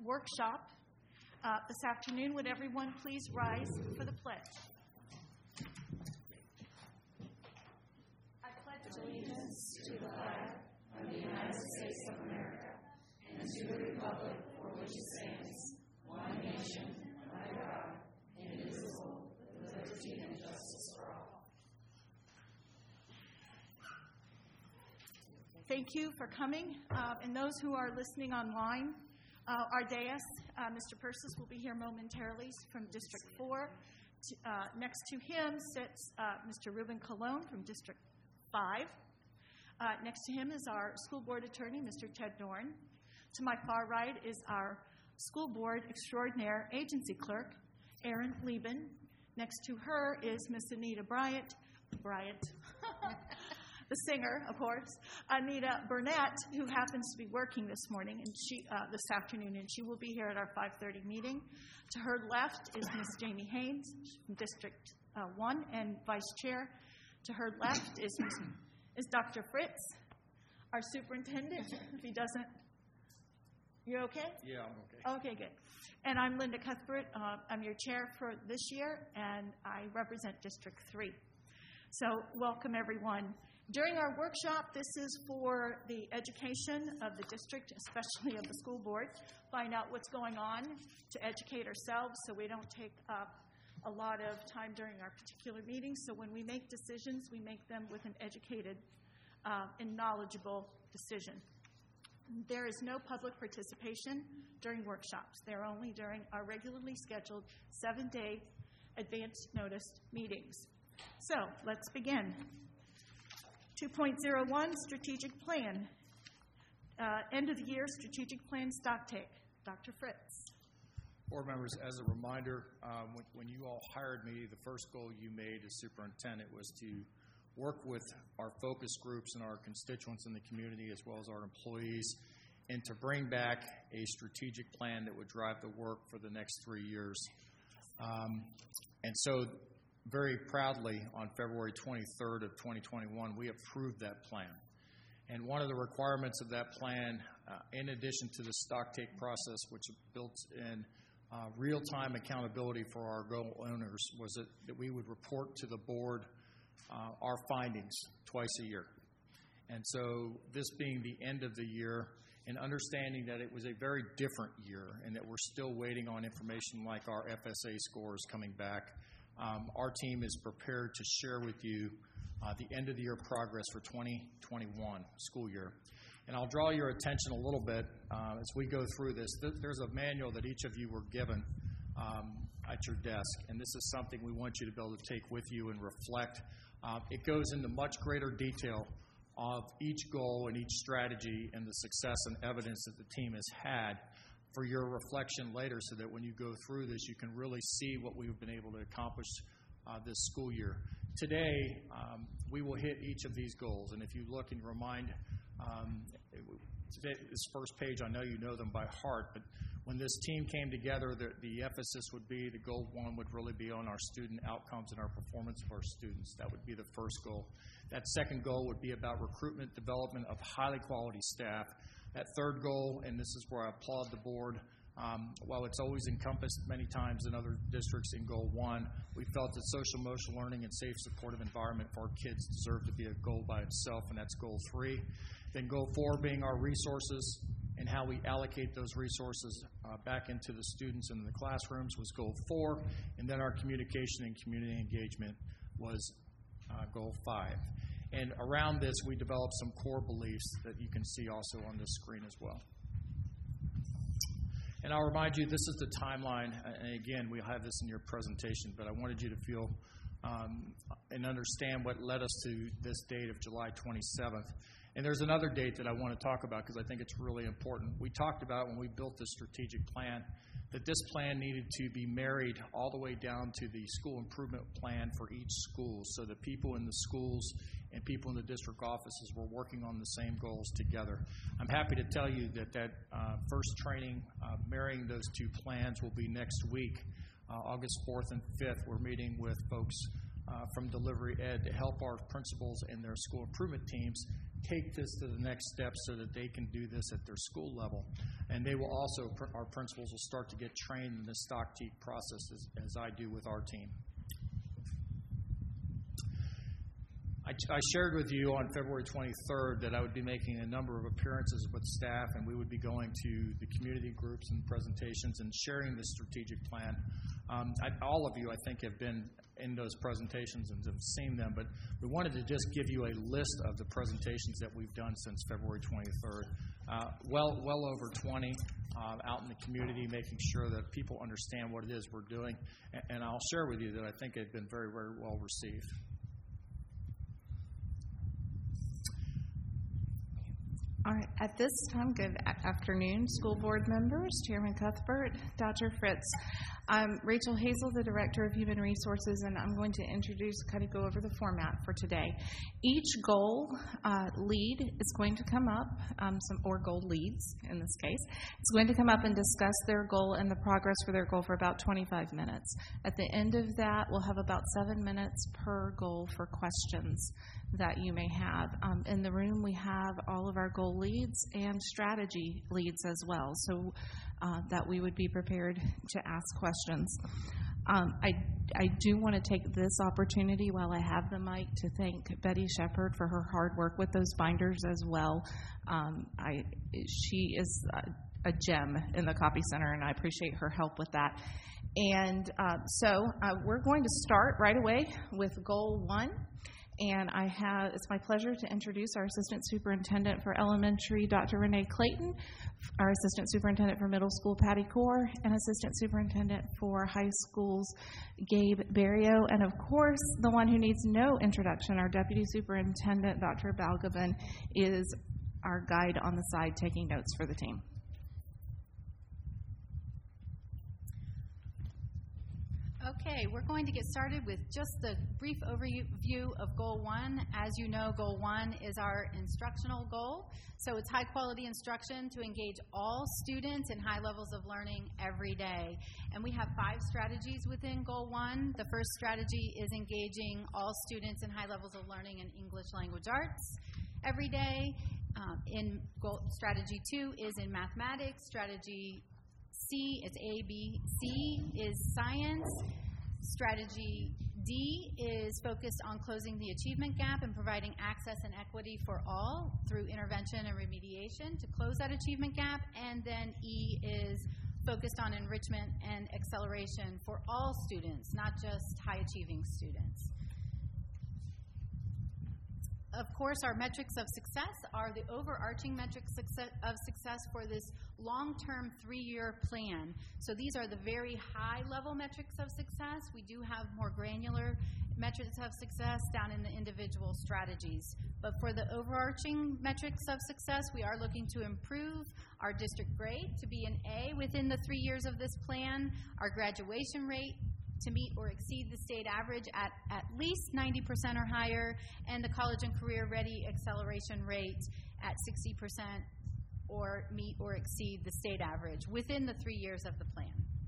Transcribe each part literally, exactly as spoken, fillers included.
workshop. Uh, this afternoon, would everyone please rise for the pledge? I pledge allegiance to the flag of the United States of America and to the republic for which it stands, one nation, under God, indivisible, with liberty and justice for all. Thank you for coming, uh, and those who are listening online. Uh, our dais, uh, Mister Persis will be here momentarily from District four. To, uh, next to him sits uh, Mister Ruben Colon from District five. Uh, next to him is our school board attorney, Mister Ted Dorn. To my far right is our school board extraordinaire agency clerk, Erin Lieben. Next to her is Miss Anita Bryant. Bryant. The singer, of course, Anita Burnett, who happens to be working this morning and she uh, this afternoon, and she will be here at our five thirty meeting. To her left is Miss Jamie Haynes from District uh, one and Vice Chair. To her left is Miz is Doctor Fritz, our superintendent. If he doesn't, you're okay? Yeah, I'm okay. Okay, good. And I'm Linda Cuthbert. Uh, I'm your chair for this year, and I represent District three. So welcome, everyone. During our workshop, this is for the education of the district, especially of the school board, find out what's going on to educate ourselves so we don't take up a lot of time during our particular meetings. So when we make decisions, we make them with an educated uh, and knowledgeable decision. There is no public participation during workshops. They're only during our regularly scheduled seven-day advance notice meetings. So let's begin. two point oh one, Strategic Plan. Uh, end of the year Strategic Plan stock take. Doctor Fritz. Board members, as a reminder, um, when, when you all hired me, the first goal you made as superintendent was to work with our focus groups and our constituents in the community as well as our employees and to bring back a strategic plan that would drive the work for the next three years. Um, and so very proudly, on February twenty-third of twenty twenty-one, we approved that plan. And one of the requirements of that plan, uh, in addition to the stock take process, which built in uh, real-time accountability for our goal owners, was that, that we would report to the board uh, our findings twice a year. And so this being the end of the year, and understanding that it was a very different year and that we're still waiting on information like our F S A scores coming back, Um, our team is prepared to share with you uh, the end-of-the-year progress for twenty twenty-one school year. And I'll draw your attention a little bit uh, as we go through this. Th- there's a manual that each of you were given um, at your desk, and this is something we want you to be able to take with you and reflect. Uh, it goes into much greater detail of each goal and each strategy and the success and evidence that the team has had for your reflection later, so that when you go through this, you can really see what we've been able to accomplish uh, this school year. Today, um, we will hit each of these goals, and if you look and remind, um, today, this first page, I know you know them by heart, but when this team came together, the, the emphasis would be, the goal one would really be on our student outcomes and our performance of our students. That would be the first goal. That second goal would be about recruitment, development of highly quality staff. That third goal, and this is where I applaud the board, um, while it's always encompassed many times in other districts in goal one, we felt that social emotional learning and safe supportive environment for our kids deserve to be a goal by itself, and that's goal three. Then goal four being our resources and how we allocate those resources uh, back into the students and the classrooms was goal four, and then our communication and community engagement was uh, goal five. And around this, we developed some core beliefs that you can see also on this screen as well. And I'll remind you, this is the timeline. And again, we'll have this in your presentation, but I wanted you to feel um, and understand what led us to this date of July twenty-seventh. And there's another date that I want to talk about because I think it's really important. We talked about when we built this strategic plan that this plan needed to be married all the way down to the school improvement plan for each school, so that people in the schools and people in the district offices were working on the same goals together. I'm happy to tell you that that uh, first training, uh, marrying those two plans, will be next week, uh, August fourth and fifth. We're meeting with folks uh, from Delivery Ed to help our principals and their school improvement teams take this to the next step so that they can do this at their school level. And they will also, our principals will start to get trained in the stock-teach process as, as I do with our team. I, I shared with you on February twenty-third that I would be making a number of appearances with staff, and we would be going to the community groups and presentations and sharing the strategic plan. Um, I, all of you, I think, have been in those presentations and have seen them, but we wanted to just give you a list of the presentations that we've done since February twenty-third. Uh, well, well over twenty uh, out in the community, making sure that people understand what it is we're doing. And, and I'll share with you that I think they've been very, very well received. All right. At this time, good afternoon, school board members, Chairman Cuthbert, Doctor Fritz. I'm Rachel Hazel, the Director of Human Resources, and I'm going to introduce, kind of go over the format for today. Each goal uh, lead is going to come up, um, some or goal leads in this case, is going to come up and discuss their goal and the progress for their goal for about twenty-five minutes. At the end of that, we'll have about seven minutes per goal for questions that you may have. Um, in the room, we have all of our goal leads and strategy leads as well, so uh, that we would be prepared to ask questions. Um, I, I do want to take this opportunity while I have the mic to thank Betty Shepard for her hard work with those binders as well. Um, I, she is a, a gem in the Copy Center, and I appreciate her help with that. And uh, so uh, we're going to start right away with goal one. And I have, it's my pleasure to introduce our Assistant Superintendent for Elementary, Doctor Renee Clayton, our Assistant Superintendent for Middle School, Patty Core, and Assistant Superintendent for High Schools, Gabe Barrio. And of course, the one who needs no introduction, our Deputy Superintendent, Doctor Balgobin, is our guide on the side taking notes for the team. Okay, we're going to get started with just a brief overview of Goal one. As you know, Goal one is our instructional goal. So it's high-quality instruction to engage all students in high levels of learning every day. And we have five strategies within Goal one. The first strategy is engaging all students in high levels of learning in English language arts every day. Um, in goal, Strategy two is in mathematics. Strategy C, it's A, B, C is science. Strategy D is focused on closing the achievement gap and providing access and equity for all through intervention and remediation to close that achievement gap. And then E is focused on enrichment and acceleration for all students, not just high-achieving students. Of course, our metrics of success are the overarching metrics of success for this long-term three-year plan. So these are the very high-level metrics of success. We do have more granular metrics of success down in the individual strategies. But for the overarching metrics of success, we are looking to improve our district grade to be an A within the three years of this plan, our graduation rate to meet or exceed the state average at at least ninety percent or higher, and the college and career ready acceleration rate at sixty percent or meet or exceed the state average within the three years of the plan.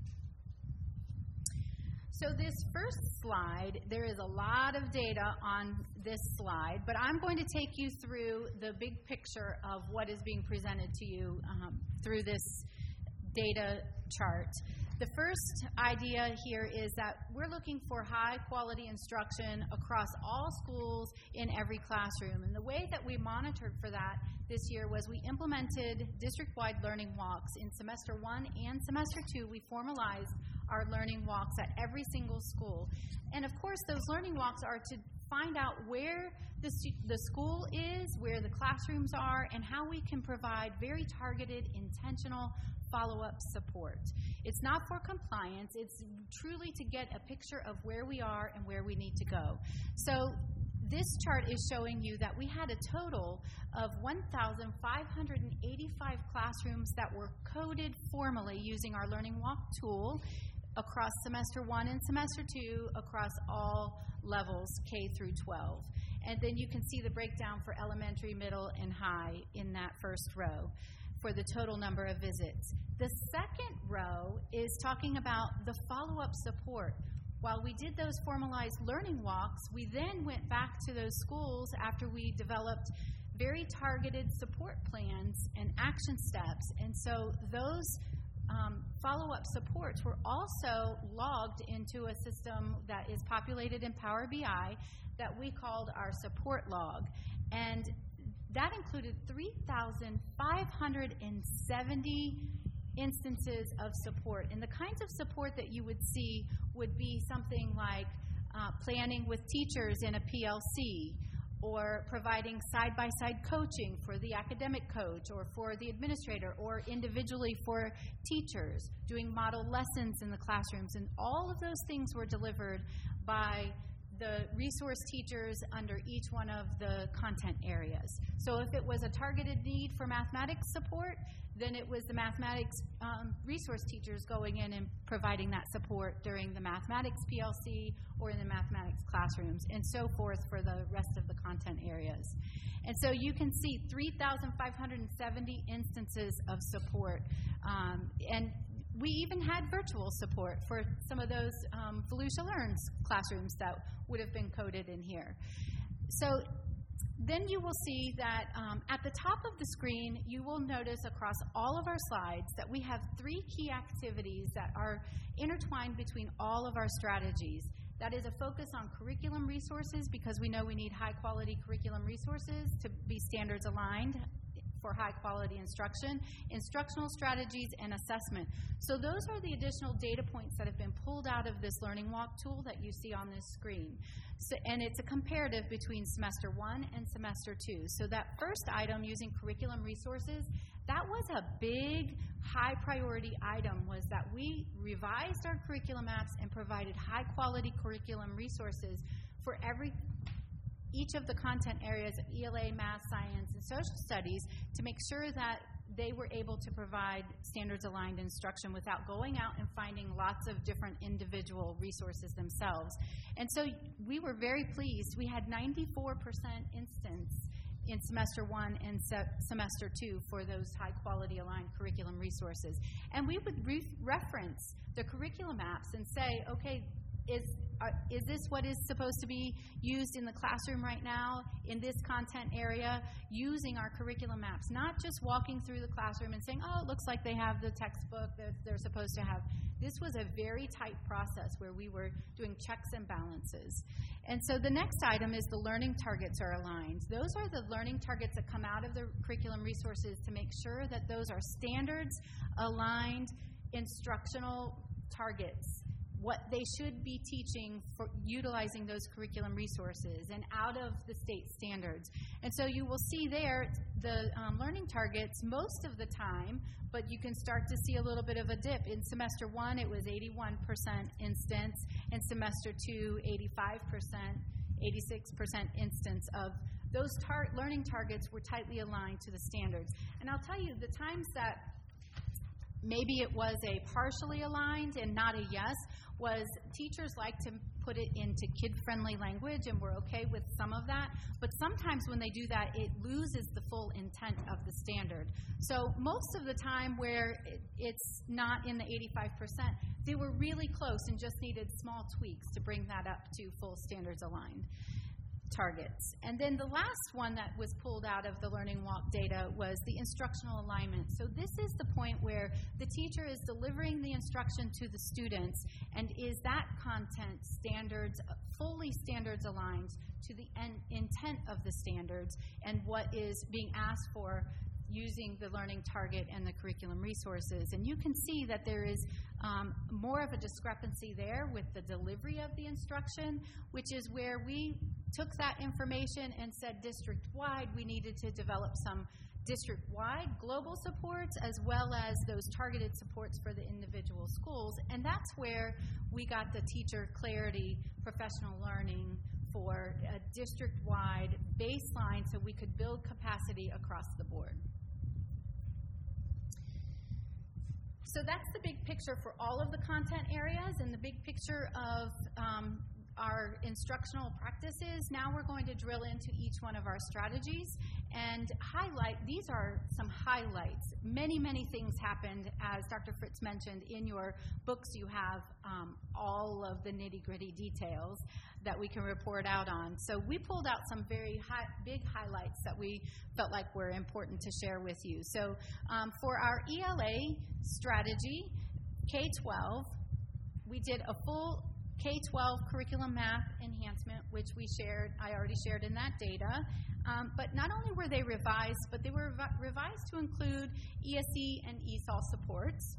So this first slide, there is a lot of data on this slide, but I'm going to take you through the big picture of what is being presented to you um, through this data chart. The first idea here is that we're looking for high-quality instruction across all schools in every classroom. And the way that we monitored for that this year was we implemented district-wide learning walks. In semester one and semester two, we formalized our learning walks at every single school. And of course, those learning walks are to find out where the, the school is, where the classrooms are, and how we can provide very targeted, intentional follow-up support. It's not for compliance. It's truly to get a picture of where we are and where we need to go. So this chart is showing you that we had a total of one thousand five hundred eighty-five classrooms that were coded formally using our Learning Walk tool across semester one and semester two across all levels, K through twelve. And then you can see the breakdown for elementary, middle, and high in that first row for the total number of visits. The second row is talking about the follow-up support. While we did those formalized learning walks, we then went back to those schools after we developed very targeted support plans and action steps. And so those um, follow-up supports were also logged into a system that is populated in Power B I that we called our support log. And that included three thousand five hundred seventy instances of support. And the kinds of support that you would see would be something like uh, planning with teachers in a P L C, or providing side-by-side coaching for the academic coach or for the administrator, or individually for teachers, doing model lessons in the classrooms. And all of those things were delivered by the resource teachers under each one of the content areas. So if it was a targeted need for mathematics support, then it was the mathematics um, resource teachers going in and providing that support during the mathematics P L C or in the mathematics classrooms, and so forth for the rest of the content areas. And so you can see three thousand five hundred seventy instances of support. Um, and we even had virtual support for some of those um, Volusia Learns classrooms that would have been coded in here. So then you will see that um, at the top of the screen, you will notice across all of our slides that we have three key activities that are intertwined between all of our strategies. That is a focus on curriculum resources, because we know we need high-quality curriculum resources to be standards aligned for high-quality instruction, instructional strategies, and assessment. So those are the additional data points that have been pulled out of this Learning Walk tool that you see on this screen. So, and it's a comparative between semester one and semester two. So that first item, using curriculum resources, that was a big, high-priority item, was that we revised our curriculum maps and provided high-quality curriculum resources for every each of the content areas of E L A, math, science, and social studies, to make sure that they were able to provide standards-aligned instruction without going out and finding lots of different individual resources themselves. And so we were very pleased. We had ninety-four percent instance in semester one and se- semester two for those high-quality aligned curriculum resources. And we would re- reference the curriculum maps and say, okay, is Uh, is this what is supposed to be used in the classroom right now in this content area, using our curriculum maps, not just walking through the classroom and saying, oh, it looks like they have the textbook that they're supposed to have. This was a very tight process where we were doing checks and balances. And so the next item is the learning targets are aligned. Those are the learning targets that come out of the curriculum resources to make sure that those are standards aligned instructional targets, what they should be teaching for utilizing those curriculum resources, and out of the state standards. And so you will see there the um, learning targets most of the time, but you can start to see a little bit of a dip. In semester one, it was eighty-one percent instance. In semester two, eighty-five percent, eighty-six percent instance of those tar- learning targets were tightly aligned to the standards. And I'll tell you, the times that maybe it was a partially aligned and not a yes, was teachers like to put it into kid-friendly language, and we're okay with some of that. But sometimes when they do that, it loses the full intent of the standard. So most of the time where it, it's not in the eighty-five percent, they were really close and just needed small tweaks to bring that up to full standards aligned targets. And then the last one that was pulled out of the Learning Walk data was the instructional alignment. So this is the point where the teacher is delivering the instruction to the students, and is that content standards, fully standards aligned to the en- intent of the standards and what is being asked for using the learning target and the curriculum resources. And you can see that there is um, more of a discrepancy there with the delivery of the instruction, which is where we took that information and said district-wide we needed to develop some district-wide global supports as well as those targeted supports for the individual schools. And that's where we got the teacher clarity professional learning for a district-wide baseline so we could build capacity across the board. So that's the big picture for all of the content areas, and the big picture of um, our instructional practices, now we're going to drill into each one of our strategies and highlight. These are some highlights. Many, many things happened, as Doctor Fritz mentioned. In your books, you have um, all of the nitty-gritty details that we can report out on. So we pulled out some very high, big highlights that we felt like were important to share with you. So um, for our E L A strategy, K twelve, we did a full K twelve curriculum math enhancement, which we shared, I already shared in that data. Um, but not only were they revised, but they were revi- revised to include E S E and E S O L supports.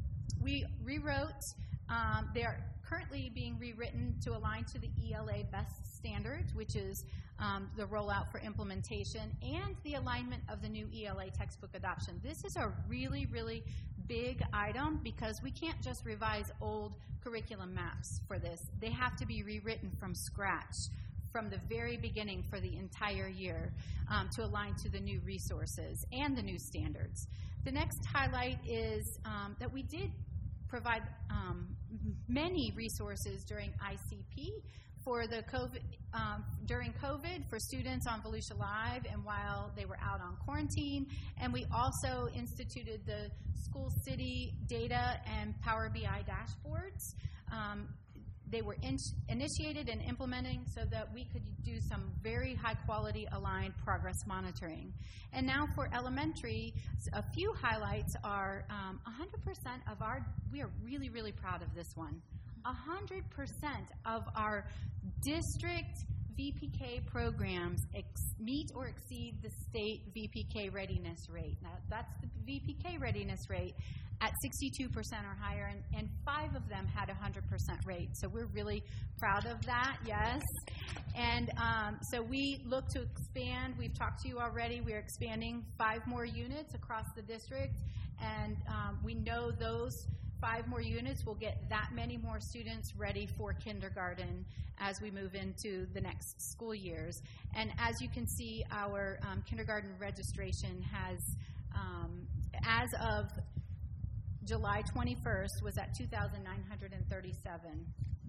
We rewrote, um, they are currently being rewritten to align to the E L A best standards, which is um, the rollout for implementation and the alignment of the new E L A textbook adoption. This is a really, really big item because we can't just revise old curriculum maps for this. They have to be rewritten from scratch from the very beginning for the entire year um, to align to the new resources and the new standards. The next highlight is um, that we did provide um, many resources during I C P for the COVID, um, during COVID for students on Volusia Live and while they were out on quarantine. And we also instituted the School City data and Power B I dashboards. Um, they were in, initiated and implementing so that we could do some very high quality aligned progress monitoring. And now for elementary, a few highlights are um, one hundred percent of our, we are really, really proud of this one. one hundred percent of our district V P K programs ex- meet or exceed the state V P K readiness rate. Now, that's the V P K readiness rate at sixty-two percent or higher, and, and five of them had a one hundred percent rate. So we're really proud of that, yes. And um, so we look to expand. We've talked to you already. We are expanding five more units across the district, and um, we know those five more units will get that many more students ready for kindergarten as we move into the next school years. And as you can see, our um, kindergarten registration has, um, as of July twenty-first, was at two thousand nine hundred thirty-seven,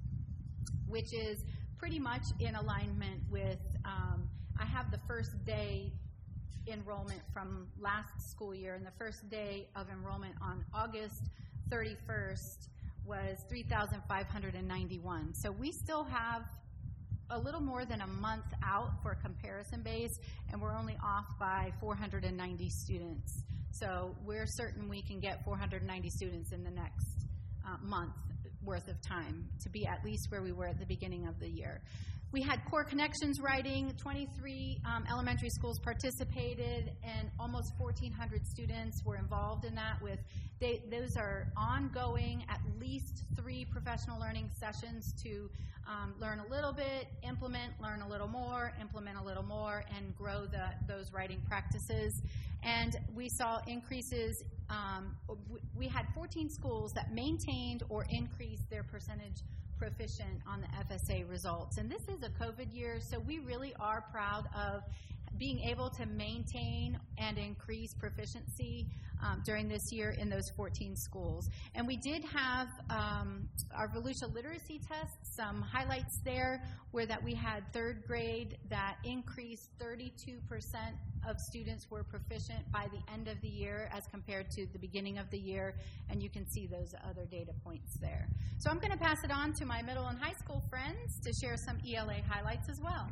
which is pretty much in alignment with, um, I have the first day enrollment from last school year, and the first day of enrollment on August thirty-first was three thousand five hundred ninety-one. So we still have a little more than a month out for a comparison base, and we're only off by four hundred ninety students. So we're certain we can get four hundred ninety students in the next uh, month worth of time to be at least where we were at the beginning of the year. We had Core Connections writing. twenty-three um, elementary schools participated, and almost fourteen hundred students were involved in that. With they, those are ongoing, at least three professional learning sessions to um, learn a little bit, implement, learn a little more, implement a little more, and grow the, those writing practices. And we saw increases. Um, we had fourteen schools that maintained or increased their percentage proficient on the F S A results. And this is a COVID year, so we really are proud of being able to maintain and increase proficiency um, during this year in those fourteen schools. And we did have um, our Volusia literacy test, some highlights there where that we had third grade that increased thirty-two percent of students were proficient by the end of the year as compared to the beginning of the year, and you can see those other data points there. So I'm going to pass it on to my middle and high school friends to share some E L A highlights as well.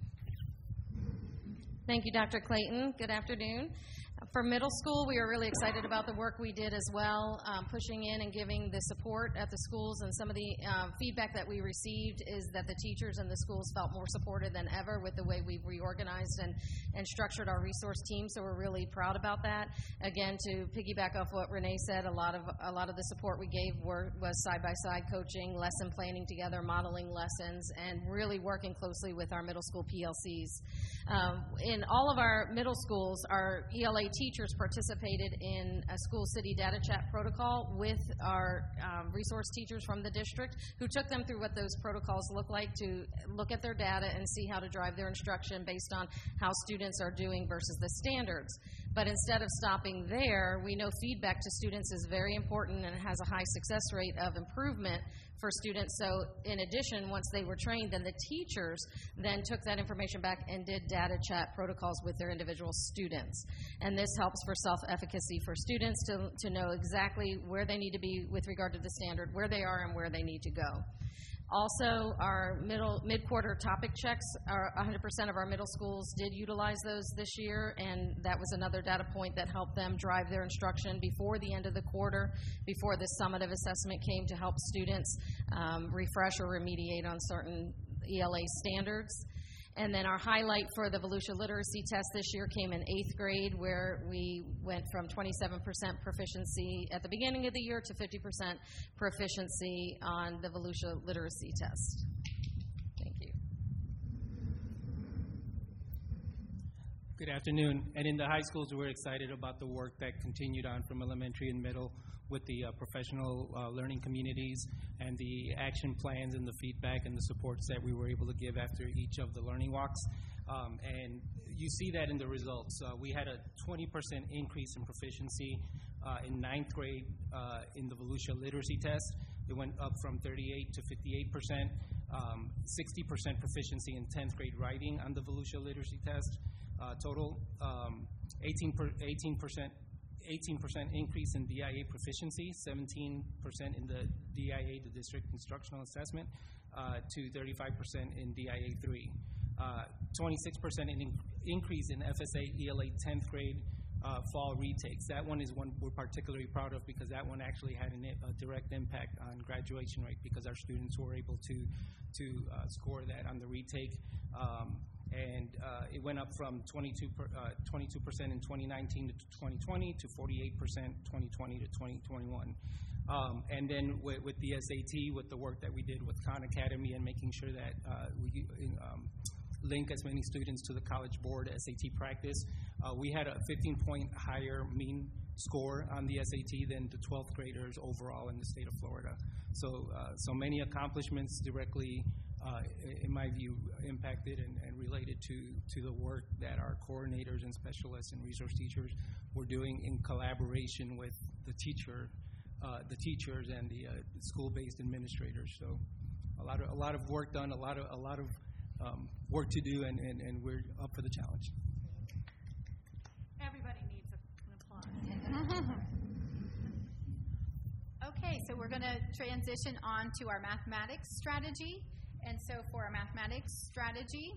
Thank you, Doctor Clayton. Good afternoon. For middle school, we are really excited about the work we did as well, um, pushing in and giving the support at the schools. And some of the uh, feedback that we received is that the teachers and the schools felt more supported than ever with the way we've reorganized and, and structured our resource team. So we're really proud about that. Again, to piggyback off what Renee said, a lot of a lot of the support we gave were, was side-by-side coaching, lesson planning together, modeling lessons, and really working closely with our middle school P L Cs. Um, in all of our middle schools, our E L A teachers participated in a school city data chat protocol with our um, resource teachers from the district, who took them through what those protocols look like to look at their data and see how to drive their instruction based on how students are doing versus the standards. But instead of stopping there, we know feedback to students is very important and it has a high success rate of improvement for students. So in addition, once they were trained, then the teachers then took that information back and did data chat protocols with their individual students. And this helps for self-efficacy for students to, to know exactly where they need to be with regard to the standard, where they are and where they need to go. Also, our middle mid-quarter topic checks, are one hundred percent of our middle schools did utilize those this year, and that was another data point that helped them drive their instruction before the end of the quarter, before the summative assessment came to help students um, refresh or remediate on certain E L A standards. And then our highlight for the Volusia Literacy Test this year came in eighth grade, where we went from twenty-seven percent proficiency at the beginning of the year to fifty percent proficiency on the Volusia Literacy Test. Thank you. Good afternoon. And in the high schools, we're excited about the work that continued on from elementary and middle with the uh, professional uh, learning communities and the action plans and the feedback and the supports that we were able to give after each of the learning walks. Um, and you see that in the results. Uh, we had a twenty percent increase in proficiency uh, in ninth grade uh, in the Volusia Literacy Test. It went up from thirty-eight to fifty-eight percent, um, sixty percent proficiency in tenth grade writing on the Volusia Literacy Test. Uh, total um, eighteen percent eighteen percent increase in D I A proficiency, seventeen percent in the D I A, the District Instructional Assessment, uh, to thirty-five percent in D I A three. Uh, twenty-six percent in increase in F S A E L A tenth grade uh, fall retakes. That one is one we're particularly proud of because that one actually had an, a direct impact on graduation rate because our students were able to, to uh, score that on the retake. Um, and uh, it went up from twenty-two percent in twenty nineteen to twenty twenty to forty-eight percent twenty twenty to twenty twenty-one. Um, and then with, with the S A T, with the work that we did with Khan Academy and making sure that uh, we um, link as many students to the College Board S A T practice, uh, we had a fifteen point higher mean score on the S A T than the twelfth graders overall in the state of Florida. So, uh, so many accomplishments directly, uh, in my view, impacted and, and related to, to the work that our coordinators and specialists and resource teachers were doing in collaboration with the teacher, uh, the teachers and the uh, school-based administrators. So, a lot of a lot of work done, a lot of a lot of um, work to do, and, and, and we're up for the challenge. Everybody needs an applause. Okay, so we're going to transition on to our mathematics strategy. And so for our mathematics strategy,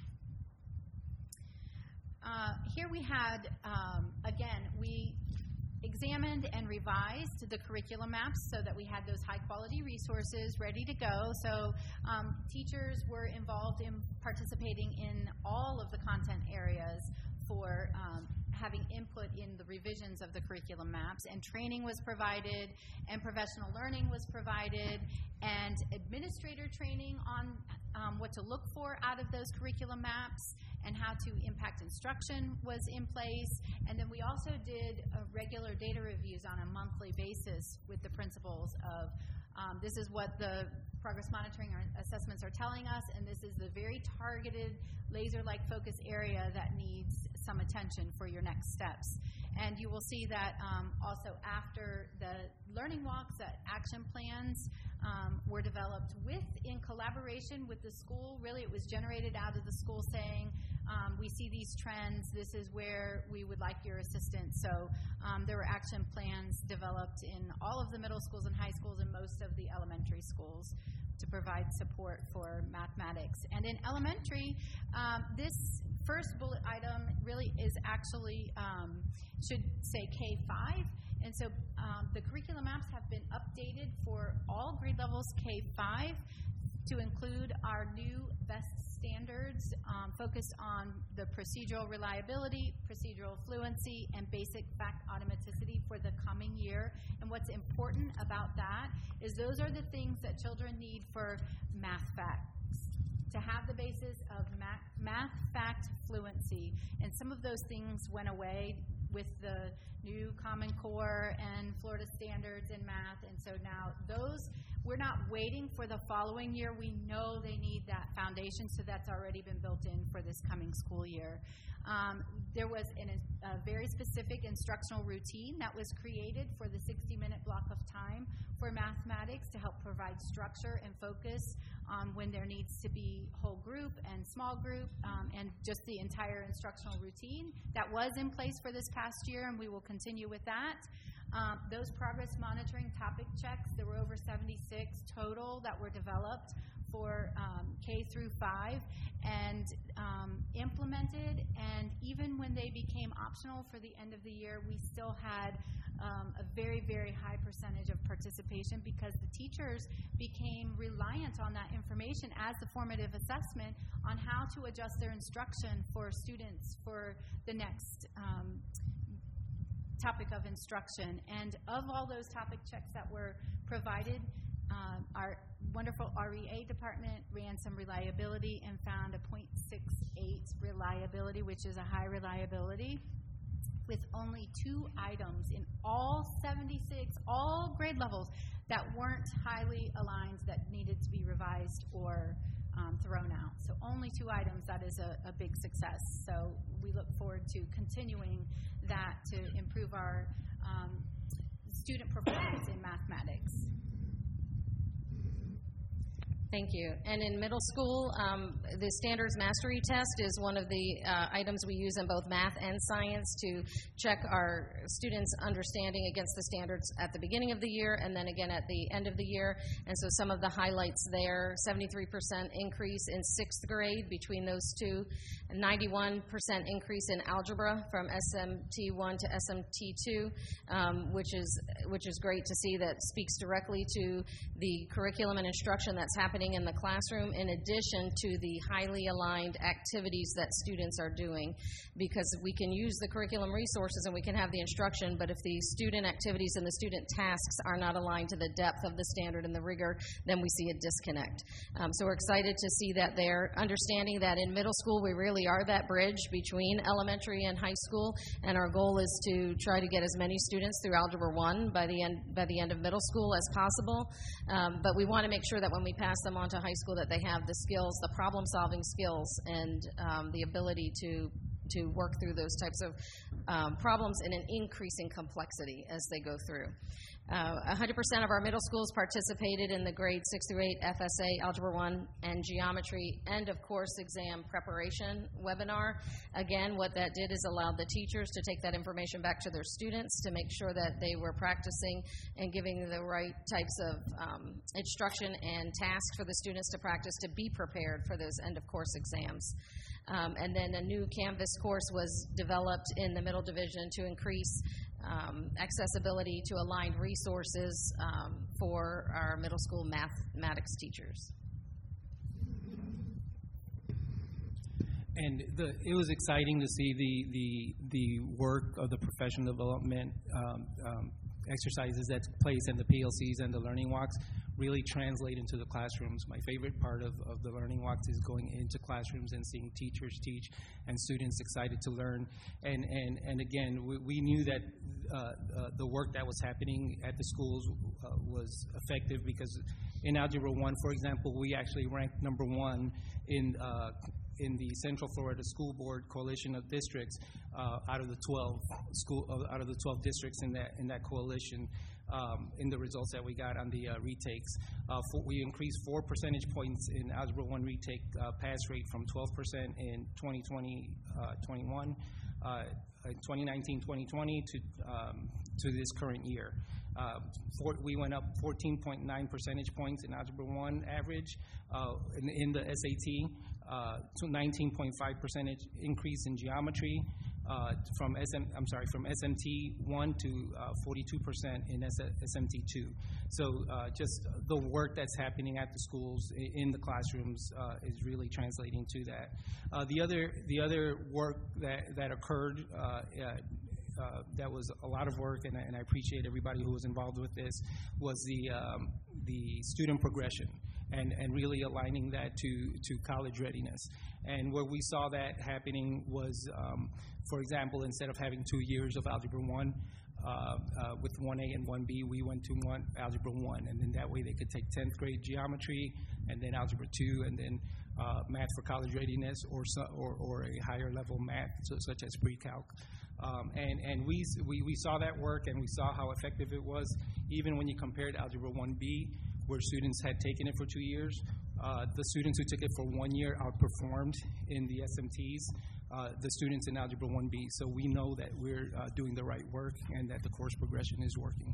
uh, here we had, um, again, we examined and revised the curriculum maps so that we had those high-quality resources ready to go. So um, teachers were involved in participating in all of the content areas for um, having input in the revisions of the curriculum maps, and training was provided, and professional learning was provided, and administrator training on um, what to look for out of those curriculum maps and how to impact instruction was in place. And then we also did uh, regular data reviews on a monthly basis with the principals of um, this is what the progress monitoring or assessments are telling us, and this is the very targeted laser-like focus area that needs some attention for your next steps. And you will see that um, also after the learning walks, that action plans um, were developed with, in collaboration with the school. Really, it was generated out of the school saying, um, we see these trends, this is where we would like your assistance. So um, there were action plans developed in all of the middle schools and high schools and most of the elementary schools to provide support for mathematics. And in elementary, um, this first bullet item really is actually, um, should say K five. And so um, the curriculum maps have been updated for all grade levels K five to include our new best standards um, focused on the procedural reliability, procedural fluency, and basic fact automaticity for the coming year. And what's important about that is those are the things that children need for math facts, to have the basis of math, math fact fluency. And some of those things went away with the new Common Core and Florida standards in math. And so now those, we're not waiting for the following year. We know they need that foundation, so that's already been built in for this coming school year. Um, there was an, a very specific instructional routine that was created for the sixty-minute block of time for mathematics to help provide structure and focus um, when there needs to be whole group and small group um, and just the entire instructional routine. That was in place for this past year, and we will continue with that. Um, those progress monitoring topic checks, there were over seventy-six total that were developed for um, K through five and um, implemented, and even when they became optional for the end of the year, we still had um, a very, very high percentage of participation because the teachers became reliant on that information as the formative assessment on how to adjust their instruction for students for the next um, topic of instruction. And of all those topic checks that were provided, um, our wonderful R E A department ran some reliability and found a point six eight reliability, which is a high reliability, with only two items in all seventy-six, all grade levels, that weren't highly aligned that needed to be revised or um, thrown out. So only two items, that is a, a big success. So we look forward to continuing that to improve our um, student performance in mathematics. Thank you. And in middle school, um, the standards mastery test is one of the uh, items we use in both math and science to check our students' understanding against the standards at the beginning of the year and then again at the end of the year. And so some of the highlights there, seventy-three percent increase in sixth grade between those two, ninety-one percent increase in algebra from S M T one to S M T two, um, which is which is great to see. That speaks directly to the curriculum and instruction that's happening in the classroom, in addition to the highly aligned activities that students are doing, because we can use the curriculum resources and we can have the instruction, but if the student activities and the student tasks are not aligned to the depth of the standard and the rigor, then we see a disconnect. Um, so we're excited to see that there, understanding that in middle school we really are that bridge between elementary and high school, and our goal is to try to get as many students through Algebra one by the end by the end of middle school as possible, um, but we want to make sure that when we pass them on to high school that they have the skills, the problem-solving skills, and um, the ability to to work through those types of um, problems in an increasing complexity as they go through. Uh, one hundred percent of our middle schools participated in the grade six through eight F S A, Algebra one, and Geometry end of course exam preparation webinar. Again, what that did is allowed the teachers to take that information back to their students to make sure that they were practicing and giving the right types of um, instruction and tasks for the students to practice to be prepared for those end of course exams. Um, and then a new Canvas course was developed in the middle division to increase um, accessibility to aligned resources um, for our middle school mathematics teachers. And the, it was exciting to see the, the, the work of the professional development um, um, exercises that took place in the P L Cs and the learning walks really translate into the classrooms. My favorite part of, of the learning walks is going into classrooms and seeing teachers teach and students excited to learn. And, and, and again, we, we knew that uh, uh, the work that was happening at the schools uh, was effective because in Algebra one, for example, we actually ranked number one in uh, in the Central Florida School Board Coalition of Districts uh, out of the twelve school uh, out of the twelve districts in that in that coalition. Um, in the results that we got on the uh, retakes, uh, for, we increased four percentage points in Algebra one retake uh, pass rate from twelve percent in twenty twenty twenty-one, uh, twenty nineteen twenty twenty to um, to this current year. Uh, for, we went up fourteen point nine percentage points in Algebra one average. Uh, in, in the S A T, uh, to nineteen point five percentage increase in geometry. Uh, from S M, I'm sorry, from S M T one to uh, forty-two percent in S M T two. So uh, just the work that's happening at the schools in the classrooms uh, is really translating to that. Uh, the other the other work that that occurred. Uh, uh, Uh, that was a lot of work, and I, and I appreciate everybody who was involved with this, was the um, the student progression. and, and really aligning that to, to college readiness. And where we saw that happening was, um, for example, instead of having two years of Algebra one, uh, uh, with one A and one B, we went to one Algebra one, and then that way they could take tenth grade geometry, and then Algebra two, and then uh, math for college readiness, or, so, or, or a higher level math, so, such as pre-calc. Um, and and we, we, we saw that work, and we saw how effective it was, even when you compared Algebra one B, where students had taken it for two years. Uh, the students who took it for one year outperformed in the S M Ts uh, the students in Algebra one B. So we know that we're uh, doing the right work and that the course progression is working.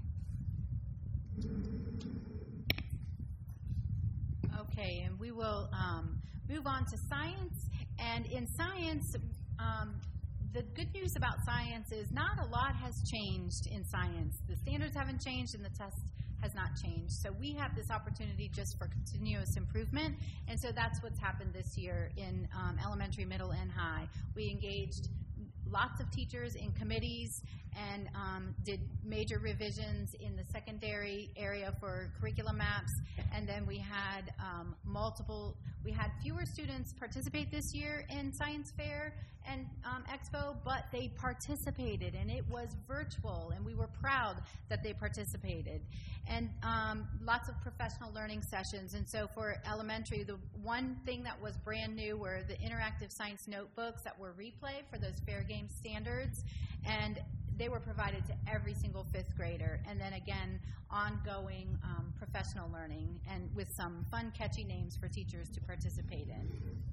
Okay, and we will um, move on to science. And in science, um, the good news about science is not a lot has changed in science. The standards haven't changed and the test has not changed. So we have this opportunity just for continuous improvement, and so that's what's happened this year in um, elementary, middle, and high. We engaged lots of teachers in committees and um, did major revisions in the secondary area for curriculum maps, and then we had um, multiple, we had fewer students participate this year in Science Fair and um, Expo, but they participated, and it was virtual, and we were proud that they participated. And um, lots of professional learning sessions. And so for elementary, the one thing that was brand new were the interactive science notebooks that were replayed for those fair game standards, and they were provided to every single fifth grader. And then again, ongoing um, professional learning, and with some fun, catchy names for teachers to participate in.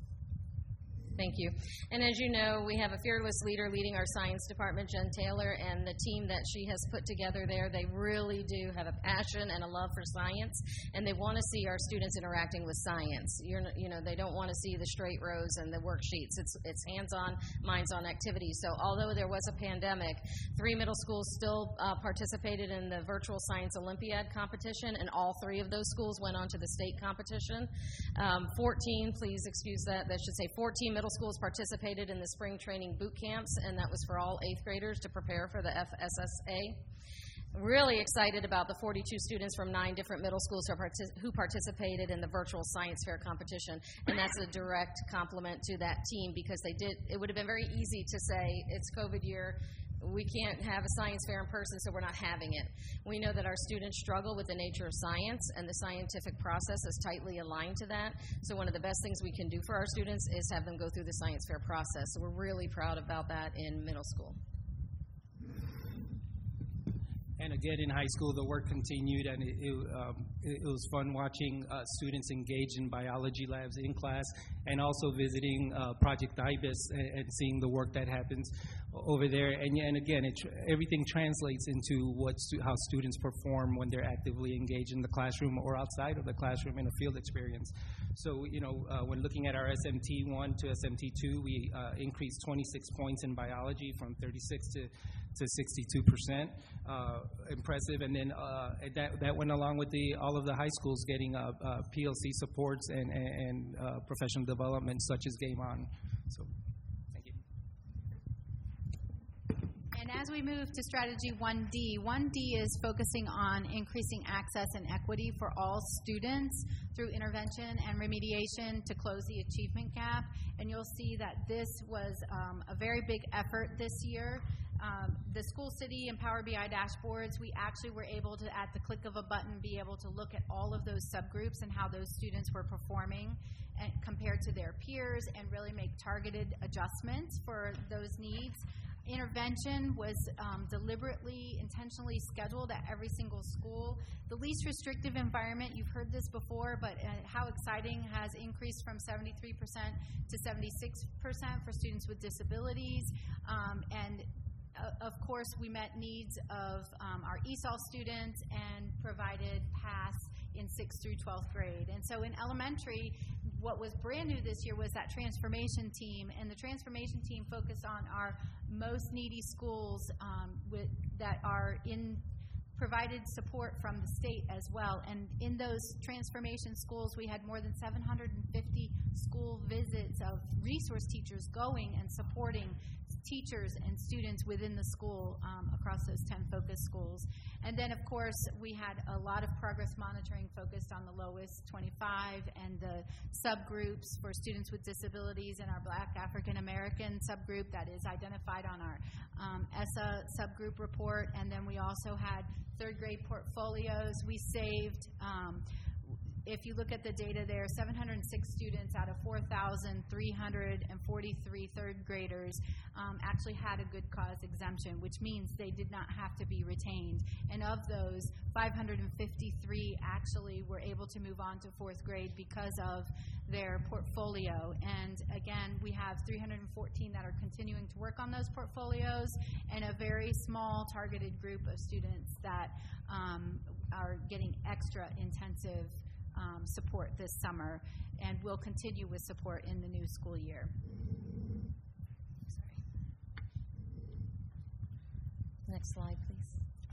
Thank you. And as you know, we have a fearless leader leading our science department, Jen Taylor, and the team that she has put together there. They really do have a passion and a love for science, and they want to see our students interacting with science. You're, you know, they don't want to see the straight rows and the worksheets. It's, it's hands-on, minds-on activities. So although there was a pandemic, three middle schools still uh, participated in the virtual science Olympiad competition, and all three of those schools went on to the state competition. Um, fourteen, please excuse that, that should say fourteen middle schools participated in the spring training boot camps, and that was for all eighth graders to prepare for the F S S A. Really excited about the forty-two students from nine different middle schools who, partic- who participated in the virtual science fair competition, and that's a direct compliment to that team, because they did. It would have been very easy to say it's COVID year, we can't have a science fair in person, so we're not having it. We know that our students struggle with the nature of science, and the scientific process is tightly aligned to that. So one of the best things we can do for our students is have them go through the science fair process. So we're really proud about that in middle school. And again, in high school, the work continued, and it, it, um, it, it was fun watching uh, students engage in biology labs in class, and also visiting uh, Project IBIS and, and seeing the work that happens over there. And, and again, it, everything translates into what stu- how students perform when they're actively engaged in the classroom or outside of the classroom in a field experience. So, you know, uh, when looking at our S M T one to S M T two, we uh, increased twenty-six points in biology from thirty-six to to sixty-two percent. Uh, impressive. And then uh, that, that went along with the all of the high schools getting uh, uh, P L C supports and, and, and uh, professional development such as Game On. So, thank you. And as we move to strategy one D, one D is focusing on increasing access and equity for all students through intervention and remediation to close the achievement gap. And you'll see that this was um, a very big effort this year. Um, the School City and Power B I dashboards, we actually were able to, at the click of a button, be able to look at all of those subgroups and how those students were performing and compared to their peers, and really make targeted adjustments for those needs. Intervention was um, deliberately, intentionally scheduled at every single school. The least restrictive environment, you've heard this before, but uh, how exciting, has increased from seventy-three percent to seventy-six percent for students with disabilities. Um, and uh, of course, we met needs of um, our E S O L students and provided pass in sixth through twelfth grade. And so in elementary, what was brand new this year was that transformation team, and the transformation team focused on our most needy schools um, with, that are in provided support from the state as well. And in those transformation schools, we had more than seven hundred fifty school visits of resource teachers going and supporting teachers and students within the school um, across those ten focus schools. And then, of course, we had a lot of progress monitoring focused on the lowest twenty-five and the subgroups for students with disabilities in our Black African American subgroup that is identified on our um, E S A subgroup report. And then we also had third grade portfolios. We saved, um, if you look at the data there, seven hundred six students out of four thousand three hundred forty-three third graders um, actually had a good cause exemption, which means they did not have to be retained. And of those, five hundred fifty-three actually were able to move on to fourth grade because of their portfolio. And again, we have three hundred fourteen that are continuing to work on those portfolios, and a very small targeted group of students that um, are getting extra intensive Um, support this summer, and will continue with support in the new school year. Sorry. Next slide, please.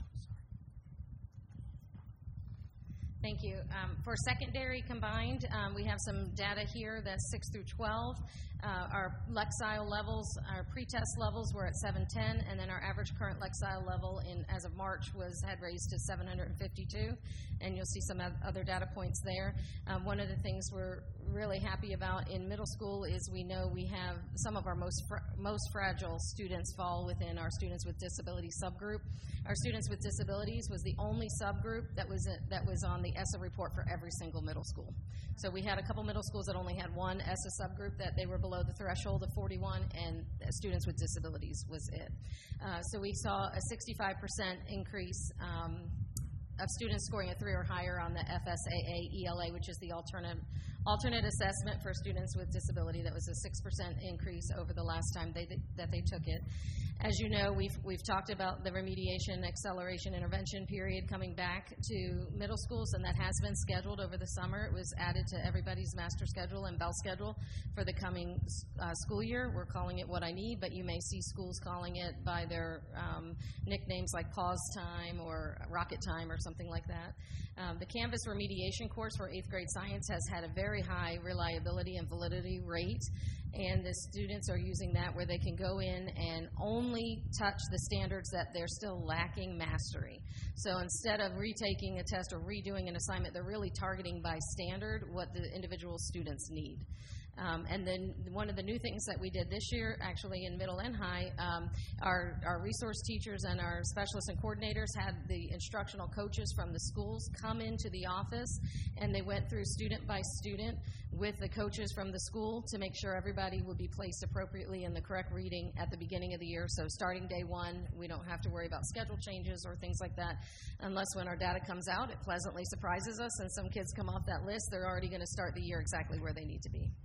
Thank you. Um, for secondary combined, um, we have some data here that's six through twelve. Uh, our Lexile levels, our pretest levels were at seven ten, and then our average current Lexile level in as of March was had raised to seven hundred fifty-two, and you'll see some other data points there. Um, one of the things we're really happy about in middle school is we know we have some of our most fr- most fragile students fall within our students with disability subgroup. Our students with disabilities was the only subgroup that was a, that was on the E S A report for every single middle school. So we had a couple middle schools that only had one E S A subgroup that they were below the threshold of forty-one, and students with disabilities was it. Uh, so we saw a sixty-five percent increase um, of students scoring a three or higher on the F S A A E L A, which is the alternate alternate assessment for students with disability. That was a six percent increase over the last time they, that they took it. As you know, we've we've talked about the remediation acceleration intervention period coming back to middle schools, and that has been scheduled over the summer. It was added to everybody's master schedule and bell schedule for the coming uh, school year. We're calling it What I Need, but you may see schools calling it by their um, nicknames like Pause Time or Rocket Time or something like that. Um, the Canvas remediation course for eighth grade science has had a very high reliability and validity rate, and the students are using that where they can go in and only touch the standards that they're still lacking mastery. So instead of retaking a test or redoing an assignment, they're really targeting by standard what the individual students need. Um, and then one of the new things that we did this year, actually in middle and high, um, our, our resource teachers and our specialists and coordinators had the instructional coaches from the schools come into the office, and they went through student by student with the coaches from the school to make sure everybody would be placed appropriately in the correct reading at the beginning of the year. So starting day one, we don't have to worry about schedule changes or things like that, unless when our data comes out, it pleasantly surprises us and some kids come off that list, they're already going to start the year exactly where they need to be.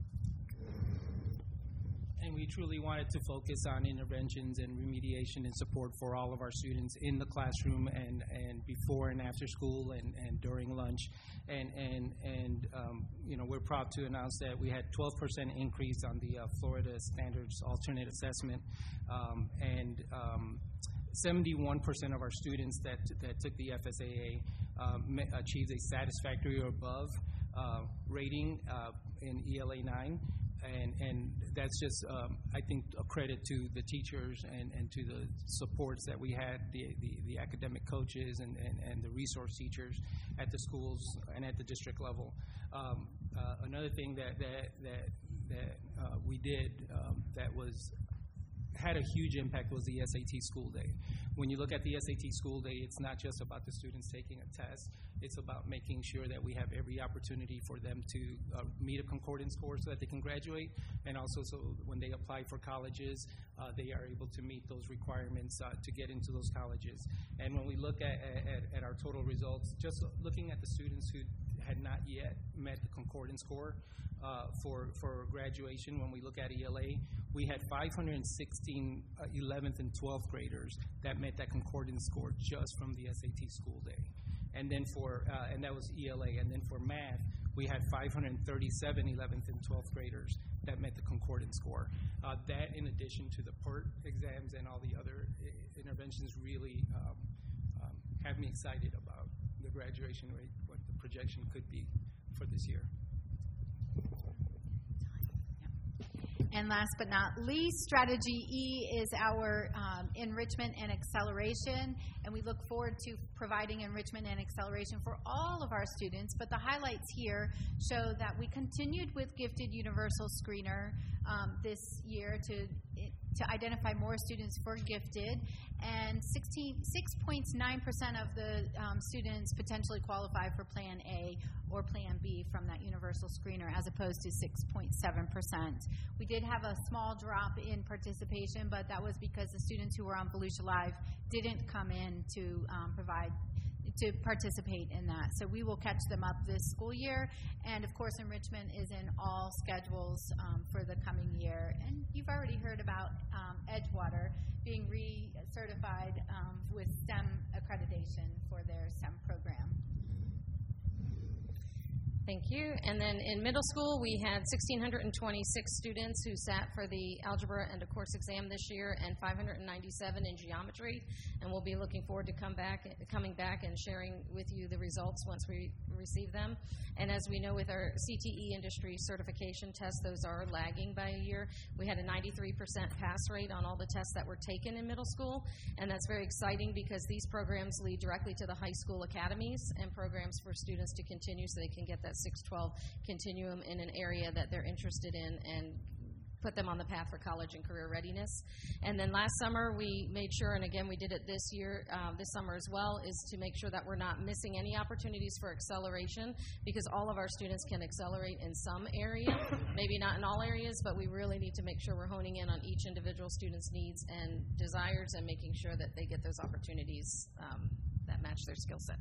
And we truly wanted to focus on interventions and remediation and support for all of our students in the classroom and, and before and after school and, and during lunch. And, and, and um, you know, we're proud to announce that we had twelve percent increase on the uh, Florida Standards Alternate Assessment. Um, and um, seventy-one percent of our students that, that took the F S A A um, achieved a satisfactory or above uh, rating uh, in E L A nine. And, and that's just, um, I think, a credit to the teachers and, and to the supports that we had, the, the, the academic coaches and, and, and the resource teachers at the schools and at the district level. Um, uh, another thing that, that, that, that uh, we did um, that was had a huge impact was the S A T school day. When you look at the S A T school day, it's not just about the students taking a test. It's about making sure that we have every opportunity for them to uh, meet a concordance score so that they can graduate, and also so when they apply for colleges, uh, they are able to meet those requirements uh, to get into those colleges. And when we look at, at, at our total results, just looking at the students who had not yet met the concordance score uh, for, for graduation, when we look at E L A, we had five hundred sixteen uh, eleventh and twelfth graders that met that concordance score just from the S A T school day. And then for, uh, and that was E L A. And then for math, we had five hundred thirty-seven eleventh and twelfth graders that met the concordance score. Uh, that, in addition to the PERT exams and all the other I- interventions, really um, um, have me excited about the graduation rate, what the projection could be for this year. And last but not least, Strategy E is our um, enrichment and acceleration, and we look forward to providing enrichment and acceleration for all of our students. But the highlights here show that we continued with Gifted Universal Screener um, this year to to identify more students for gifted, and six point nine percent of the um, students potentially qualify for Plan A or Plan B from that universal screener, as opposed to six point seven percent. We did have a small drop in participation, but that was because the students who were on Volusia Live didn't come in to um, provide to participate in that. So we will catch them up this school year. And, of course, enrichment is in all schedules um, for the coming year. And you've already heard about um, Edgewater being recertified um, with STEM accreditation for their STEM program. Thank you. And then in middle school, we had one thousand six hundred twenty-six students who sat for the algebra and a course exam this year, and five hundred ninety-seven in geometry. And we'll be looking forward to come back, coming back and sharing with you the results once we receive them. And as we know, with our C T E industry certification tests, those are lagging by a year. We had a ninety-three percent pass rate on all the tests that were taken in middle school, and that's very exciting because these programs lead directly to the high school academies and programs for students to continue so they can get that six twelve continuum in an area that they're interested in and put them on the path for college and career readiness. And then last summer we made sure, and again we did it this year, um, this summer as well, is to make sure that we're not missing any opportunities for acceleration, because all of our students can accelerate in some area, maybe not in all areas, but we really need to make sure we're honing in on each individual student's needs and desires and making sure that they get those opportunities um, that match their skill set.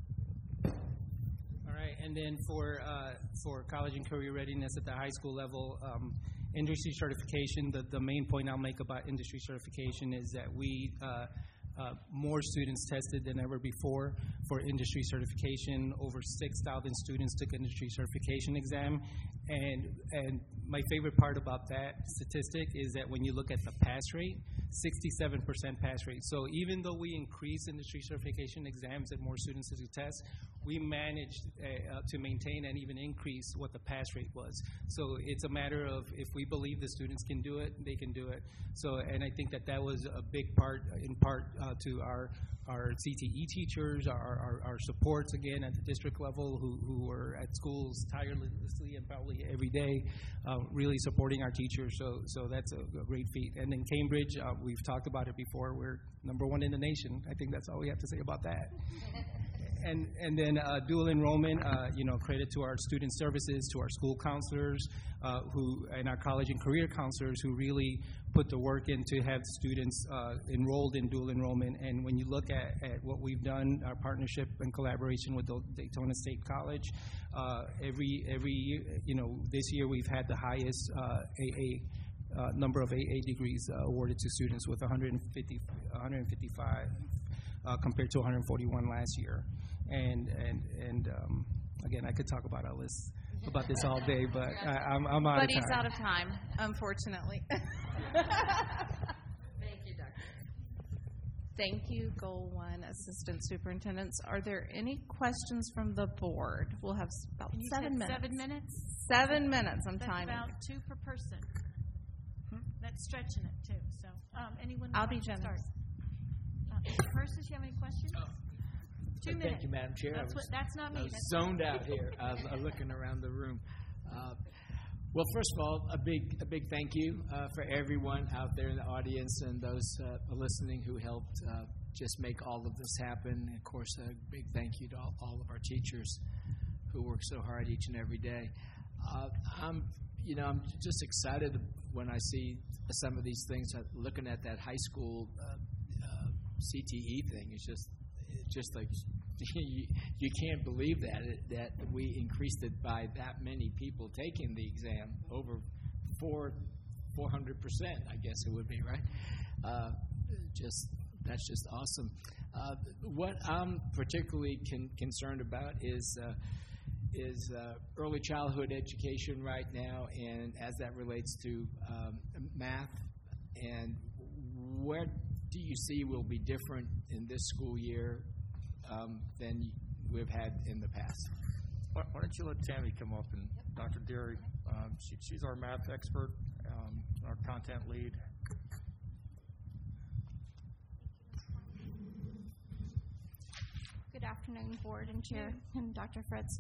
All right, and then for uh, for college and career readiness at the high school level, um, industry certification, the, the main point I'll make about industry certification is that we, uh, uh, more students tested than ever before for industry certification. Over six thousand students took industry certification exam. And, and my favorite part about that statistic is that when you look at the pass rate, sixty-seven percent pass rate. So even though we increased industry certification exams and more students to test, we managed uh, uh, to maintain and even increase what the pass rate was. So it's a matter of if we believe the students can do it, they can do it. So, and I think that that was a big part, in part uh, to our our C T E teachers, our, our, our supports, again, at the district level, who, who were at schools tirelessly and probably every day, uh, really supporting our teachers. So so that's a, a great feat. And in Cambridge, uh, we've talked about it before, we're number one in the nation. I think that's all we have to say about that. And and then uh, dual enrollment, uh, you know, credit to our student services, to our school counselors, uh, who and our college and career counselors who really put the work in to have students uh, enrolled in dual enrollment. And when you look at, at what we've done, our partnership and collaboration with Daytona State College, uh, every every year, you know, this year we've had the highest uh, A A. Uh, number of A A degrees uh, awarded to students, with one hundred fifty, one hundred fifty-five uh, compared to one hundred forty-one last year. And and and um, again, I could talk about all this about this all day, but I, I'm, I'm out but of time. But he's out of time, unfortunately. Thank you, Doctor Thank you, Goal One Assistant Superintendents. Are there any questions from the board? We'll have about You seven said minutes. Seven minutes? Seven minutes. I'm That's timing. about two per person. That's stretching it, too. So, um, anyone? I'll want be to generous. start? Uh, Mister Persis, you have any questions? Two minutes. Thank you, Madam Chair. That's I what, was, that's not I me. was That's zoned out here, uh, uh, looking around the room. Uh, well, first of all, a big, a big thank you uh, for everyone out there in the audience and those uh, listening who helped uh, just make all of this happen. And of course, a big thank you to all, all of our teachers who work so hard each and every day. Uh, I'm, you know, I'm just excited when I see some of these things. Uh, looking at that high school uh, uh, C T E thing, it's just, it's just like you, you can't believe that it, that we increased it by that many people taking the exam, over four four hundred percent. I guess it would be, right? Uh, just that's just awesome. Uh, what I'm particularly con- concerned about is. Uh, is uh, early childhood education right now, and as that relates to um, math, and where do you see will be different in this school year um, than we've had in the past? Why why don't you let Tammy come up, and Doctor Derry, um, she, she's our math expert, um, our content lead. Good afternoon, Board and Chair and Doctor Fritz.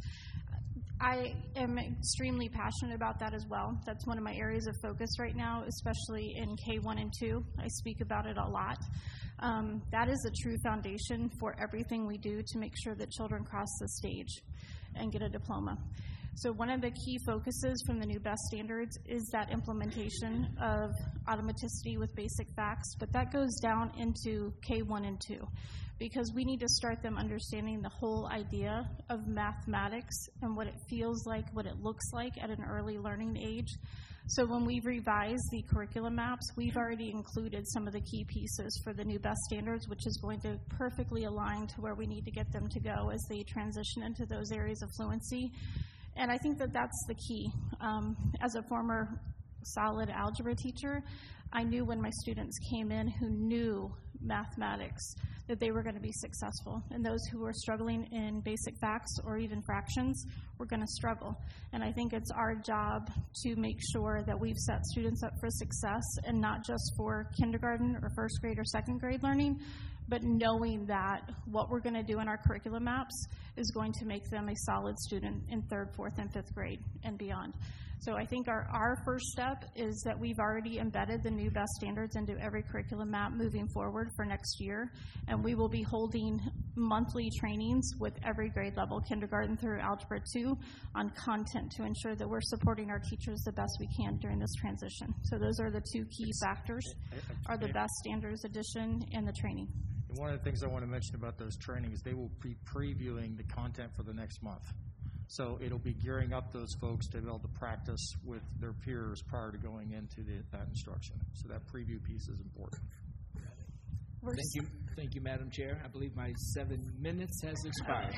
I am extremely passionate about that as well. That's one of my areas of focus right now, especially in K one and two. I speak about it a lot. Um, that is a true foundation for everything we do to make sure that children cross the stage and get a diploma. So one of the key focuses from the new BEST standards is that implementation of automaticity with basic facts, but that goes down into K one and two because we need to start them understanding the whole idea of mathematics and what it feels like, what it looks like at an early learning age. So when we revise the curriculum maps, we've already included some of the key pieces for the new BEST standards, which is going to perfectly align to where we need to get them to go as they transition into those areas of fluency. And I think that that's the key. Um, as a former solid algebra teacher, I knew when my students came in who knew mathematics that they were going to be successful. And those who were struggling in basic facts or even fractions were going to struggle. And I think it's our job to make sure that we've set students up for success, and not just for kindergarten or first grade or second grade learning, but knowing that what we're going to do in our curriculum maps is going to make them a solid student in third, fourth, and fifth grade and beyond. So I think our, our first step is that we've already embedded the new BEST standards into every curriculum map moving forward for next year, and we will be holding monthly trainings with every grade level, kindergarten through Algebra two, on content to ensure that we're supporting our teachers the best we can during this transition. So those are the two key factors, are the BEST standards edition and the training. And one of the things I want to mention about those trainings, they will be previewing the content for the next month. So it'll be gearing up those folks to be able to practice with their peers prior to going into the, that instruction. So that preview piece is important. Thank you, thank you, Madam Chair. I believe my seven minutes has expired.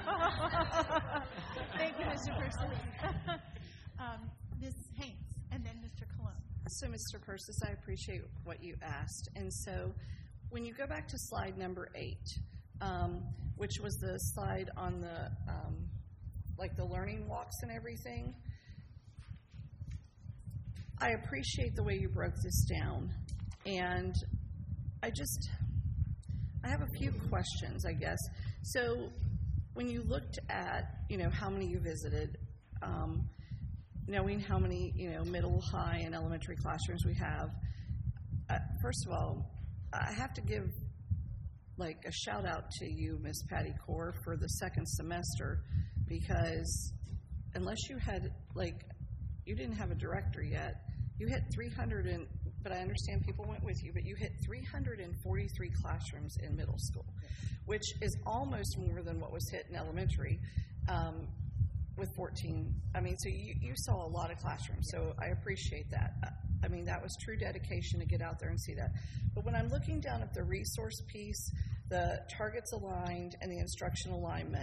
Thank you, Mister Persis. um, Miz Haynes, and then Mister Colon. So, Mister Persis, I appreciate what you asked. And so when you go back to slide number eight, um, which was the slide on the um, like the learning walks and everything, I appreciate the way you broke this down. And I just, I have a few questions, I guess. So when you looked at, you know, how many you visited, um, knowing how many, you know, middle, high, and elementary classrooms we have, uh, first of all, I have to give, like, a shout out to you, Miz Patty Core, for the second semester, because unless you had, like, you didn't have a director yet, you hit three hundred and, but I understand people went with you, but you hit three hundred forty-three classrooms in middle school, which is almost more than what was hit in elementary um, with fourteen. I mean, so you, you saw a lot of classrooms, so I appreciate that. I mean, that was true dedication to get out there and see that. But when I'm looking down at the resource piece, the targets aligned, and the instruction alignment,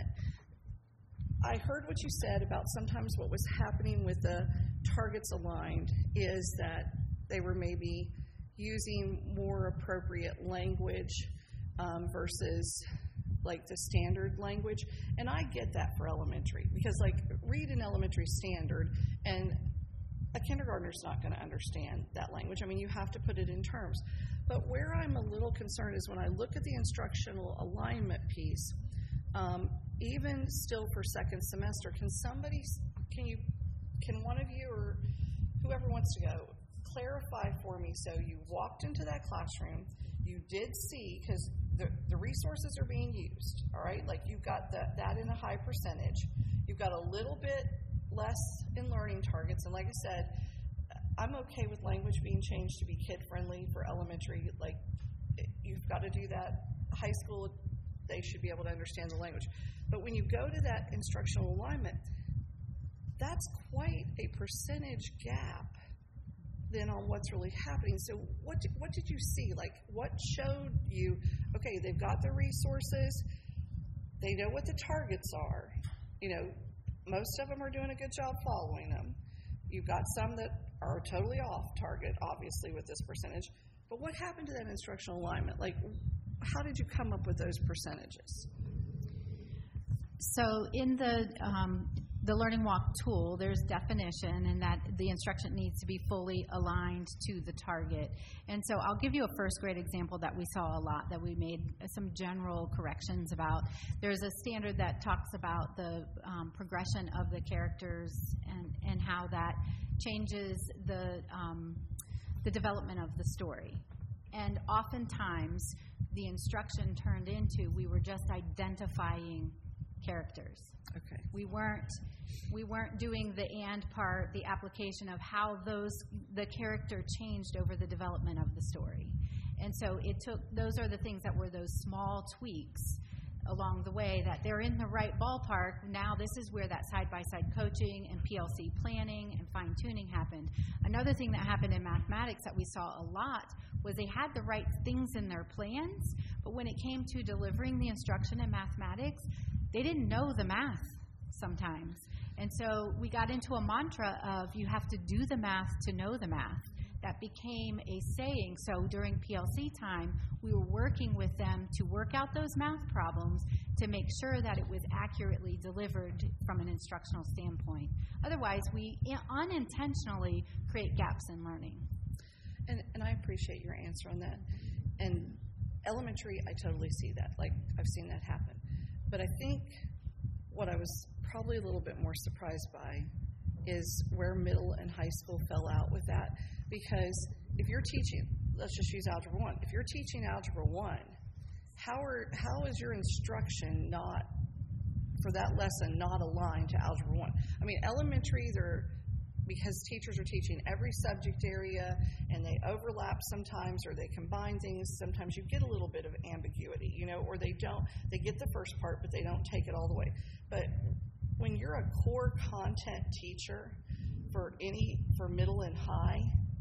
I heard what you said about sometimes what was happening with the targets aligned is that they were maybe using more appropriate language um, versus like the standard language. And I get that for elementary because, like, read an elementary standard and a kindergartner's not going to understand that language. I mean, you have to put it in terms. But where I'm a little concerned is when I look at the instructional alignment piece, um, even still for second semester, can somebody, can you, can one of you or whoever wants to go, clarify for me? So you walked into that classroom, you did see, because the, the resources are being used, all right? Like, you've got that, that in a high percentage. You've got a little bit less in learning targets, and like I said, I'm okay with language being changed to be kid-friendly for elementary. Like, you've got to do that. High school, they should be able to understand the language. But when you go to that instructional alignment, that's quite a percentage gap then on what's really happening. So what did, what did you see? Like, what showed you, okay, they've got the resources, they know what the targets are. You know, most of them are doing a good job following them. You've got some that are totally off target, obviously, with this percentage. But what happened to that instructional alignment? Like, how did you come up with those percentages? So in the um, the Learning Walk tool, there's definition, and that the instruction needs to be fully aligned to the target. And so I'll give you a first grade example that we saw a lot, that we made some general corrections about. There's a standard that talks about the um, progression of the characters and, and how that changes the um, the development of the story. And oftentimes, the instruction turned into, we were just identifying characters. Okay. We weren't we weren't doing the and part, the application of how those the character changed over the development of the story. And so it took those are the things that were those small tweaks along the way, that they're in the right ballpark. Now this is where that side-by-side coaching and P L C planning and fine-tuning happened. Another thing that happened in mathematics that we saw a lot was they had the right things in their plans, but when it came to delivering the instruction in mathematics, they didn't know the math sometimes. And so we got into a mantra of you have to do the math to know the math. That became a saying. So during P L C time, we were working with them to work out those math problems to make sure that it was accurately delivered from an instructional standpoint. Otherwise, we unintentionally create gaps in learning. And, and I appreciate your answer on that. And elementary, I totally see that. Like, I've seen that happen. But I think what I was probably a little bit more surprised by is where middle and high school fell out with that. Because if you're teaching, let's just use Algebra one. If you're teaching Algebra one, how are how is your instruction not, for that lesson, not aligned to Algebra one? I mean, elementary, they're, because teachers are teaching every subject area and they overlap sometimes, or they combine things, sometimes you get a little bit of ambiguity, you know, or they don't, they get the first part, but they don't take it all the way. But when you're a core content teacher for any, for middle and high,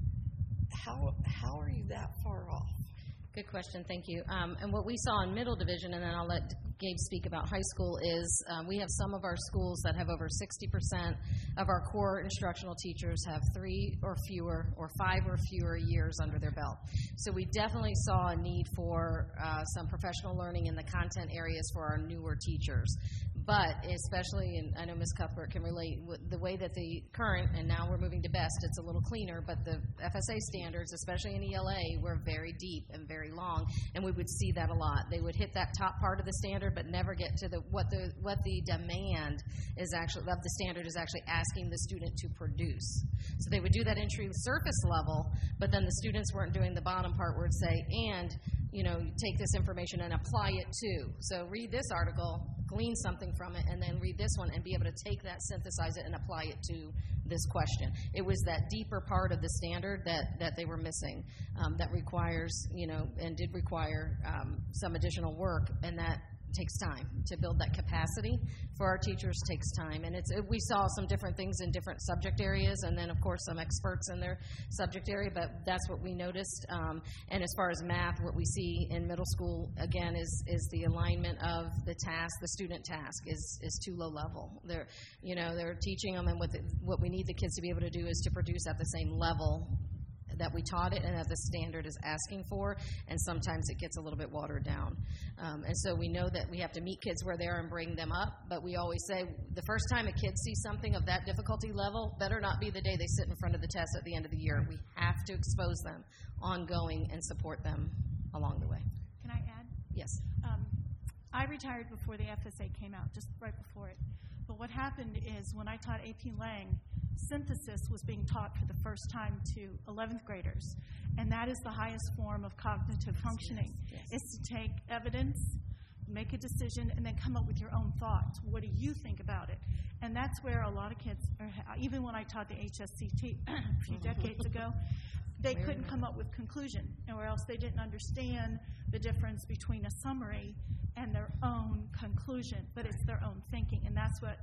how how are you that far off? Good question. Thank you. Um, and what we saw in middle division, and then I'll let Gabe speak about high school, is um, we have some of our schools that have over sixty percent of our core instructional teachers have three or fewer or five or fewer years under their belt. So we definitely saw a need for uh, some professional learning in the content areas for our newer teachers. But especially, and I know Miz Cuthbert can relate, the way that the current, and now we're moving to BEST, it's a little cleaner, but the F S A standards, especially in E L A, were very deep and very long, and we would see that a lot. They would hit that top part of the standard, but never get to the what the what the demand is actually of the standard is actually asking the student to produce. So they would do that entry surface level, but then the students weren't doing the bottom part where it'd say, and you know, take this information and apply it to. So read this article, glean something from it, and then read this one and be able to take that, synthesize it, and apply it to this question. It was that deeper part of the standard that, that they were missing um, that requires, you know, and did require um, some additional work, and that takes time. To build that capacity for our teachers takes time. And it's it, we saw some different things in different subject areas, and then, of course, some experts in their subject area, but that's what we noticed. Um, and as far as math, what we see in middle school, again, is is the alignment of the task, the student task, is is too low level. They're, you know, they're teaching them, and what, the, what we need the kids to be able to do is to produce at the same level that we taught it and that the standard is asking for, and sometimes it gets a little bit watered down. Um, and so we know that we have to meet kids where they are and bring them up, but we always say the first time a kid sees something of that difficulty level better not be the day they sit in front of the test at the end of the year. We have to expose them ongoing and support them along the way. Can I add? Yes. Um, I retired before the F S A came out, just right before it. But what happened is when I taught A P Lang, synthesis was being taught for the first time to eleventh graders, and that is the highest form of cognitive functioning. Yes, yes. Is to take evidence, make a decision, and then come up with your own thoughts. What do you think about it? And that's where a lot of kids, are, even when I taught the H S C T a few decades ago, they couldn't come up with conclusion, or else they didn't understand the difference between a summary and their own conclusion, but it's their own thinking. And that's what,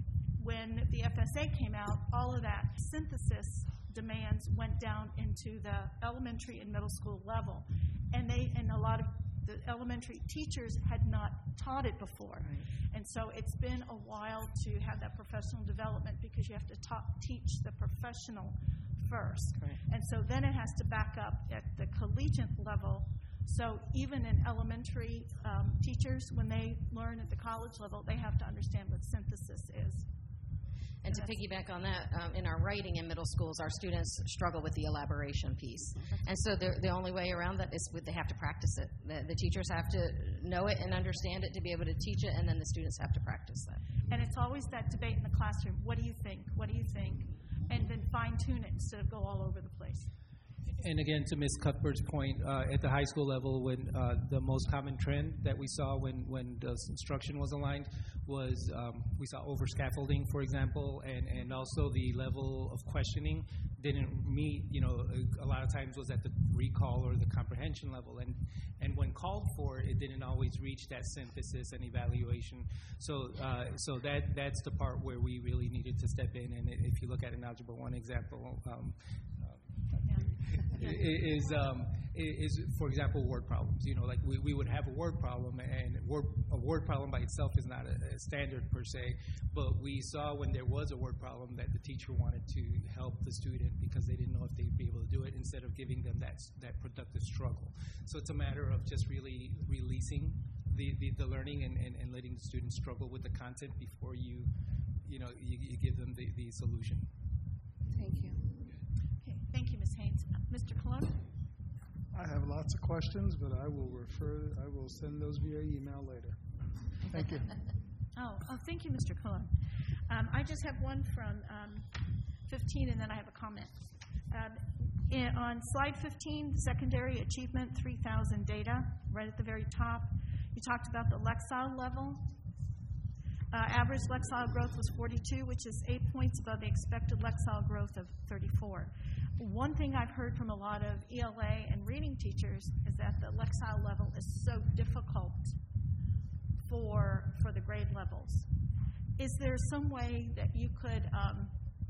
when the F S A came out, all of that synthesis demands went down into the elementary and middle school level. And they, and a lot of the elementary teachers had not taught it before. Right. And so it's been a while to have that professional development, because you have to ta- teach the professional first. Right. And so then it has to back up at the collegiate level So even in elementary um, teachers, when they learn at the college level, they have to understand what synthesis is. And to piggyback on that, um, in our writing in middle schools, our students struggle with the elaboration piece. And so the, the only way around that is with, they have to practice it. The, the teachers have to know it and understand it to be able to teach it, and then the students have to practice that. And it's always that debate in the classroom. What do you think? What do you think? And then fine-tune it instead of go all over the place. And again, to Miz Cuthbert's point, uh, at the high school level, when uh, the most common trend that we saw when, when the instruction was aligned was um, we saw over scaffolding, for example, and, and also the level of questioning didn't meet, you know, a, a lot of times was at the recall or the comprehension level. And, and when called for, it didn't always reach that synthesis and evaluation. So uh, so that that's the part where we really needed to step in. And if you look at an Algebra one example, um, is um, is for example word problems. You know, like we, we would have a word problem, and word, a word problem by itself is not a, a standard per se. But we saw when there was a word problem that the teacher wanted to help the student because they didn't know if they'd be able to do it, instead of giving them that that productive struggle. So it's a matter of just really releasing the, the, the learning and, and, and letting the students struggle with the content before you you know you, you give them the, the solution. Thank you. Okay, thank you, Miz Haynes. Mister Colon? I have lots of questions, but I will refer, I will send those via email later. Thank you. Oh, oh, thank you, Mister Colon. Um, I just have one from um, fifteen, and then I have a comment. Um, in, on slide fifteen, secondary achievement three thousand data, right at the very top, you talked about the Lexile level. Uh, average Lexile growth was forty-two, which is eight points above the expected Lexile growth of thirty-four. One thing I've heard from a lot of E L A and reading teachers is that the Lexile level is so difficult for for the grade levels. Is there some way that you could, um,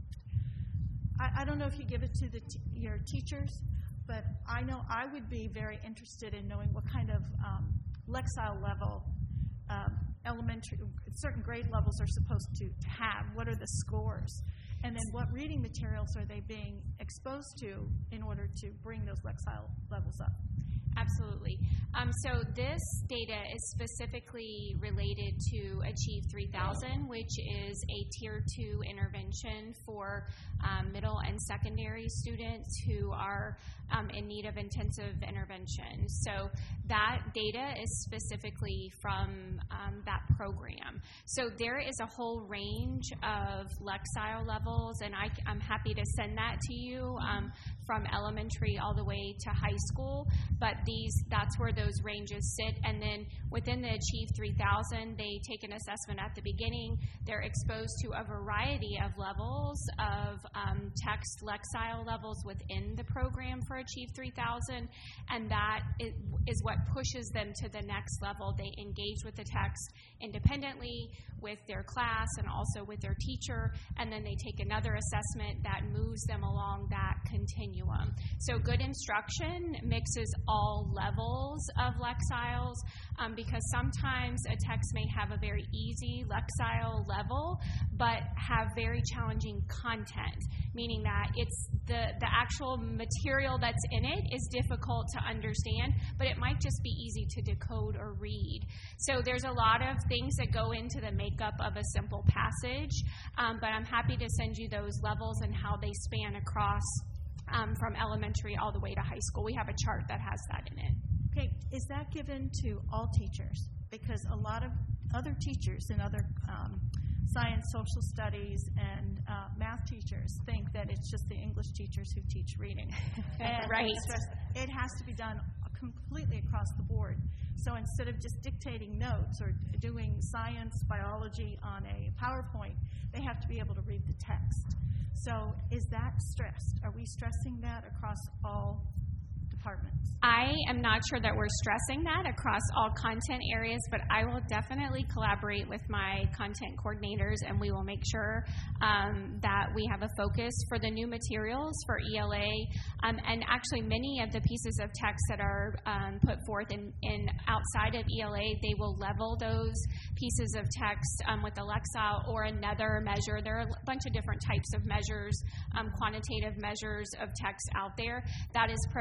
I, I don't know if you give it to the t- your teachers, but I know I would be very interested in knowing what kind of um, Lexile level um, elementary, certain grade levels are supposed to, to have. What are the scores? And then what reading materials are they being exposed to in order to bring those Lexile levels up? Absolutely. Um, so this data is specifically related to Achieve three thousand, which is a Tier two intervention for um, middle and secondary students who are um, in need of intensive intervention. So that data is specifically from um, that program. So there is a whole range of Lexile levels, and I, I'm happy to send that to you um, from elementary all the way to high school. But these, that's where those ranges sit. And then within the Achieve three thousand, they take an assessment at the beginning. They're exposed to a variety of levels of um, text Lexile levels within the program for Achieve three thousand, and that is, is what pushes them to the next level. They engage with the text independently with their class and also with their teacher, and then they take another assessment that moves them along that continuum. So good instruction mixes all levels of Lexiles um, because sometimes a text may have a very easy Lexile level but have very challenging content, meaning that it's the, the actual material that's in it is difficult to understand, but it might just be easy to decode or read. So there's a lot of things that go into the makeup of a simple passage, um, but I'm happy to send you those levels and how they span across um, from elementary all the way to high school. We have a chart that has that in it. Okay, is that given to all teachers? Because a lot of other teachers in other um, science, social studies, and uh, math teachers think that it's just the English teachers who teach reading. And right. Just, it has to be done completely across the board. So instead of just dictating notes or doing science, biology on a PowerPoint, they have to be able to read the text. So is that stressed? Are we stressing that across all departments? I am not sure that we're stressing that across all content areas, but I will definitely collaborate with my content coordinators, and we will make sure um, that we have a focus for the new materials for E L A. Um, and actually, many of the pieces of text that are um, put forth in, in outside of E L A, they will level those pieces of text um, with the Lexile or another measure. There are a bunch of different types of measures, um, quantitative measures of text out there that is provided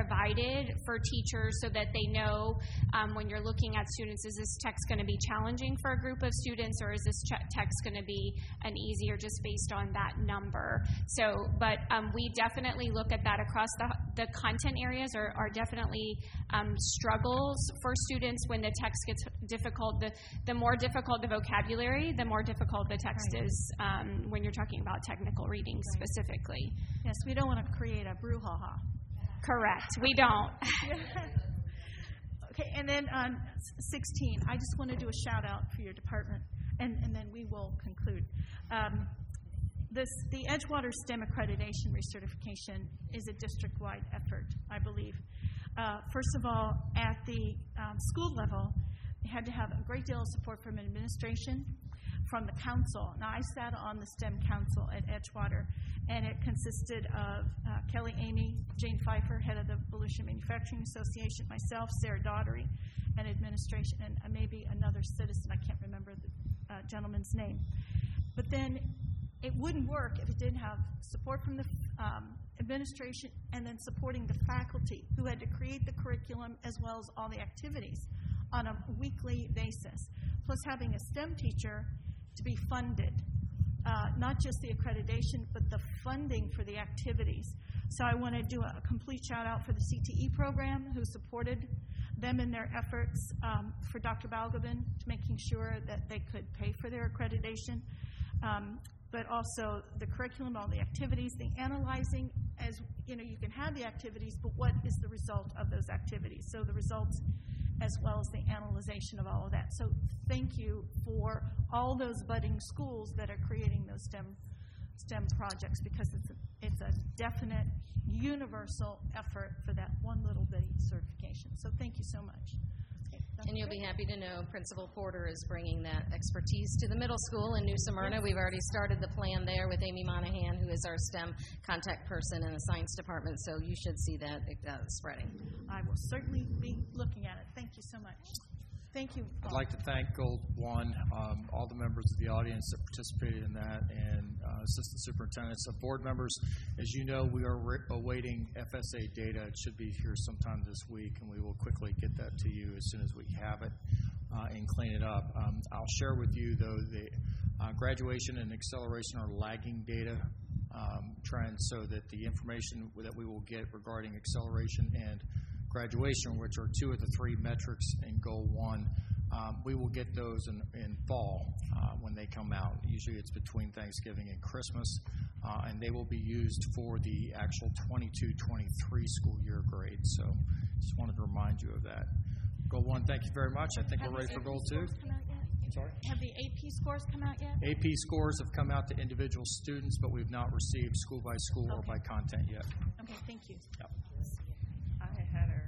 provided for teachers so that they know um, when you're looking at students, is this text going to be challenging for a group of students, or is this ch- text going to be an easier just based on that number? So, but um, we definitely look at that across the, the content areas are, are definitely um, struggles for students when the text gets difficult. The, the more difficult the vocabulary, the more difficult the text Right. is um, when you're talking about technical reading Right. specifically. Yes, we don't want to create a brouhaha. Correct. We don't. Okay, and then on sixteen, I just want to do a shout out for your department, and, and then we will conclude. Um, this, the Edgewater STEM accreditation recertification is a district-wide effort, I believe. Uh, first of all, at the um, school level, we had to have a great deal of support from administration, from the council. Now, I sat on the STEM council at Edgewater, and it consisted of uh, Kelly Amy, Jane Pfeiffer, head of the Volusia Manufacturing Association, myself, Sarah Daughtery, and administration, and uh, maybe another citizen. I can't remember the uh, gentleman's name. But then it wouldn't work if it didn't have support from the um, administration and then supporting the faculty who had to create the curriculum as well as all the activities on a weekly basis, plus having a STEM teacher to be funded, uh, not just the accreditation, but the funding for the activities. So I want to do a, a complete shout out for the C T E program, who supported them in their efforts, um, for Doctor Balgobin, to making sure that they could pay for their accreditation, um, but also the curriculum, all the activities, the analyzing. As you know, you can have the activities, but what is the result of those activities? So the results, as well as the analyzation of all of that. So thank you for all those budding schools that are creating those STEM STEM projects, because it's a, it's a definite universal effort for that one little bitty certification. So thank you so much. And you'll be happy to know Principal Porter is bringing that expertise to the middle school in New Smyrna. Yes. We've already started the plan there with Amy Monahan, who is our STEM contact person in the science department, so you should see that uh, spreading. I will certainly be looking at it. Thank you so much. Thank you. I'd like to thank Gold One, um, all the members of the audience that participated in that, and uh, assistant superintendents, uh, board members. As you know, we are re- awaiting F S A data. It should be here sometime this week, and we will quickly get that to you as soon as we have it uh, and clean it up. Um, I'll share with you, though, the uh, graduation and acceleration are lagging data um, trends, so that the information that we will get regarding acceleration and graduation, which are two of the three metrics in Goal One, um, we will get those in, in fall uh, when they come out. Usually it's between Thanksgiving and Christmas, uh, and they will be used for the actual twenty-two twenty-three school year grade. So just wanted to remind you of that. Goal One, thank you very much. I think Have we're ready the for A P Goal Two. scores come out yet? I'm sorry? Have the A P scores come out yet? A P scores have come out to individual students, but we've not received school by school or Okay. by content yet. Okay, thank you. Yep. I had her.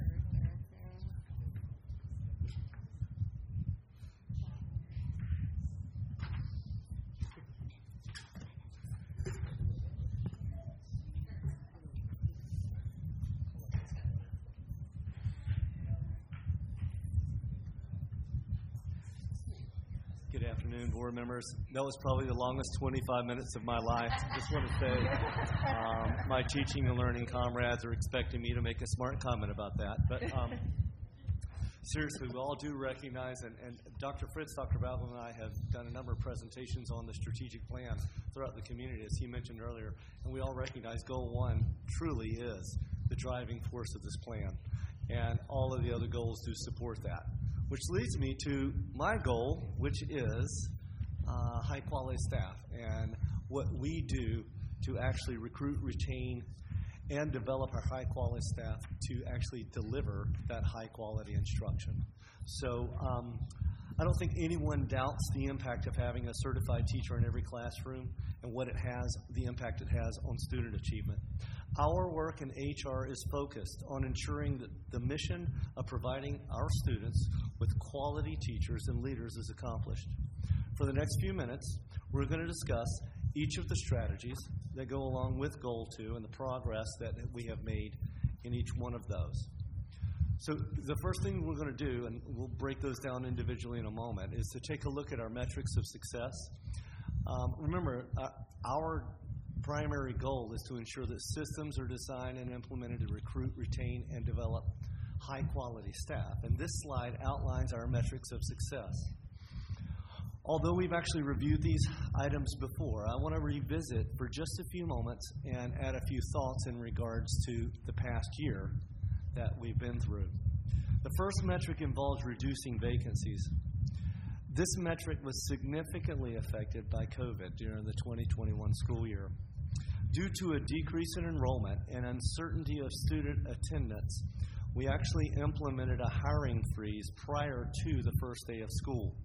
Good afternoon, board members. That was probably the longest twenty-five minutes of my life. Just want to say um, my teaching and learning comrades are expecting me to make a smart comment about that. But um, seriously, we all do recognize, and, and Doctor Fritz, Doctor Balvin, and I have done a number of presentations on the strategic plan throughout the community, as he mentioned earlier, and we all recognize Goal One truly is the driving force of this plan, and all of the other goals do support that. Which leads me to my goal, which is uh, high-quality staff and what we do to actually recruit, retain, and develop our high-quality staff to actually deliver that high-quality instruction. So um, I don't think anyone doubts the impact of having a certified teacher in every classroom and what it has, the impact it has on student achievement. Our work in H R is focused on ensuring that the mission of providing our students with quality teachers and leaders is accomplished. For the next few minutes, we're going to discuss each of the strategies that go along with Goal Two and the progress that we have made in each one of those. So the first thing we're going to do, and we'll break those down individually in a moment, is to take a look at our metrics of success. Um, remember, uh, our primary goal is to ensure that systems are designed and implemented to recruit, retain, and develop high-quality staff. And this slide outlines our metrics of success. Although we've actually reviewed these items before, I want to revisit for just a few moments and add a few thoughts in regards to the past year that we've been through. The first metric involves reducing vacancies. This metric was significantly affected by COVID during the twenty twenty-one school year. Due to a decrease in enrollment and uncertainty of student attendance, we actually implemented a hiring freeze prior to the first day of school.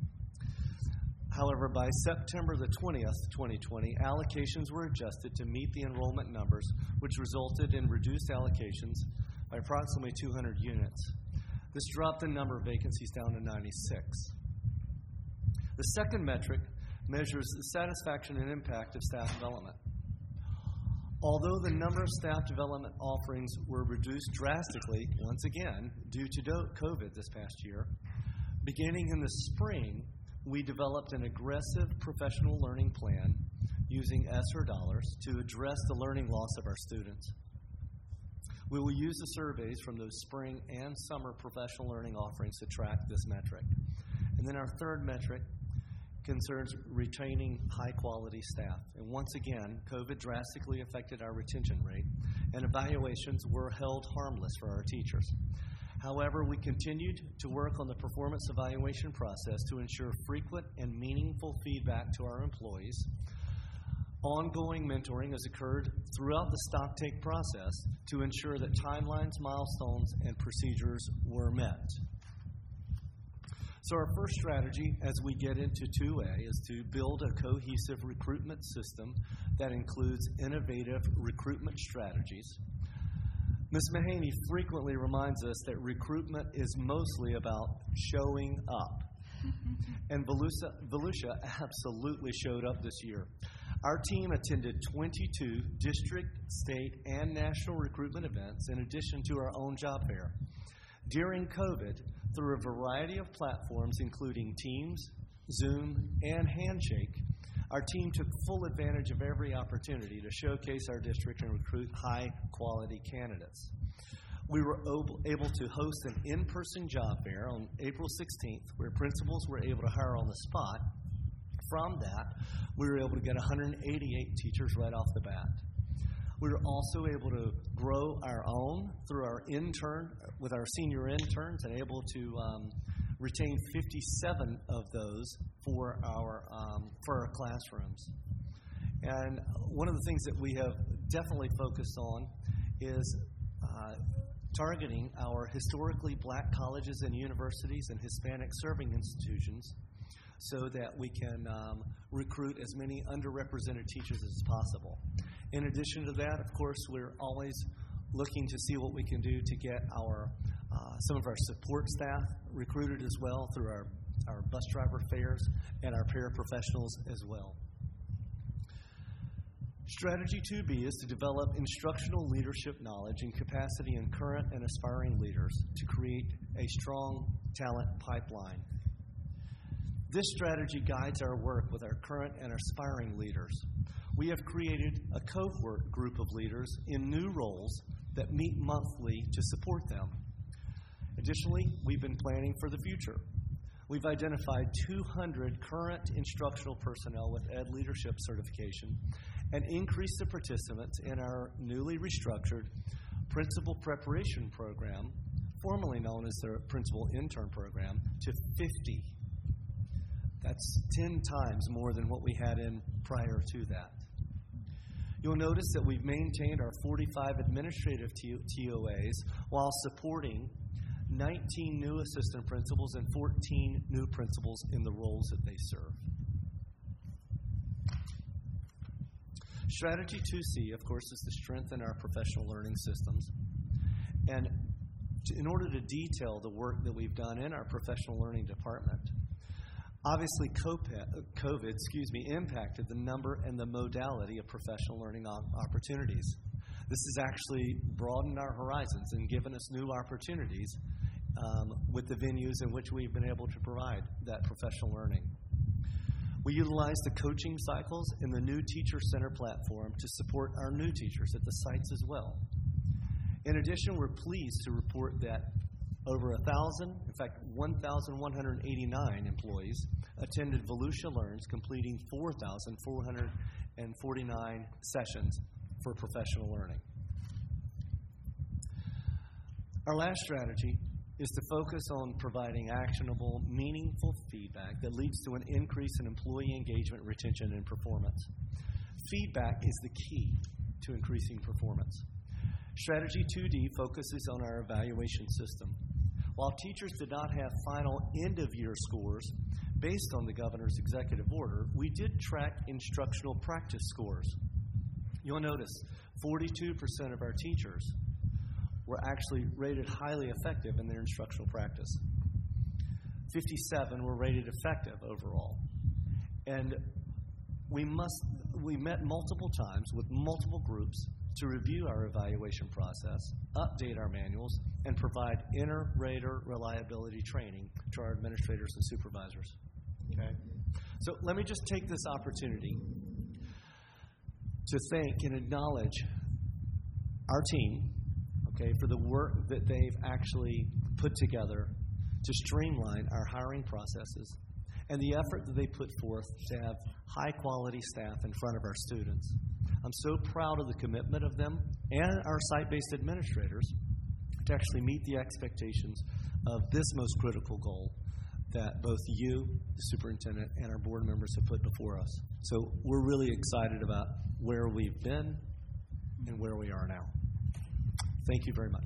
However, by September the twentieth, twenty twenty, allocations were adjusted to meet the enrollment numbers, which resulted in reduced allocations by approximately two hundred units. This dropped the number of vacancies down to ninety-six. The second metric measures the satisfaction and impact of staff development. Although the number of staff development offerings were reduced drastically, once again, due to COVID this past year, beginning in the spring, we developed an aggressive professional learning plan using ESSER dollars to address the learning loss of our students. We will use the surveys from those spring and summer professional learning offerings to track this metric. And then our third metric concerns retaining high-quality staff. And once again, COVID drastically affected our retention rate, and evaluations were held harmless for our teachers. However, we continued to work on the performance evaluation process to ensure frequent and meaningful feedback to our employees. Ongoing mentoring has occurred throughout the stocktake process to ensure that timelines, milestones, and procedures were met. So our first strategy as we get into two A is to build a cohesive recruitment system that includes innovative recruitment strategies. Miz Mahaney frequently reminds us that recruitment is mostly about showing up. And Volusia, Volusia absolutely showed up this year. Our team attended twenty-two district, state, and national recruitment events in addition to our own job fair. During COVID, through a variety of platforms including Teams, Zoom, and Handshake, our team took full advantage of every opportunity to showcase our district and recruit high-quality candidates. We were able to host an in-person job fair on April sixteenth where principals were able to hire on the spot. From that, we were able to get one hundred eighty-eight teachers right off the bat. We were also able to grow our own through our intern, with our senior interns, and able to um, retain fifty-seven of those for our um, for our classrooms. And one of the things that we have definitely focused on is uh, targeting our historically black colleges and universities and Hispanic serving institutions so that we can um, recruit as many underrepresented teachers as possible. In addition to that, of course, we're always looking to see what we can do to get our uh, some of our support staff recruited as well through our, our bus driver fairs and our paraprofessionals as well. Strategy two B is to develop instructional leadership knowledge and capacity in current and aspiring leaders to create a strong talent pipeline. This strategy guides our work with our current and aspiring leaders. We have created a cohort group of leaders in new roles that meet monthly to support them. Additionally, we've been planning for the future. We've identified two hundred current instructional personnel with Ed Leadership certification and increased the participants in our newly restructured Principal Preparation Program, formerly known as the Principal Intern Program, to fifty. That's ten times more than what we had in prior to that. You'll notice that we've maintained our forty-five administrative T O As while supporting nineteen new assistant principals and fourteen new principals in the roles that they serve. Strategy two C, of course, is to strengthen our professional learning systems. And to, in order to detail the work that we've done in our professional learning department, obviously, COVID, excuse me, impacted the number and the modality of professional learning opportunities. This has actually broadened our horizons and given us new opportunities um, with the venues in which we've been able to provide that professional learning. We utilize the coaching cycles in the new Teacher Center platform to support our new teachers at the sites as well. In addition, we're pleased to report that over one thousand, in fact, one thousand one hundred eighty-nine employees attended Volusia Learns, completing four thousand four hundred forty-nine sessions for professional learning. Our last strategy is to focus on providing actionable, meaningful feedback that leads to an increase in employee engagement, retention, and performance. Feedback is the key to increasing performance. Strategy two D focuses on our evaluation system. While teachers did not have final end-of-year scores based on the governor's executive order, we did track instructional practice scores. You'll notice forty-two percent of our teachers were actually rated highly effective in their instructional practice. fifty-seven were rated effective overall. And we must we met multiple times with multiple groups to review our evaluation process, update our manuals, and provide inter-rater reliability training to our administrators and supervisors. Okay? So let me just take this opportunity to thank and acknowledge our team, okay, for the work that they've actually put together to streamline our hiring processes and the effort that they put forth to have high-quality staff in front of our students. I'm so proud of the commitment of them and our site-based administrators to actually meet the expectations of this most critical goal that both you, the superintendent, and our board members have put before us. So we're really excited about where we've been and where we are now. Thank you very much.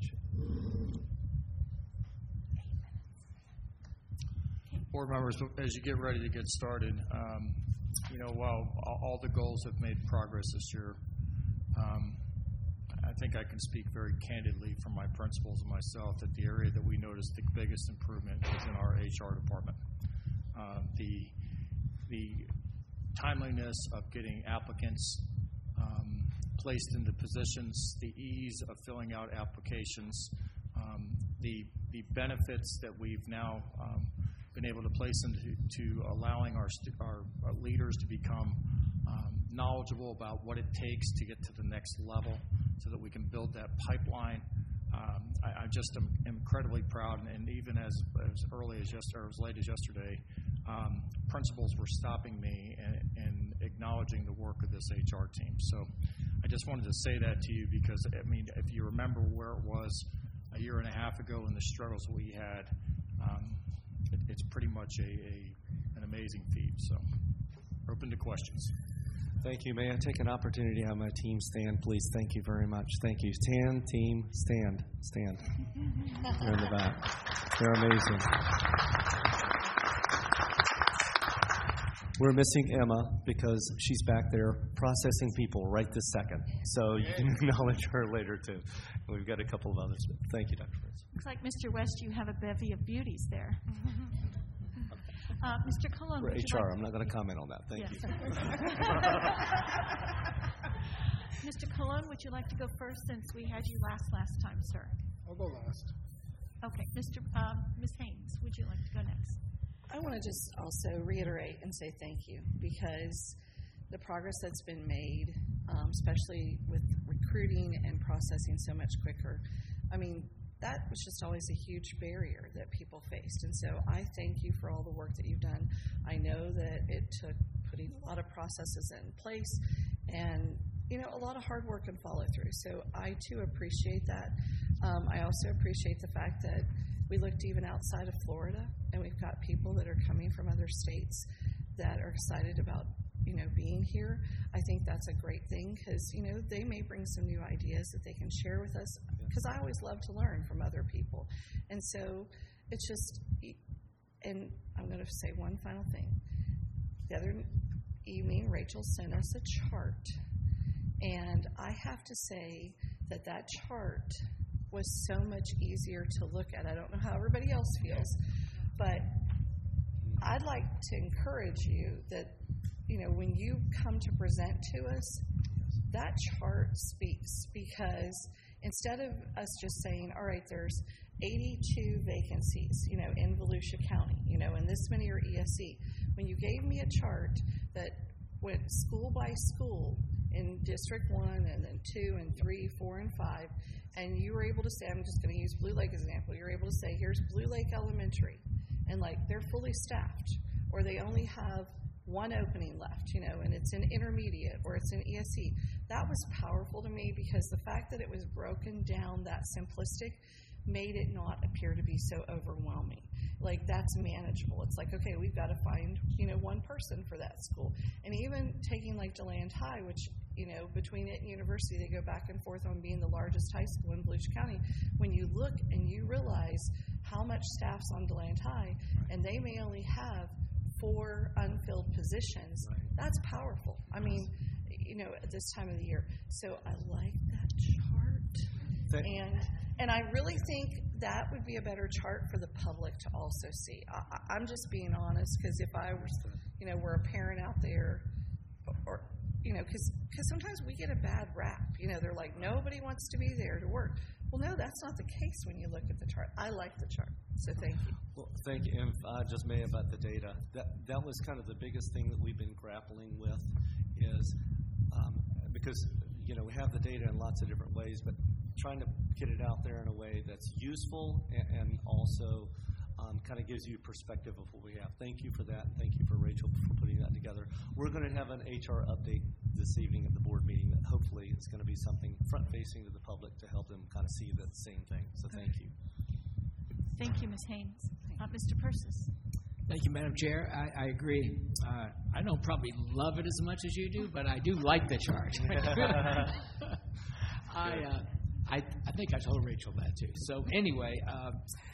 Board members, as you get ready to get started, um, you know, while all the goals have made progress this year, um, I think I can speak very candidly from my principals and myself that the area that we noticed the biggest improvement is in our H R department. Uh, the the timeliness of getting applicants um, placed into positions, the ease of filling out applications, um, the the benefits that we've now um, been able to place into to allowing our, stu- our, our leaders to become um, knowledgeable about what it takes to get to the next level so that we can build that pipeline. Um, I, I just am incredibly proud, and, and even as, as early as yesterday, or as late as yesterday, um, principals were stopping me and, and acknowledging the work of this H R team. So I just wanted to say that to you because, I mean, if you remember where it was a year and a half ago and the struggles we had, um, it, it's pretty much a, a an amazing feat. So open to questions. Thank you. May I take an opportunity to have my team stand, please? Thank you very much. Thank you. Stand, team, stand, stand. They're in the back. They're amazing. We're missing Emma because she's back there processing people right this second. So you can acknowledge her later, too. We've got a couple of others. Thank you, Doctor Fritz. Looks like, Mister West, you have a bevy of beauties there. Uh, Mister Colon, For would H R, you like I'm not going to comment on that. Thank yes. you. Mister Colon, would you like to go first since we had you last last time, sir? I'll go last. Okay. Mister Um, Miz Haynes, would you like to go next? I want to just also reiterate and say thank you because the progress that's been made, um, especially with recruiting and processing so much quicker, I mean, that was just always a huge barrier that people faced. And so I thank you for all the work that you've done. I know that it took putting a lot of processes in place and, you know, a lot of hard work and follow through. So I, too, appreciate that. Um, I also appreciate the fact that we looked even outside of Florida, and we've got people that are coming from other states that are excited about, you know, being here. I think that's a great thing because, you know, they may bring some new ideas that they can share with us because I always love to learn from other people. And so it's just, and I'm going to say one final thing. The other evening, Rachel sent us a chart, and I have to say that that chart was so much easier to look at. I don't know how everybody else feels, but I'd like to encourage you that, you know, when you come to present to us, that chart speaks because instead of us just saying, all right, there's eighty-two vacancies, you know, in Volusia County, you know, and this many are E S E, when you gave me a chart that went school by school in District one and then two and three, four and five, and you were able to say, I'm just going to use Blue Lake as an example, you're able to say, here's Blue Lake Elementary, and like they're fully staffed, or they only have one opening left, you know, and it's in intermediate or it's in E S E. That was powerful to me because the fact that it was broken down that simplistic made it not appear to be so overwhelming. Like, that's manageable. It's like, okay, we've got to find, you know, one person for that school. And even taking like DeLand High, which, you know, between it and University, they go back and forth on being the largest high school in Volusia County. When you look and you realize how much staff's on DeLand High, and they may only have four unfilled positions, right. That's powerful. I mean, you know, at this time of the year. So I like that chart. Thank and and I really think that would be a better chart for the public to also see. I, I'm just being honest, because if I was, you know, were a parent out there, or, you know, because sometimes we get a bad rap. You know, they're like, nobody wants to be there to work. Well, no, that's not the case when you look at the chart. I like the chart, so thank you. Well, thank you. And if I just may about the data, that that was kind of the biggest thing that we've been grappling with, is um, because, you know, we have the data in lots of different ways, but trying to get it out there in a way that's useful and, and also um, kind of gives you a perspective of what we have. Thank you for that, and thank you for Rachel for putting that together. We're going to have an H R update this evening at the board meeting that hopefully is going to be something front-facing to the public to help them kind of see the same thing. So thank you. Thank you, Miz Haynes. Uh, Mister Persis. Thank you, Madam Chair. I, I agree. Uh, I don't probably love it as much as you do, but I do like the chart. I, uh, I I think I told Rachel that too. So anyway, uh,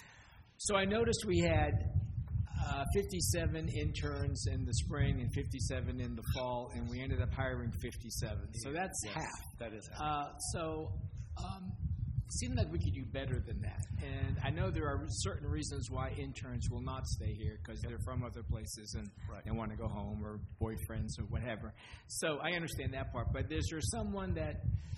so I noticed we had uh, fifty-seven interns in the spring and fifty-seven in the fall, and we ended up hiring fifty-seven. So that's yes, half. That is half. Uh, so um, it seemed like we could do better than that. And I know there are certain reasons why interns will not stay here, because they're from other places and right. they want to go home, or boyfriends or whatever. So I understand that part. But is there someone that,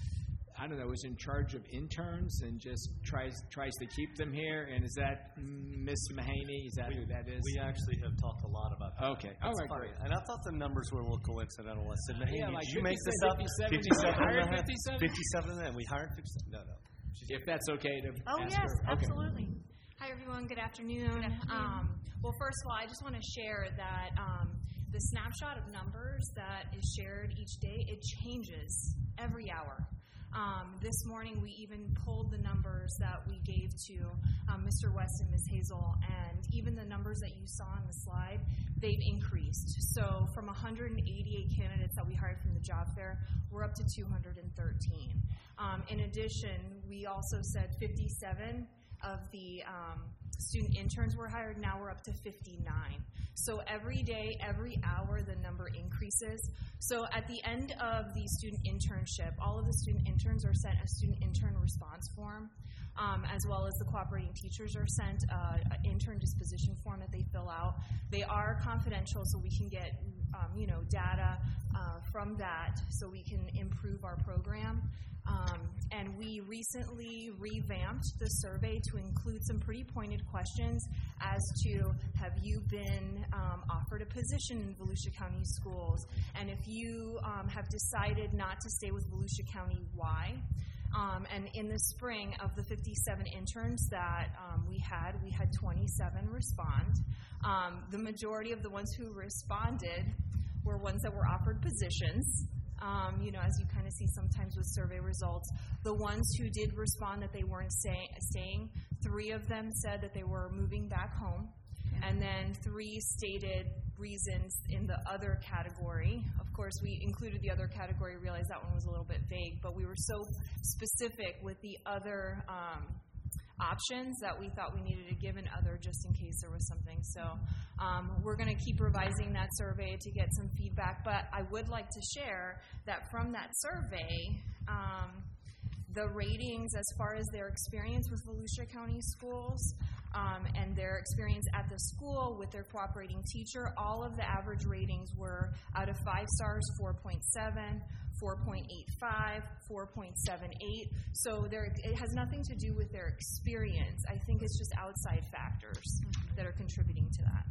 I don't know, is in charge of interns and just tries tries to keep them here? And is that Miss Mahaney? Is that we, who that is? We actually have talked a lot about that. Okay. That's All right, funny. great. And I thought the numbers were a little coincidental. I said, Mahaney, yeah, did like you make this up? fifty-seven, fifty-seven, hired and a half? fifty-seven? fifty-seven, and we hired fifty-seven? No, no. If that's okay to Oh, ask yes, her. Okay. absolutely. Hi, everyone. Good afternoon. Good afternoon. Um, well, first of all, I just want to share that um, the snapshot of numbers that is shared each day, it changes every hour. Um, this morning, we even pulled the numbers that we gave to um, Mister West and Miz Hazel, and even the numbers that you saw on the slide, they've increased. So from one hundred eighty-eight candidates that we hired from the job fair, we're up to two hundred thirteen. Um, in addition, we also said fifty-seven of the um, student interns were hired. Now we're up to fifty-nine. So every day, every hour, the number increases. So at the end of the student internship, all of the student interns are sent a student intern response form, um, as well as the cooperating teachers are sent uh, an intern disposition form that they fill out. They are confidential, so we can get um, you know, data uh, from that so we can improve our program. Um, and we recently revamped the survey to include some pretty pointed questions as to, have you been um, offered a position in Volusia County schools? And if you um, have decided not to stay with Volusia County, why? Um, and in the spring, of the fifty-seven interns that um, we had, we had twenty-seven respond. Um, the majority of the ones who responded were ones that were offered positions. Um, you know, as you kind of see sometimes with survey results. The ones who did respond that they weren't stay, staying, three of them said that they were moving back home. And then three stated reasons in the other category. Of course, we included the other category, realized that one was a little bit vague, but we were so specific with the other um, options that we thought we needed to give an other just in case there was something. So um, we're going to keep revising that survey to get some feedback, but I would like to share that from that survey, um, the ratings as far as their experience with Volusia County schools um, and their experience at the school with their cooperating teacher, all of the average ratings were out of five stars, four point seven, four point eight five, four point seven eight. So there, it has nothing to do with their experience. I think it's just outside factors that are contributing to that.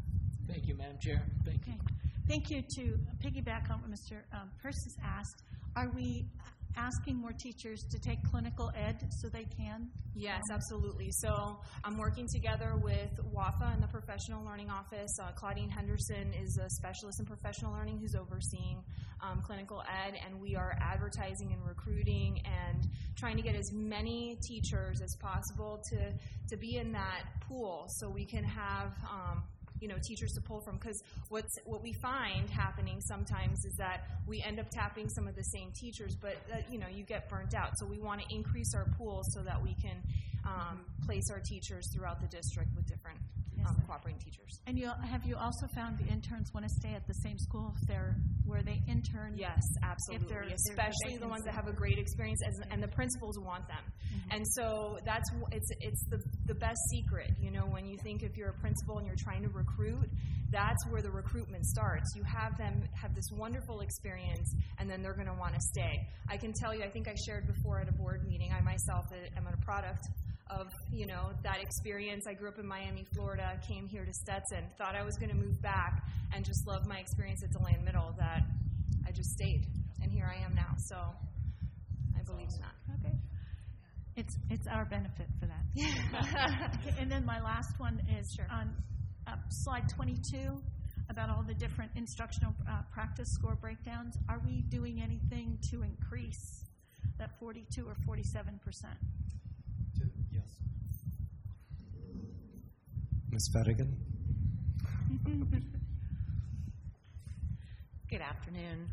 Thank you, Madam Chair. Thank you. Okay. Thank you. To piggyback on what Mister Um, Persis asked, are we asking more teachers to take clinical ed so they can? Yes, absolutely. So I'm working together with WAFA and the Professional Learning Office. Uh, Claudine Henderson is a specialist in professional learning who's overseeing um, clinical ed, and we are advertising and recruiting and trying to get as many teachers as possible to, to be in that pool so we can have um, you know, teachers to pull from, because what's what we find happening sometimes is that we end up tapping some of the same teachers, but uh, you know, you get burnt out. So we want to increase our pool so that we can um, place our teachers throughout the district with different um, cooperating teachers. And you have you also found the interns want to stay at the same school if they're where they intern? Yes, absolutely. Especially the ones that have a great experience, as, and the principals want them. Mm-hmm. And so that's it's it's the the best secret. You know, when you think if you're a principal and you're trying to recruit, that's where the recruitment starts. You have them have this wonderful experience, and then they're going to want to stay. I can tell you, I think I shared before at a board meeting, I myself am a product of, you know, that experience. I grew up in Miami, Florida, came here to Stetson, thought I was going to move back, and just loved my experience at DeLand Middle, that I just stayed, and here I am now. So I believe in that. Okay. It's it's our benefit for that. Okay, and then my last one is Sure. on uh, slide twenty-two about all the different instructional uh, practice score breakdowns. Are we doing anything to increase that forty-two or forty-seven percent? Yes. Miz Fettigan? Good afternoon.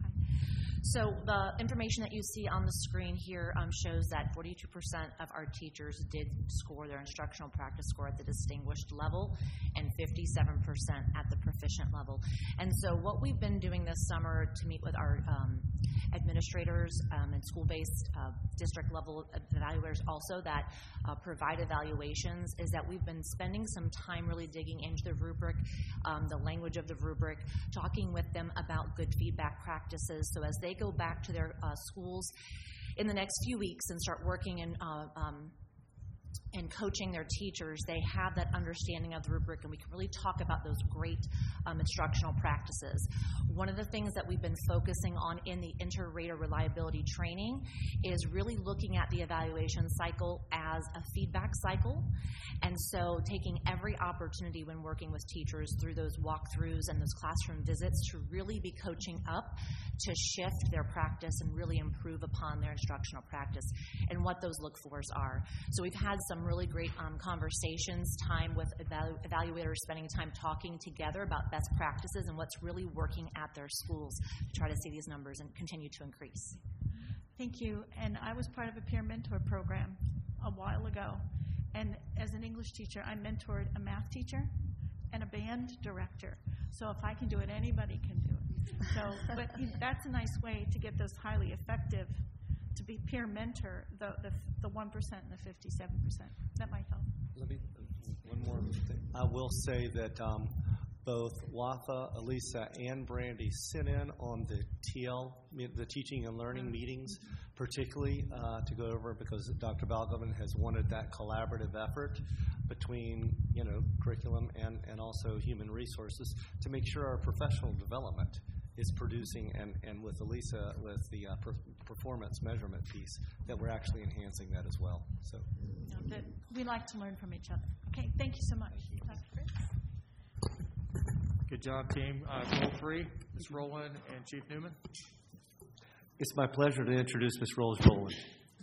So the information that you see on the screen here um, shows that forty-two percent of our teachers did score their instructional practice score at the distinguished level and fifty-seven percent at the proficient level. And so what we've been doing this summer to meet with our um, administrators um, and school-based uh, district-level evaluators also that uh, provide evaluations is that we've been spending some time really digging into the rubric, um, the language of the rubric, talking with them about good feedback practices. So as they go back to their uh, schools in the next few weeks and start working in uh, um, and coaching their teachers, they have that understanding of the rubric, and we can really talk about those great um, instructional practices. One of the things that we've been focusing on in the inter-rater reliability training is really looking at the evaluation cycle as a feedback cycle, and so taking every opportunity when working with teachers through those walkthroughs and those classroom visits to really be coaching up to shift their practice and really improve upon their instructional practice and what those look fors are. So we've had some really great um, conversations, time with evalu- evaluators, spending time talking together about best practices and what's really working at their schools to try to see these numbers and continue to increase. Thank you. And I was part of a peer mentor program a while ago. And as an English teacher, I mentored a math teacher and a band director. So if I can do it, anybody can do it. So, but that's a nice way to get those highly effective, to be peer mentor, the the, the one percent and the fifty-seven percent. That might help. Let me, one more thing. I will say that um, both Wafa, Elisa, and Brandy sit in on the T L, the teaching and learning mm-hmm. meetings, particularly uh, to go over, because Doctor Balgobin has wanted that collaborative effort between, you know, curriculum and, and also human resources to make sure our professional development is producing, and, and with Elisa, with the uh, per- performance measurement piece, that we're actually enhancing that as well. So no, that we like to learn from each other. Okay, thank you so much. Doctor Fritz. Good job, team. Uh, goal three, Miz Rowland and Chief Newman. It's my pleasure to introduce Miz Rose Rowland.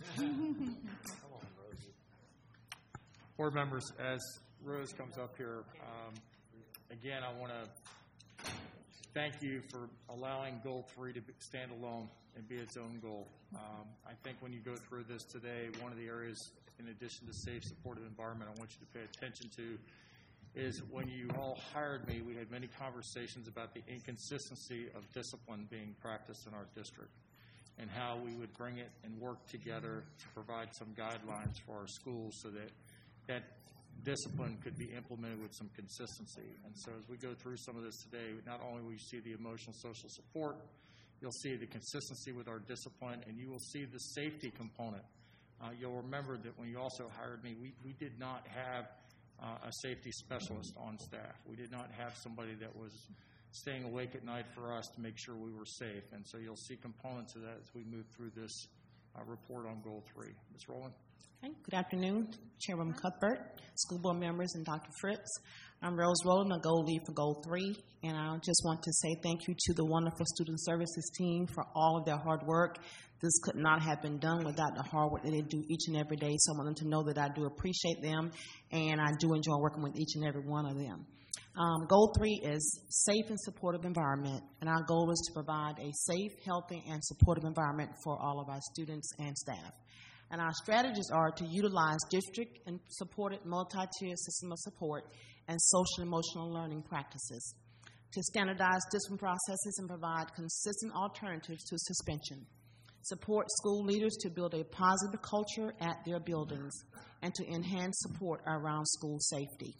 Board members, as Rose comes up here, um, again, I want to thank you for allowing goal three to stand alone and be its own goal. Um, I think when you go through this today, one of the areas, in addition to safe, supportive environment, I want you to pay attention to is when you all hired me, we had many conversations about the inconsistency of discipline being practiced in our district and how we would bring it and work together to provide some guidelines for our schools so that that discipline could be implemented with some consistency. And so as we go through some of this today, not only will you see the emotional social support, you'll see the consistency with our discipline, and you will see the safety component. Uh, you'll remember that when you also hired me, we, we did not have uh, a safety specialist on staff. We did not have somebody that was staying awake at night for us to make sure we were safe. And so you'll see components of that as we move through this uh, report on Goal three. Miz Rowland? Okay. Good afternoon, Chairwoman Cuthbert, school board members, and Doctor Fritz. I'm Rose Rowland, a Goal Lead for Goal three, and I just want to say thank you to the wonderful Student Services team for all of their hard work. This could not have been done without the hard work that they do each and every day, so I want them to know that I do appreciate them, and I do enjoy working with each and every one of them. Um, goal three is safe and supportive environment, and our goal is to provide a safe, healthy, and supportive environment for all of our students and staff. And our strategies are to utilize district and supported multi-tiered system of support and social emotional learning practices, to standardize discipline processes and provide consistent alternatives to suspension, support school leaders to build a positive culture at their buildings, and to enhance support around school safety.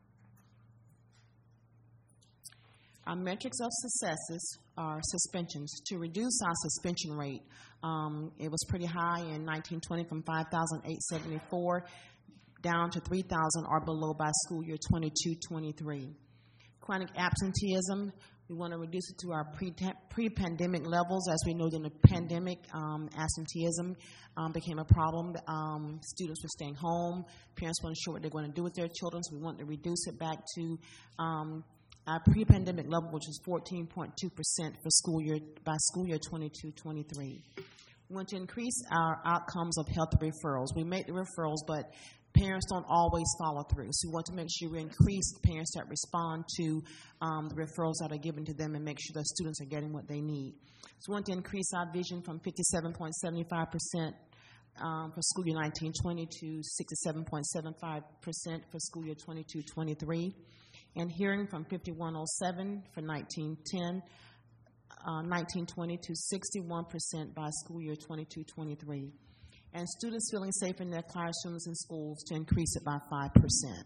Our metrics of successes are suspensions. To reduce our suspension rate, um, it was pretty high in nineteen twenty from five thousand eight hundred seventy-four down to three thousand or below by school year twenty-two twenty-three. Chronic absenteeism, we want to reduce it to our pre- pre-pandemic levels. As we know, during the pandemic, um, absenteeism um, became a problem. Um, students were staying home. Parents weren't sure what they're going to do with their children, so we want to reduce it back to um, our pre-pandemic level, which was fourteen point two percent for school year by school year twenty-two twenty-three. We want to increase our outcomes of health referrals. We make the referrals, but parents don't always follow through. So we want to make sure we increase the parents that respond to um, the referrals that are given to them and make sure that students are getting what they need. So we want to increase our vision from fifty-seven point seven five percent um, for school year nineteen twenty to sixty-seven point seven five percent for school year twenty-two twenty-three. And hearing from fifty-one oh seven for nineteen ten, uh, nineteen twenty to sixty-one percent by school year twenty-two twenty-three. And students feeling safe in their classrooms and schools to increase it by five percent.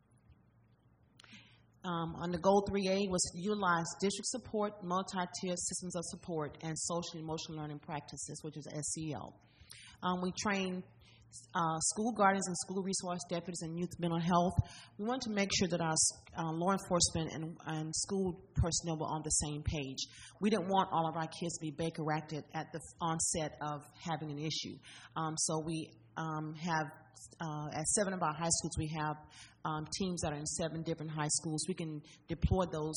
Um, on the Goal three A was to utilize district support, multi-tiered systems of support, and social and emotional learning practices, which is S E L. Um, we train Uh, school guardians and school resource deputies and youth mental health. We want to make sure that our uh, law enforcement and, and school personnel were on the same page. We didn't want all of our kids to be Baker acted at the onset of having an issue. Um, so we um, have, uh, at seven of our high schools, we have um, teams that are in seven different high schools. We can deploy those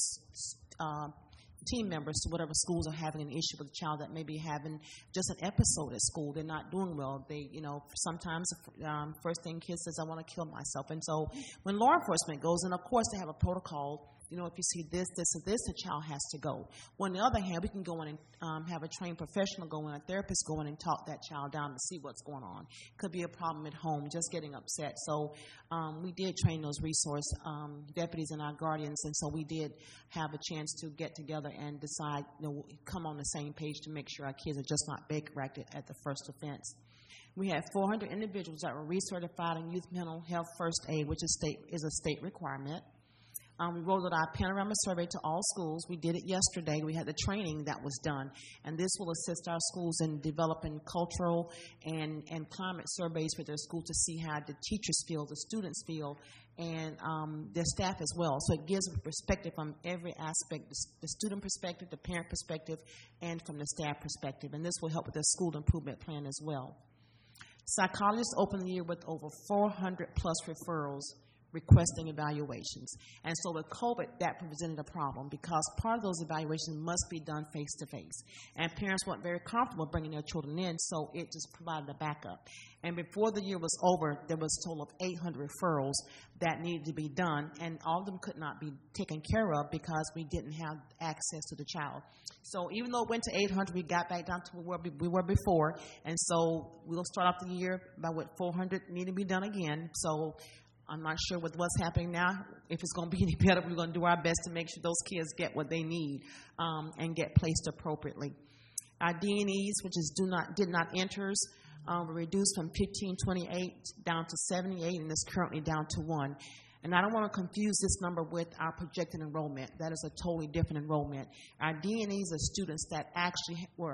uh, team members to whatever schools are having an issue with a child that may be having just an episode at school. They're not doing well. They, you know, sometimes um, first thing kids says, I want to kill myself. And so when law enforcement goes in, of course they have a protocol. You know, if you see this, this, and this, the child has to go. Well, on the other hand, we can go in and um, have a trained professional go in, a therapist go in and talk that child down to see what's going on. Could be a problem at home, just getting upset. So um, we did train those resource um, deputies and our guardians, and so we did have a chance to get together and decide, you know, come on the same page to make sure our kids are just not Baker acted at the first offense. We had four hundred individuals that were recertified in youth mental health first aid, which is state is a state requirement. Um, we rolled out our panorama survey to all schools. We did it yesterday. We had the training that was done. And this will assist our schools in developing cultural and, and climate surveys for their school to see how the teachers feel, the students feel, and um, their staff as well. So it gives a perspective from every aspect, the, the student perspective, the parent perspective, and from the staff perspective. And this will help with their school improvement plan as well. Psychologists opened the year with over four hundred plus referrals requesting evaluations. And so with COVID, that presented a problem because part of those evaluations must be done face-to-face. And parents weren't very comfortable bringing their children in, so it just provided a backup. And before the year was over, there was a total of eight hundred referrals that needed to be done, and all of them could not be taken care of because we didn't have access to the child. So even though it went to eight hundred, we got back down to where we were before, and so we'll start off the year by what four hundred need to be done again. So I'm not sure with what's happening now, if it's going to be any better. We're going to do our best to make sure those kids get what they need um, and get placed appropriately. Our D N Es, which is do not did not enters, um, were reduced from fifteen twenty-eight down to seventy-eight, and is currently down to one. And I don't want to confuse this number with our projected enrollment. That is a totally different enrollment. Our D N Es are students that actually were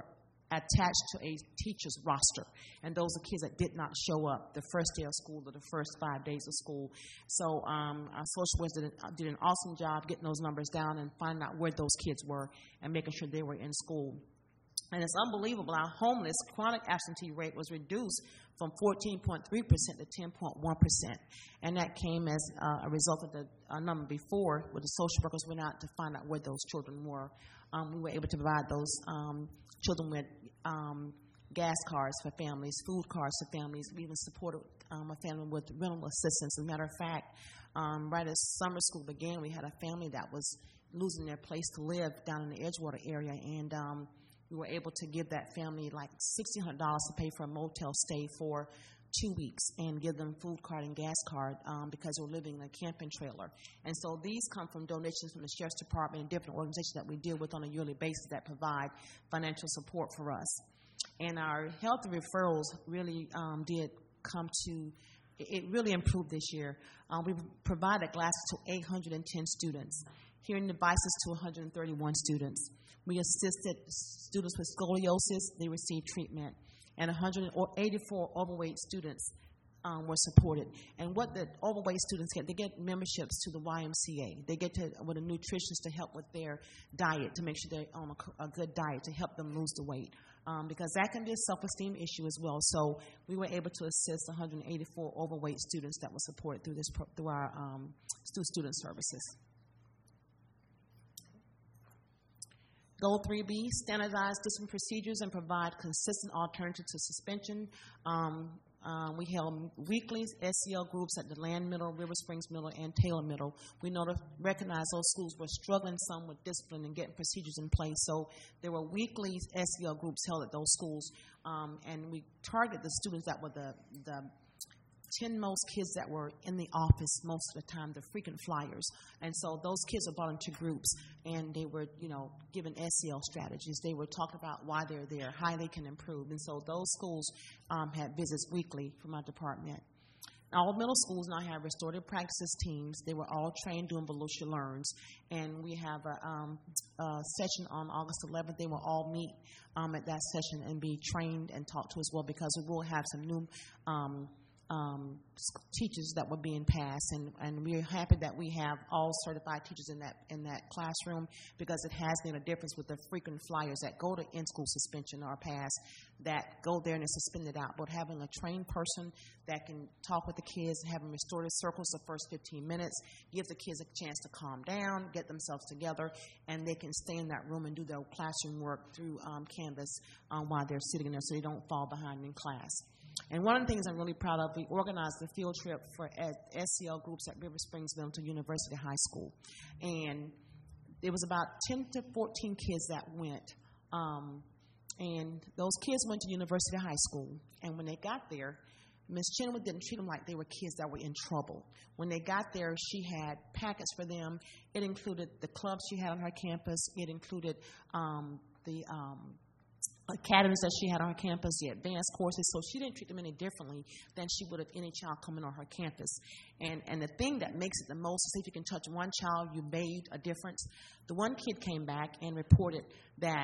attached to a teacher's roster, and those are kids that did not show up the first day of school or the first five days of school. So um, our social workers did, an- did an awesome job getting those numbers down and finding out where those kids were and making sure they were in school. And it's unbelievable. Our homeless chronic absentee rate was reduced from fourteen point three percent to ten point one percent. And that came as uh, a result of the uh, number before, where the social workers went out to find out where those children were. Um, we were able to provide those um, children with um, gas cards for families, food cards for families. We even supported um, a family with rental assistance. As a matter of fact, um, right as summer school began, we had a family that was losing their place to live down in the Edgewater area, and um, we were able to give that family like sixteen hundred dollars to pay for a motel stay for two weeks and give them food card and gas card um, because they were living in a camping trailer. And so these come from donations from the Sheriff's Department and different organizations that we deal with on a yearly basis that provide financial support for us. And our health referrals really um, did come to, it really improved this year. Uh, we provided glasses to eight hundred ten students, hearing devices to one hundred thirty-one students. We assisted students with scoliosis, they received treatment, and one hundred eighty-four overweight students um, were supported. And what the overweight students get, they get memberships to the Y M C A. They get to with a nutritionist to help with their diet, to make sure they're on a, a good diet to help them lose the weight. Um, because that can be a self-esteem issue as well. So we were able to assist one hundred eighty-four overweight students that were supported through this pro- through our um, student services. Goal three B, standardize discipline procedures and provide consistent alternative to suspension. Um, uh, we held weekly S E L groups at DeLand Middle, River Springs Middle, and Taylor Middle. We know to recognize those schools were struggling some with discipline and getting procedures in place. So there were weekly S E L groups held at those schools, um, and we targeted the students that were the, the ten most kids that were in the office most of the time, the frequent flyers. And so those kids were brought into groups, and they were, you know, given S E L strategies. They were talking about why they're there, how they can improve. And so those schools um, had visits weekly from our department. All middle schools now have restorative practices teams. They were all trained doing Volusia Learns. And we have a, um, a session on August eleventh. They will all meet um, at that session and be trained and taught to as well, because we will have some new um, Um, teachers that were being passed, and, and we're happy that we have all certified teachers in that in that classroom, because it has made a difference with the frequent flyers that go to in-school suspension or pass, that go there and are suspended out. But having a trained person that can talk with the kids, having restorative circles the first fifteen minutes, gives the kids a chance to calm down, get themselves together, and they can stay in that room and do their classroom work through um, Canvas um, while they're sitting in there, so they don't fall behind in class. And one of the things I'm really proud of, we organized a field trip for S E L groups at River Springs Middle to University High School. And there was about ten to fourteen kids that went. Um, and those kids went to University High School. And when they got there, Miz Chenoweth didn't treat them like they were kids that were in trouble. When they got there, she had packets for them. It included the clubs she had on her campus. It included um, the um, academies that she had on her campus, the advanced courses. So she didn't treat them any differently than she would have any child coming on her campus. And and the thing that makes it the most is if you can touch one child, you made a difference. The one kid came back and reported that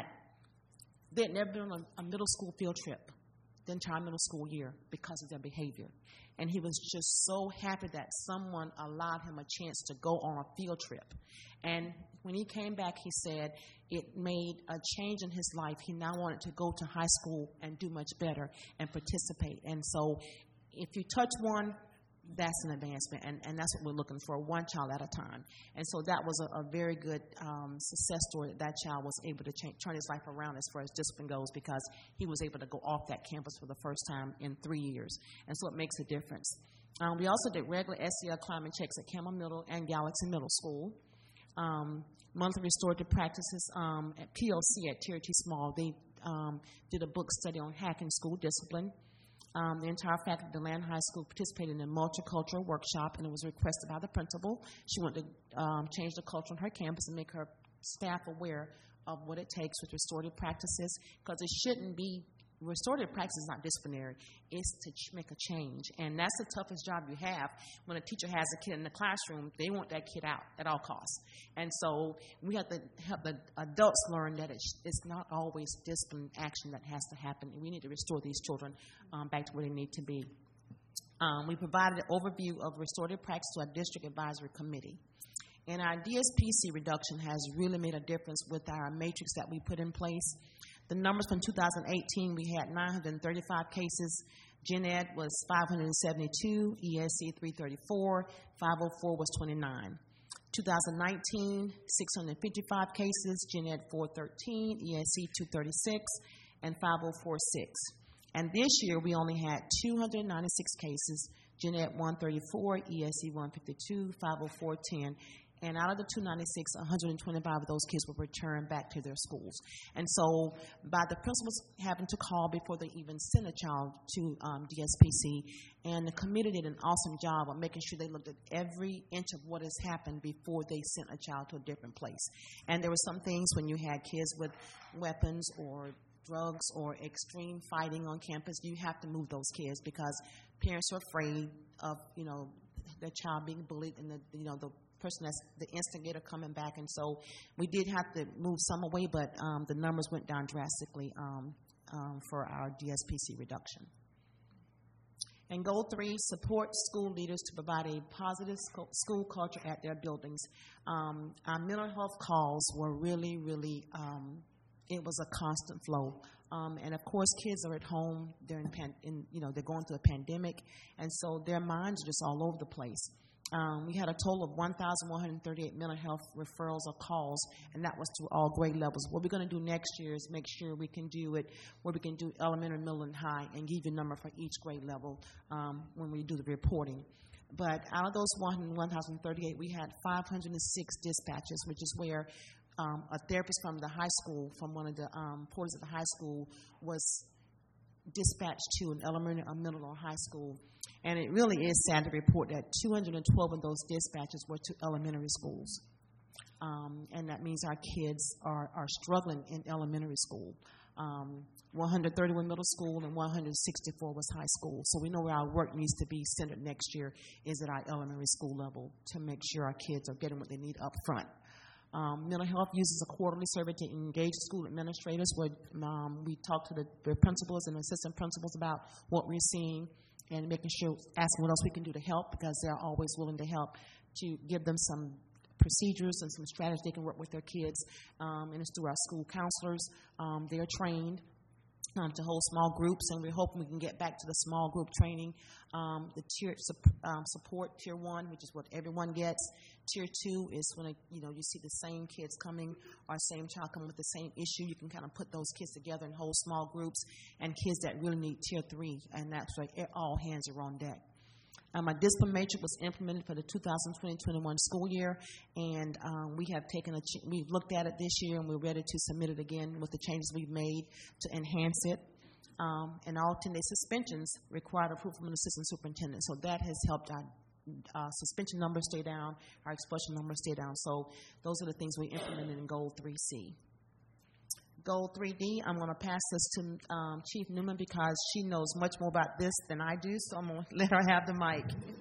they had never been on a, a middle school field trip the entire middle school year because of their behavior. And he was just so happy that someone allowed him a chance to go on a field trip. And when he came back, he said it made a change in his life. He now wanted to go to high school and do much better and participate. And so if you touch one, that's an advancement, and, and that's what we're looking for, one child at a time. And so that was a, a very good um, success story that that child was able to change, turn his life around as far as discipline goes, because he was able to go off that campus for the first time in three years. And so it makes a difference. Um, we also did regular S E L climate checks at Campbell Middle and Galaxy Middle School. Um, monthly restorative practices um, at P L C at T Small. They um, did a book study on hacking school discipline. Um, the entire faculty at DeLand High School participated in a multicultural workshop, and it was requested by the principal. She wanted to um, change the culture on her campus and make her staff aware of what it takes with restorative practices, because it shouldn't be restorative practice is not disciplinary. It's to ch- make a change. And that's the toughest job you have. When a teacher has a kid in the classroom, they want that kid out at all costs. And so we have to help the adults learn that it's, it's not always discipline action that has to happen. We need to restore these children um, back to where they need to be. Um, we provided an overview of restorative practice to our district advisory committee. And our D S P C reduction has really made a difference with our matrix that we put in place. The numbers from two thousand eighteen, we had nine hundred thirty-five cases. Gen Ed was five hundred seventy-two, E S C three thirty-four, five oh four was twenty-nine. two thousand nineteen, six hundred fifty-five cases, Gen Ed four thirteen, E S C two thirty-six, and five oh four six. And this year, we only had two hundred ninety-six cases, Gen Ed one thirty-four, E S C one fifty-two, five oh four ten. And out of the two hundred ninety-six, one hundred twenty-five of those kids were returned back to their schools. And so by the principals having to call before they even send a child to um, D S P C, and the committee did an awesome job of making sure they looked at every inch of what has happened before they sent a child to a different place. And there were some things when you had kids with weapons or drugs or extreme fighting on campus, you have to move those kids because parents are afraid of, you know, their child being bullied and the, you know, the person that's the instigator coming back. And so we did have to move some away, but um, the numbers went down drastically um, um, for our D S P C reduction. And goal three, support school leaders to provide a positive sco- school culture at their buildings. Um, our mental health calls were really, really, um, it was a constant flow. Um, and of course, kids are at home. They're in, pan- in, you know, they're going through a pandemic, and so their minds are just all over the place. Um, we had a total of one thousand one hundred thirty-eight mental health referrals or calls, and that was through all grade levels. What we're going to do next year is make sure we can do it where we can do elementary, middle, and high, and give you a number for each grade level um, when we do the reporting. But out of those one thousand thirty-eight, we had five hundred six dispatches, which is where um, a therapist from the high school, from one of the um, portals of the high school, was dispatched to an elementary, or middle, or high school. And it really is sad to report that two hundred twelve of those dispatches were to elementary schools. Um, and that means our kids are, are struggling in elementary school. Um, one hundred thirty-one middle school and one hundred sixty-four was high school. So we know where our work needs to be centered next year is at our elementary school level to make sure our kids are getting what they need up front. Um, mental health uses a quarterly survey to engage school administrators where um, we talk to the, the principals and assistant principals about what we're seeing and making sure, asking what else we can do to help because they're always willing to help, to give them some procedures and some strategies they can work with their kids. Um, and it's through our school counselors. Um, they're trained um, to hold small groups, and we're hoping we can get back to the small group training. Um, the tier um, support, tier one, which is what everyone gets. Tier two is when, you know, you see the same kids coming or same child coming with the same issue. You can kind of put those kids together and hold small groups, and kids that really need tier three, and that's where all hands are on deck. Um, a discipline matrix was implemented for the two thousand twenty to twenty-one school year, and um, we have taken a ch- we've looked at it this year, and we're ready to submit it again with the changes we've made to enhance it. Um, and all ten-day suspensions required approval from an assistant superintendent, so that has helped our uh, suspension numbers stay down, our expulsion numbers stay down. So those are the things we implemented in Goal three C. Goal three D, I'm going to pass this to um, Chief Newman because she knows much more about this than I do, so I'm going to let her have the mic.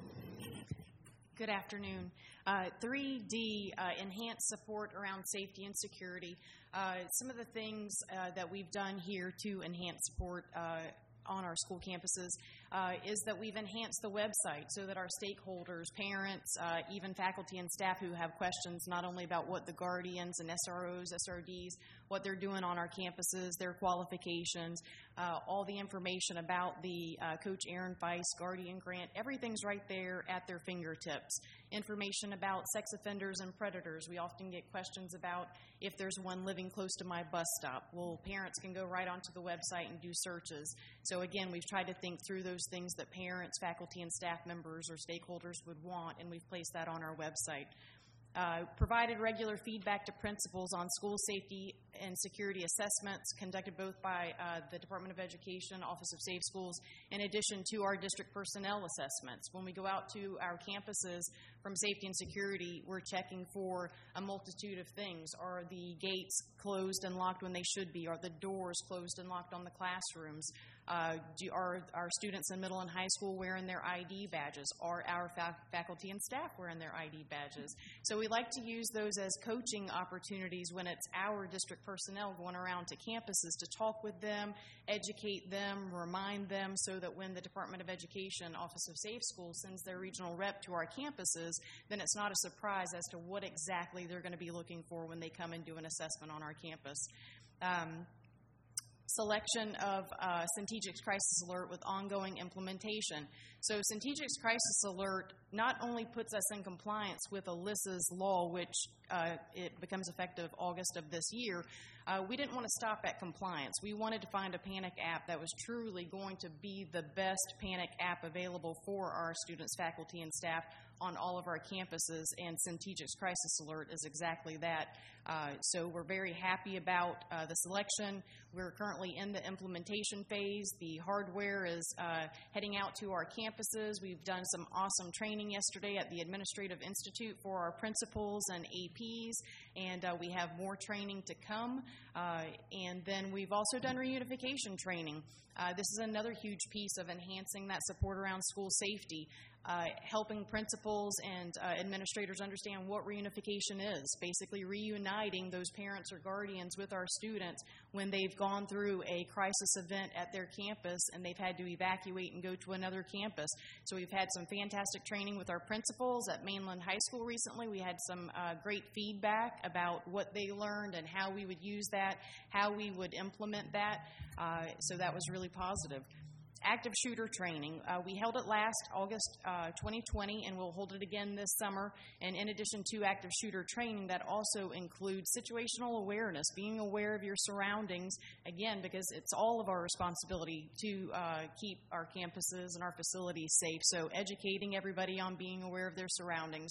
Good afternoon. Uh, three D, uh, enhanced support around safety and security. Uh, some of the things uh, that we've done here to enhance support uh, on our school campuses uh, is that we've enhanced the website so that our stakeholders, parents, uh, even faculty and staff who have questions not only about what the guardians and S R Os, S R Ds, what they're doing on our campuses, their qualifications, uh, all the information about the uh, Coach Aaron Feist Guardian Grant, everything's right there at their fingertips. Information about sex offenders and predators. We often get questions about if there's one living close to my bus stop. Well, parents can go right onto the website and do searches. So again, we've tried to think through those things that parents, faculty, and staff members or stakeholders would want, and we've placed that on our website. Uh, provided regular feedback to principals on school safety and security assessments conducted both by uh, the Department of Education, Office of Safe Schools, in addition to our district personnel assessments. When we go out to our campuses from safety and security, we're checking for a multitude of things. Are the gates closed and locked when they should be? Are the doors closed and locked on the classrooms? Uh, do, are our students in middle and high school wearing their I D badges? Are our fa- faculty and staff wearing their I D badges? So we like to use those as coaching opportunities when it's our district personnel going around to campuses to talk with them, educate them, remind them, so that when the Department of Education, Office of Safe Schools sends their regional rep to our campuses, then it's not a surprise as to what exactly they're going to be looking for when they come and do an assessment on our campus. Um, Selection of uh, Centegix Crisis Alert with ongoing implementation. So Centegix Crisis Alert not only puts us in compliance with Alyssa's law, which uh, it becomes effective August of this year, uh, we didn't want to stop at compliance. We wanted to find a panic app that was truly going to be the best panic app available for our students, faculty, and staff on all of our campuses, and Centegix Crisis Alert is exactly that. Uh, so we're very happy about uh, the selection. We're currently in the implementation phase. The hardware is uh, heading out to our campuses. We've done some awesome training yesterday at the Administrative Institute for our principals and A Ps, and uh, we have more training to come. Uh, and then we've also done reunification training. Uh, this is another huge piece of enhancing that support around school safety. Uh, helping principals and uh, administrators understand what reunification is, basically reuniting those parents or guardians with our students when they've gone through a crisis event at their campus and they've had to evacuate and go to another campus. So we've had some fantastic training with our principals at Mainland High School recently. We had some uh, great feedback about what they learned and how we would use that, how we would implement that. Uh, so that was really positive. Active shooter training. Uh, we held it last August uh, twenty twenty, and we'll hold it again this summer. And in addition to active shooter training, that also includes situational awareness, being aware of your surroundings, again, because it's all of our responsibility to uh, keep our campuses and our facilities safe. So educating everybody on being aware of their surroundings.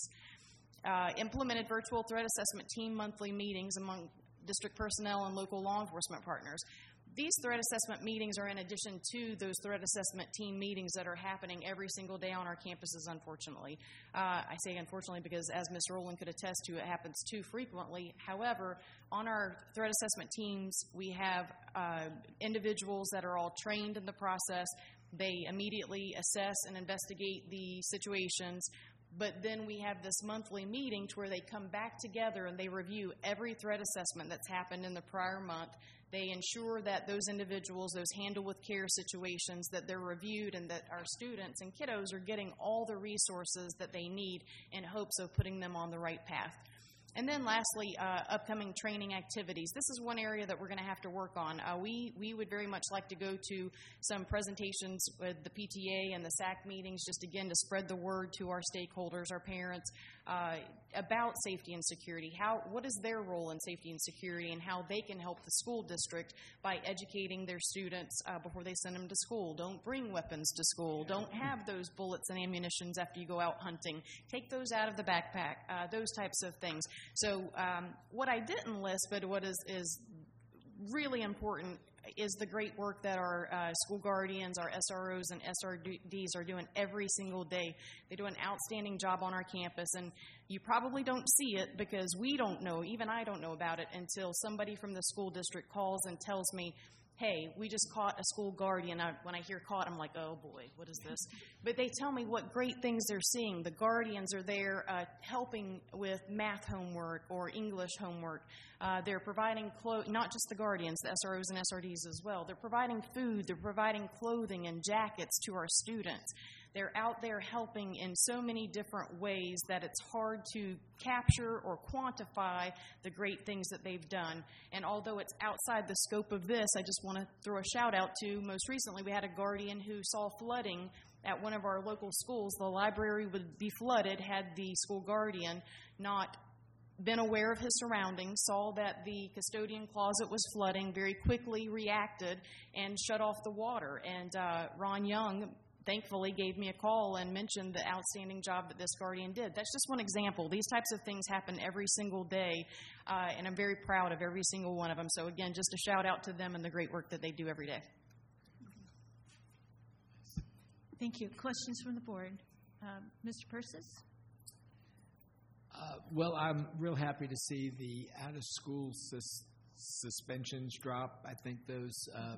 Uh, implemented virtual threat assessment team monthly meetings among district personnel and local law enforcement partners. These threat assessment meetings are in addition to those threat assessment team meetings that are happening every single day on our campuses, unfortunately. Uh, I say unfortunately because, as Miz Rowland could attest to, it happens too frequently. However, on our threat assessment teams, we have uh, individuals that are all trained in the process. They immediately assess and investigate the situations. But then we have this monthly meeting to where they come back together and they review every threat assessment that's happened in the prior month. They ensure that those individuals, those handle with care situations, that they're reviewed and that our students and kiddos are getting all the resources that they need in hopes of putting them on the right path. And then lastly, uh, upcoming training activities. This is one area that we're going to have to work on. Uh, we, we would very much like to go to some presentations with the P T A and the S A C meetings, just again to spread the word to our stakeholders, our parents, uh, about safety and security. How, what is their role in safety and security, and how they can help the school district by educating their students uh, before they send them to school. Don't bring weapons to school. Don't have those bullets and ammunitions after you go out hunting. Take those out of the backpack, uh, those types of things. So um, what I didn't list, but what is, is really important, is the great work that our uh, school guardians, our S R Os and S R Ds are doing every single day. They do an outstanding job on our campus, and you probably don't see it because we don't know, even I don't know about it until somebody from the school district calls and tells me, hey, we just caught a school guardian. I, when I hear caught, I'm like, oh boy, what is this? But they tell me what great things they're seeing. The guardians are there uh, helping with math homework or English homework. Uh, they're providing, clo- not just the guardians, the S R Os and S R Ds as well. They're providing food, they're providing clothing and jackets to our students. They're out there helping in so many different ways that it's hard to capture or quantify the great things that they've done. And although it's outside the scope of this, I just want to throw a shout out to, most recently we had a guardian who saw flooding at one of our local schools. The library would be flooded had the school guardian not been aware of his surroundings, saw that the custodian closet was flooding, very quickly reacted and shut off the water. And uh, Ron Young thankfully gave me a call and mentioned the outstanding job that this guardian did. That's just one example. These types of things happen every single day, uh, and I'm very proud of every single one of them. So again, just a shout out to them and the great work that they do every day. Thank you. Questions from the board? Um, Mister Persis? Uh, well, I'm real happy to see the out-of-school sus- suspensions drop. I think those uh,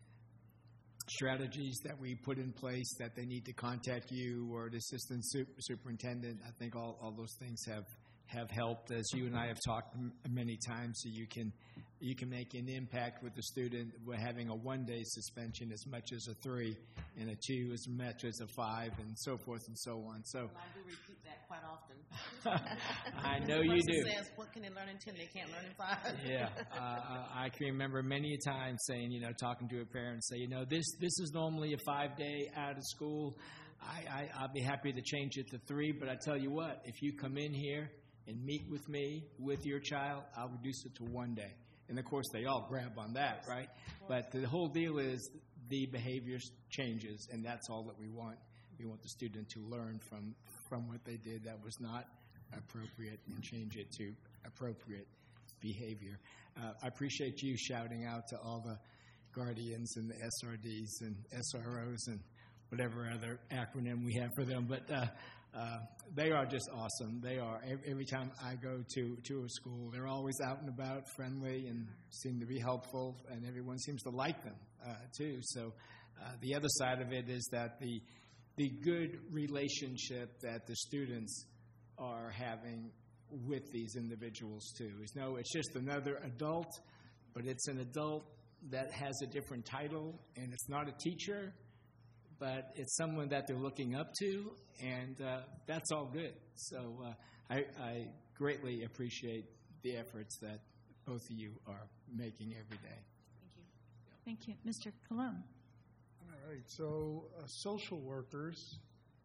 strategies that we put in place, that they need to contact you or the assistant su- superintendent, I think all, all those things have, have helped. As you and I have talked m- many times, so you can you can make an impact with the student. We're having a one-day suspension as much as a three, and a two as much as a five, and so forth and so on. So well, I do repeat that quite often. I know you do. Says, what can they learn in ten? They can't learn in five. Yeah, uh, I can remember many a time saying, you know, talking to a parent, say, you know, this this is normally a five-day out of school. I, I I'll be happy to change it to three, but I tell you what, if you come in here and meet with me with your child, I'll reduce it to one day. And of course, they all grab on that, right? But the whole deal is the behavior changes, and that's all that we want. We want the student to learn from from what they did that was not appropriate and change it to appropriate behavior. Uh, I appreciate you shouting out to all the guardians and the S R Ds and S R Os and whatever other acronym we have for them. But uh, uh, they are just awesome. They are. Every, every time I go to, to a school, they're always out and about, friendly, and seem to be helpful, and everyone seems to like them, uh, too. So uh, the other side of it is that the the good relationship that the students are having with these individuals, too. Is no, it's just another adult, but it's an adult that has a different title, and it's not a teacher, but it's someone that they're looking up to, and uh, that's all good. So uh, I, I greatly appreciate the efforts that both of you are making every day. Thank you. Thank you. Mister Colon. All right. So uh, social workers,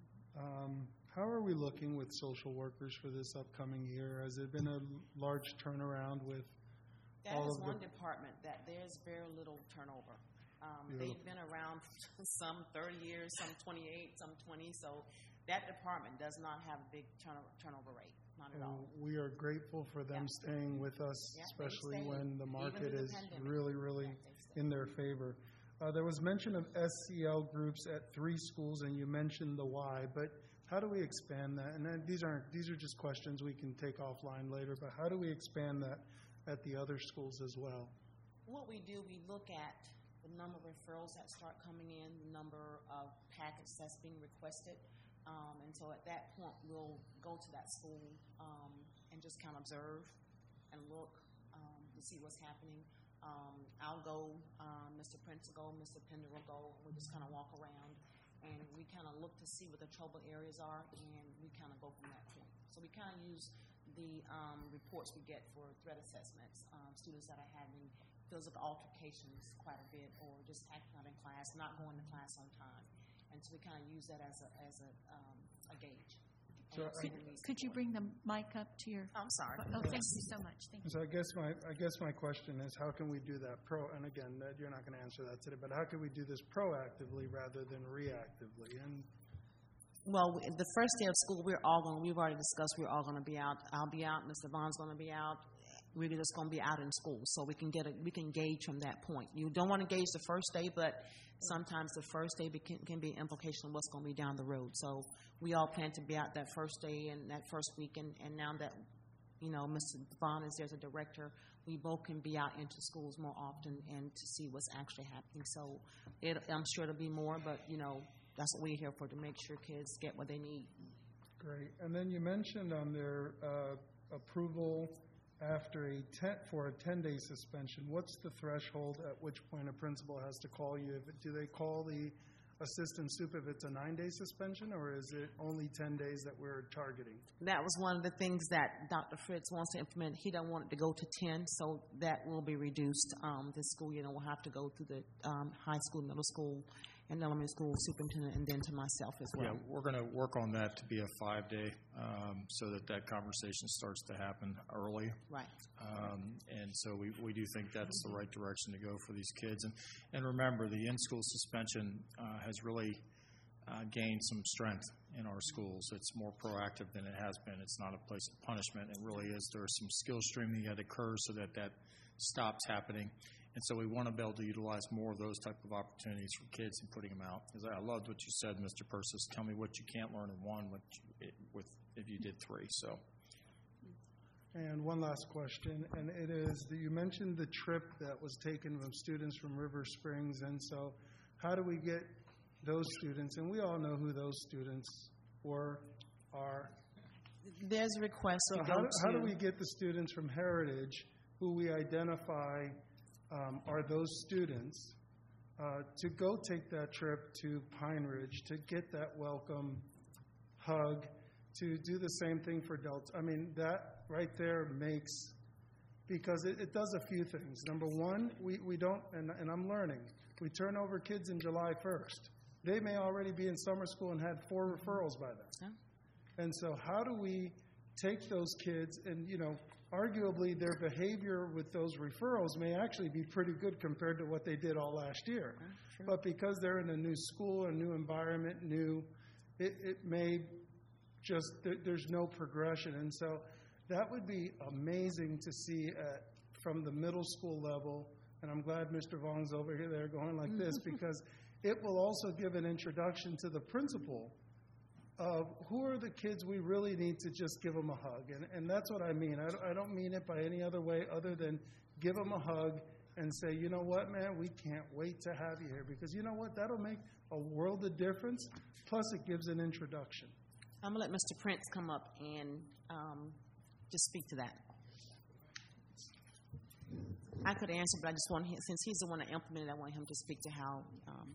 um, how are we looking with social workers for this upcoming year? Has there been a large turnaround with That all is of one the... department that there's very little turnover. Um, Beautiful. they've been around some thirty years, some twenty-eight, some twenty. So that department does not have a big turnover, turnover rate, not at all. And we are grateful for them Yeah. staying with us, Yeah, they especially stayed, when the even market through the is pandemic. really, really Yeah, they stayed. in their favor. Uh, there was mention of S C L groups at three schools, and you mentioned the why, but how do we expand that? And then these aren't these are just questions we can take offline later, but how do we expand that at the other schools as well? What we do, we look at the number of referrals that start coming in, the number of packets that's being requested. Um, and so at that point, we'll go to that school um, and just kind of observe and look um, to see what's happening. Um, I'll go, um, Mister Prince will go, Mister Pender will go, and we just kind of walk around and we kind of look to see what the trouble areas are, and we kind of go from that point. So we kind of use the um, reports we get for threat assessments, um, students that are having physical altercations quite a bit, or just acting out in class, not going to class on time. And so we kind of use that as a as a, um, a gauge. So Could, could you bring the mic up to your... I'm sorry. Oh, thank you so much. Thank you. So I guess my I guess my question is, how can we do that pro? And again, that you're not going to answer that today, but how can we do this proactively rather than reactively? And Well, we- the first day of school, we're all going. We've already discussed. We're all going to be out. I'll be out. Mister Vaughn's going to be out. We're just going to be out in school, so we can get a, we can gauge from that point. You don't want to gauge the first day, but sometimes the first day can, can be an implication of what's going to be down the road. So we all plan to be out that first day and that first week, and, and now that you know Mister Vaughn is there as a director, we both can be out into schools more often and to see what's actually happening. So it, I'm sure it'll be more, but you know. That's what we're here for, to make sure kids get what they need. great. And then you mentioned on their uh, approval after a ten, for a ten-day suspension. What's the threshold at which point a principal has to call you? If it, do they call the assistant soup if it's a nine-day suspension, or is it only ten days that we're targeting? That was one of the things that Doctor Fritz wants to implement. He don't want it to go to ten, so that will be reduced. Um, this school year, we'll have to go through the um, high school, middle school, and elementary school superintendent, and then to myself as well. Yeah, we're going to work on that to be a five-day, um, so that that conversation starts to happen early. Right. Um, and so we, we do think that's the right direction to go for these kids. And, and remember, the in-school suspension uh, has really uh, gained some strength in our schools. It's more proactive than it has been. It's not a place of punishment. It really is. There's some skill streaming that occurs so that that stops happening. And so we want to be able to utilize more of those type of opportunities for kids and putting them out. Because I loved what you said, Mister Persis. Tell me what you can't learn in one with, with if you did three. So. And one last question, and it is that you mentioned the trip that was taken from students from River Springs, and so how do we get those students, and we all know who those students were, are. There's a request So to how go do, to. how do we get the students from Heritage, who we identify um, are those students, uh, to go take that trip to Pine Ridge, to get that welcome hug, to do the same thing for Delta? I mean, that right there makes, because it, it does a few things. Number one, we, we don't, and, and I'm learning, we turn over kids in July first. They may already be in summer school and had four referrals by then. Yeah. And so how do we take those kids and, you know, arguably their behavior with those referrals may actually be pretty good compared to what they did all last year. Yeah, sure. But because they're in a new school, a new environment, new, it, it may just, there, there's no progression. And so that would be amazing to see at, from the middle school level, and I'm glad Mister Vong's over here there going like this, because it will also give an introduction to the principal of who are the kids we really need to just give them a hug. And, and that's what I mean. I don't, I don't mean it by any other way other than give them a hug and say, you know what, man, we can't wait to have you here. Because you know what, that'll make a world of difference. Plus, it gives an introduction. I'm going to let Mister Prince come up and um, just speak to that. I could answer, but I just want him, since he's the one that implemented, I want him to speak to how. Um,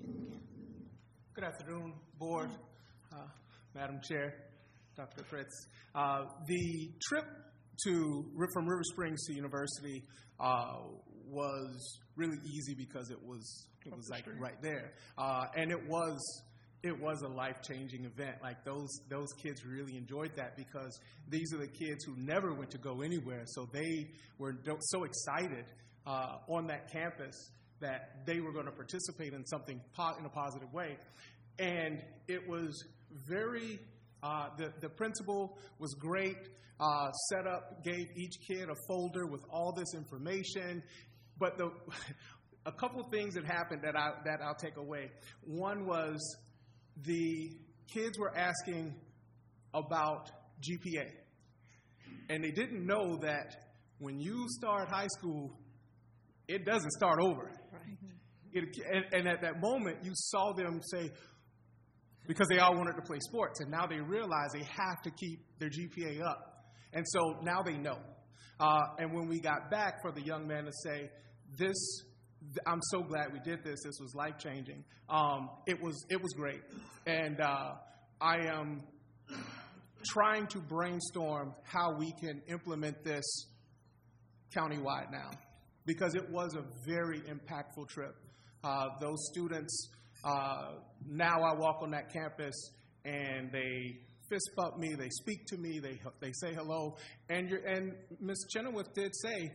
Good afternoon, Board, uh, Madam Chair, Doctor Fritz. Uh, the trip to from River Springs to University uh, was really easy because it was it was like right there, uh, and it was. It was a life-changing event. Like those those kids really enjoyed that because these are the kids who never went to go anywhere. So they were so excited uh, on that campus that they were going to participate in something po- in a positive way. And it was very, uh, the, the principal was great, uh, set up, gave each kid a folder with all this information. But the a couple things that happened that, I, that I'll take away. One was the kids were asking about G P A. And they didn't know that when you start high school, it doesn't start over. Right. It, and, and at that moment, you saw them say, because they all wanted to play sports, and now they realize they have to keep their G P A up. And so now they know. Uh, and when we got back for the young man to say, this I'm so glad we did this. This was life-changing. Um, it was it was great. And uh, I am trying to brainstorm how we can implement this countywide now, because it was a very impactful trip. Uh, those students, uh, now I walk on that campus and they fist bump me, they speak to me, they they say hello. And you're, and Miz Chenoweth did say,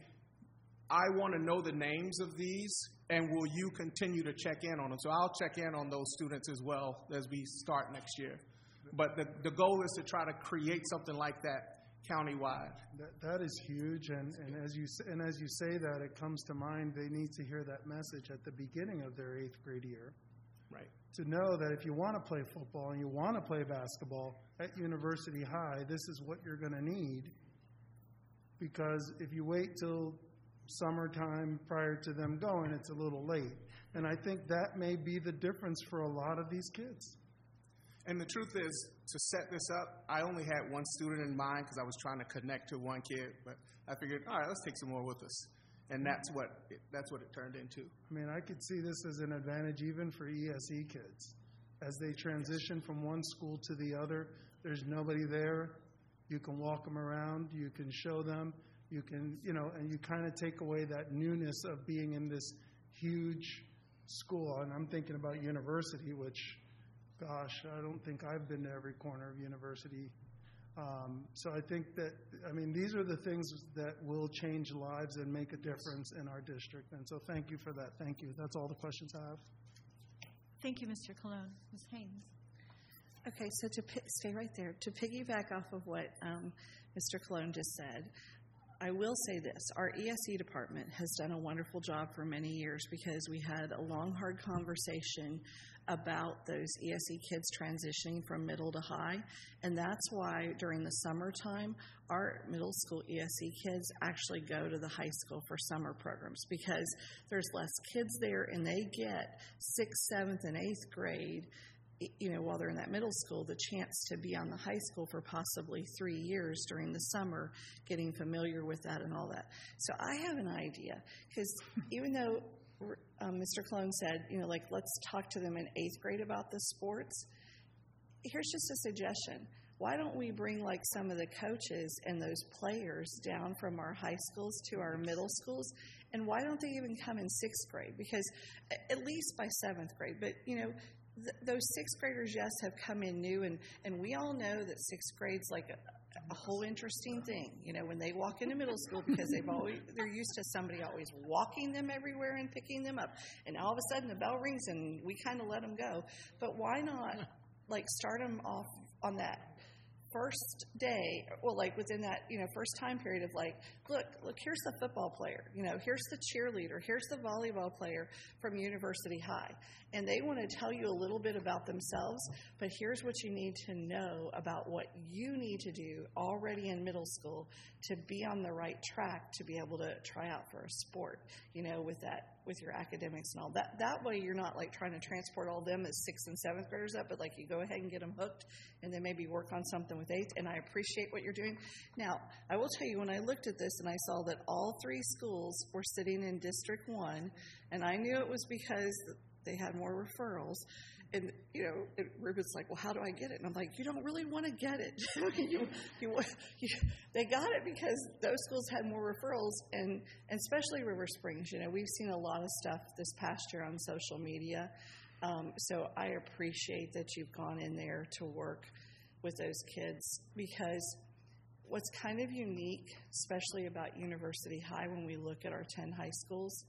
I want to know the names of these, and will you continue to check in on them? So I'll check in on those students as well as we start next year. But the, the goal is to try to create something like that countywide. That, that is huge, and, and, as you, and as you say that, it comes to mind they need to hear that message at the beginning of their eighth grade year. Right. To know that if you want to play football and you want to play basketball at University High, this is what you're going to need. Because if you wait till summertime prior to them going, it's a little late. And I think that may be the difference for a lot of these kids. And the truth is, to set this up, I only had one student in mind because I was trying to connect to one kid. But I figured, all right, let's take some more with us. And that's what it, that's what it turned into. I mean, I could see this as an advantage even for E S E kids. As they transition from one school to the other, there's nobody there. You can walk them around. You can show them. You can, you know, and you kind of take away that newness of being in this huge school. And I'm thinking about university, which, gosh, I don't think I've been to every corner of university. Um, so I think that, I mean, these are the things that will change lives and make a difference in our district. And so thank you for that. Thank you. That's all the questions I have. Thank you, Mister Colon. Miz Haynes. Okay, so to pi- stay right there, to piggyback off of what um, Mister Colon just said, I will say this. Our E S E department has done a wonderful job for many years because we had a long, hard conversation about those E S E kids transitioning from middle to high. And that's why during the summertime, our middle school E S E kids actually go to the high school for summer programs because there's less kids there and they get sixth, seventh, and eighth grade, you know, while they're in that middle school, the chance to be on the high school for possibly three years during the summer, getting familiar with that and all that. So I have an idea, because even though um, Mister Colon said, you know, like, let's talk to them in eighth grade about the sports, here's just a suggestion. Why don't we bring, like, some of the coaches and those players down from our high schools to our middle schools, and why don't they even come in sixth grade? Because at least by seventh grade, but, you know, Th- those sixth graders, yes, have come in new, and, and we all know that sixth grade's like a, a whole interesting thing, you know, when they walk into middle school, because they've always they're used to somebody always walking them everywhere and picking them up, and all of a sudden the bell rings and we kind of let them go. But why not, like, start them off on that first day, well, like within that, you know, first time period of like, look, look, here's the football player, you know, here's the cheerleader, here's the volleyball player from University High. And they want to tell you a little bit about themselves, but here's what you need to know about what you need to do already in middle school to be on the right track to be able to try out for a sport, you know, with that, with your academics and all that. That way you're not like trying to transport all them as sixth and seventh graders up, but like you go ahead and get them hooked and then maybe work on something with eighth. And I appreciate what you're doing. Now, I will tell you, when I looked at this and I saw that all three schools were sitting in District one, and I knew it was because they had more referrals. And, you know, it, Ruben's like, well, how do I get it? And I'm like, you don't really want to get it. you, you, you, they got it because those schools had more referrals, and, and especially River Springs. You know, we've seen a lot of stuff this past year on social media. Um, so I appreciate that you've gone in there to work with those kids, because what's kind of unique, especially about University High when we look at our ten high schools,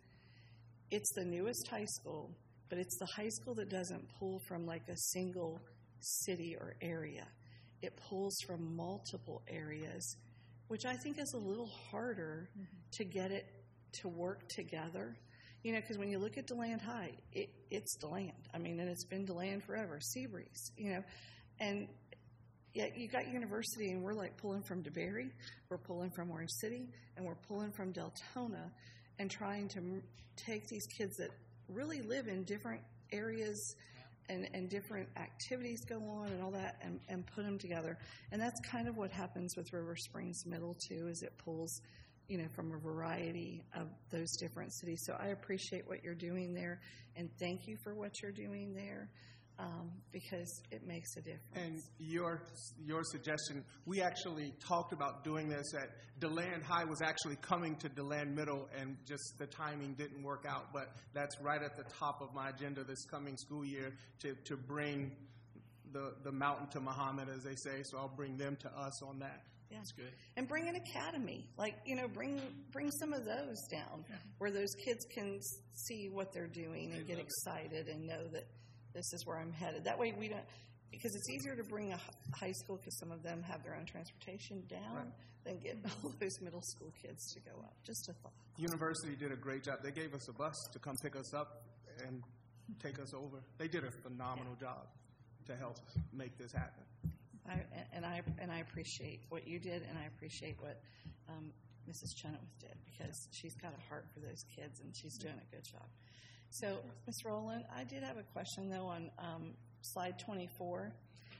it's the newest high school, but it's the high school that doesn't pull from like a single city or area. It pulls from multiple areas, which I think is a little harder mm-hmm. to get it to work together. You know, because when you look at DeLand High, it, it's DeLand. I mean, and it's been DeLand forever, Seabreeze, you know. And yet you got University, and we're like pulling from DeBerry, we're pulling from Orange City, and we're pulling from Deltona, and trying to m- take these kids that really live in different areas and, and different activities go on and all that, and, and put them together. And that's kind of what happens with River Springs Middle, too, is it pulls, you know, from a variety of those different cities. So I appreciate what you're doing there, and thank you for what you're doing there. Um, because it makes a difference. And your your suggestion, we actually talked about doing this at DeLand High was actually coming to DeLand Middle, and just the timing didn't work out. But that's right at the top of my agenda this coming school year, to, to bring the, the mountain to Muhammad, as they say. So I'll bring them to us on that. Yeah. That's good. And bring an academy. Like, you know, bring bring some of those down, yeah. where those kids can see what they're doing and get excited and know that this is where I'm headed. That way we don't, because it's easier to bring a high school, because some of them have their own transportation down, right. than get all those middle school kids to go up. Just a thought. University did a great job. They gave us a bus to come pick us up and take us over. They did a phenomenal yeah. job to help make this happen. I, and I and I appreciate what you did, and I appreciate what um, Missus Chenoweth did, because she's got a heart for those kids, and she's doing a good job. So, Miz Rowland, I did have a question, though, on um, slide twenty-four.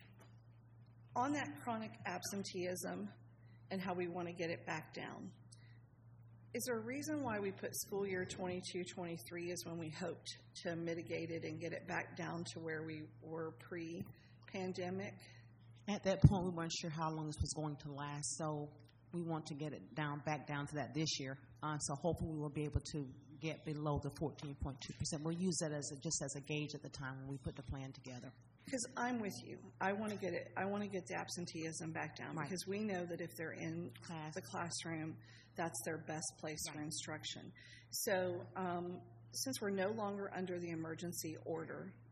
On that chronic absenteeism and how we want to get it back down, is there a reason why we put school year twenty-two twenty-three as when we hoped to mitigate it and get it back down to where we were pre-pandemic? At that point, we weren't sure how long this was going to last, so we want to get it down, back down to that this year. Uh, so hopefully we will be able to get below the fourteen point two percent. We'll use that as a, just as a gauge at the time when we put the plan together. Because I'm with you. I want to get it. I want to get the absenteeism back down, right. because we know that if they're in Class. the classroom, that's their best place right. for instruction. So um, since we're no longer under the emergency order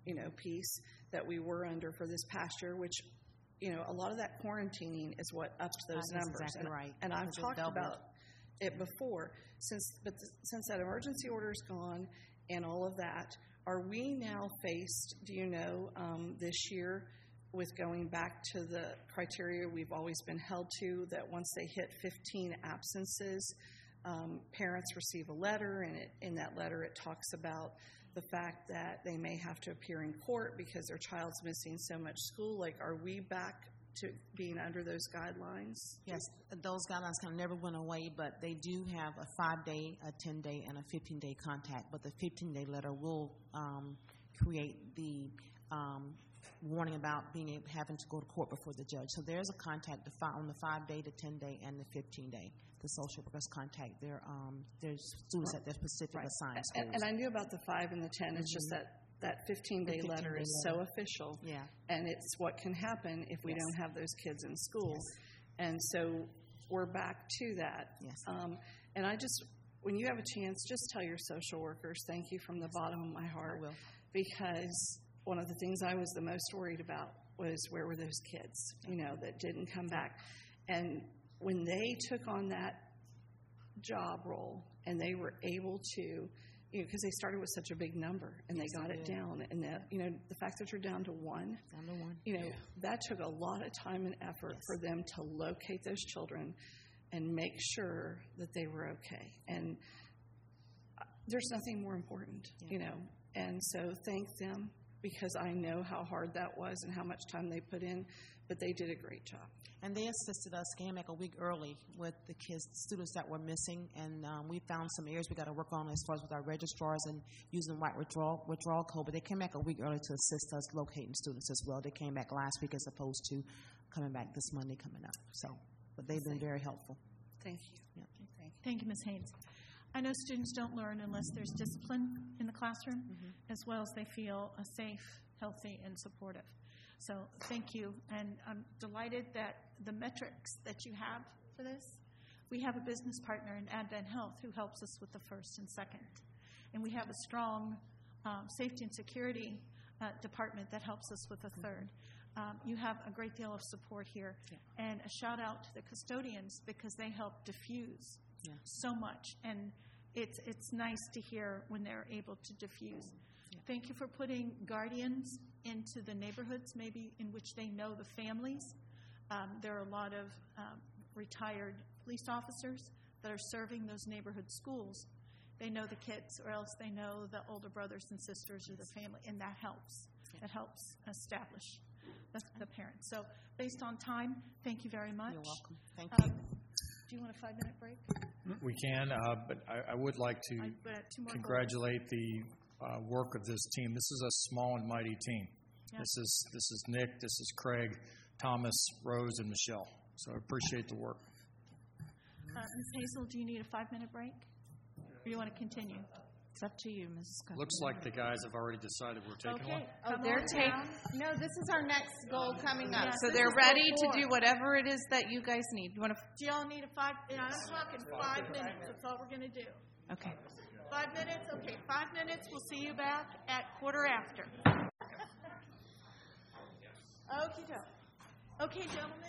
you know, piece that we were under for this past year, which, you know, a lot of that quarantining is what ups those That is numbers. exactly and, right. and I've Because it talked doubled. about it before. Since, but th- since that emergency order is gone and all of that, are we now faced, do you know, um, this year with going back to the criteria we've always been held to, that once they hit fifteen absences, um, parents receive a letter, and it, in that letter it talks about the fact that they may have to appear in court because their child's missing so much school. Like, are we back to being under those guidelines? Yes, those guidelines kind of never went away, but they do have a five-day, a ten-day, and a fifteen-day contact. But the fifteen-day letter will um, create the um, warning about being able, having to go to court before the judge. So there's a contact to fi- on the five-day, the ten-day, and the fifteen-day. The social workers contact their um, their students at their specific Right. assigned And, schools. and I knew about the five and the ten. It's just Mhm. that that fifteen-day The letter fifteen-day is letter. so official. Yeah. And it's what can happen if we Yes. don't have those kids in school. And so we're back to that. Yes. Um, and I just, when you have a chance, just tell your social workers thank you from the bottom of my heart. I will. Because one of the things I was the most worried about was where were those kids, you know, that didn't come back. And when they took on that job role and they were able to, you know, because they started with such a big number and Yes, they got they it did. down, and that, you know, the fact that you're down to one, Down to one. you know, that took a lot of time and effort Yes. for them to locate those children and make sure that they were okay. And uh, there's nothing more important, Yeah. you know. And so thank them, because I know how hard that was and how much time they put in, but they did a great job. And they assisted us, came back a week early with the kids, students that were missing, and um, we found some areas we got to work on as far as with our registrars and using white withdrawal withdrawal code. But they came back a week early to assist us locating students as well. They came back last week as opposed to coming back this Monday coming up. So, but they've been very helpful. Thank you. Yeah. Thank you. Thank you, Miz Haynes. I know students don't learn unless there's discipline in the classroom, as well as they feel uh, safe, healthy, and supportive. So thank you, and I'm delighted that the metrics that you have for this, we have a business partner in Advent Health who helps us with the first and second. And we have a strong um, safety and security uh, department that helps us with the third. Um, you have a great deal of support here. Yeah. And a shout out to the custodians because they help diffuse Yeah. so much. And it's, it's nice to hear when they're able to diffuse. Yeah. Thank you for putting guardians into the neighborhoods, maybe in which they know the families. Um, there are a lot of um, retired police officers that are serving those neighborhood schools. They know the kids, or else they know the older brothers and sisters or the family, and that helps. That helps establish the, the parents. So, based on time, thank you very much. You're welcome. Thank Um, you. do you want a five-minute break? We can, uh, but I, I would like to I've got two more congratulate the uh, work of this team. This is a small and mighty team. Yeah. This is this is Nick, this is Craig, Thomas, Rose, and Michelle. So I appreciate the work. Uh, Miz Hazel, do you need a five-minute break? Or do you want to continue? It's up to you, Missus Cuthbert. Looks like the guys have already decided we're taking Okay. one. Oh, Come they're on taking. down. No, this is our next goal coming up. Yes, so this they're is ready goal to do four. whatever it is that you guys need. You want to? Do y'all need a five? And I'm talking five minutes. That's all we're going to do. Okay. Five minutes? Okay, five minutes. We'll see you back at quarter after. Okie doke. Okay, gentlemen.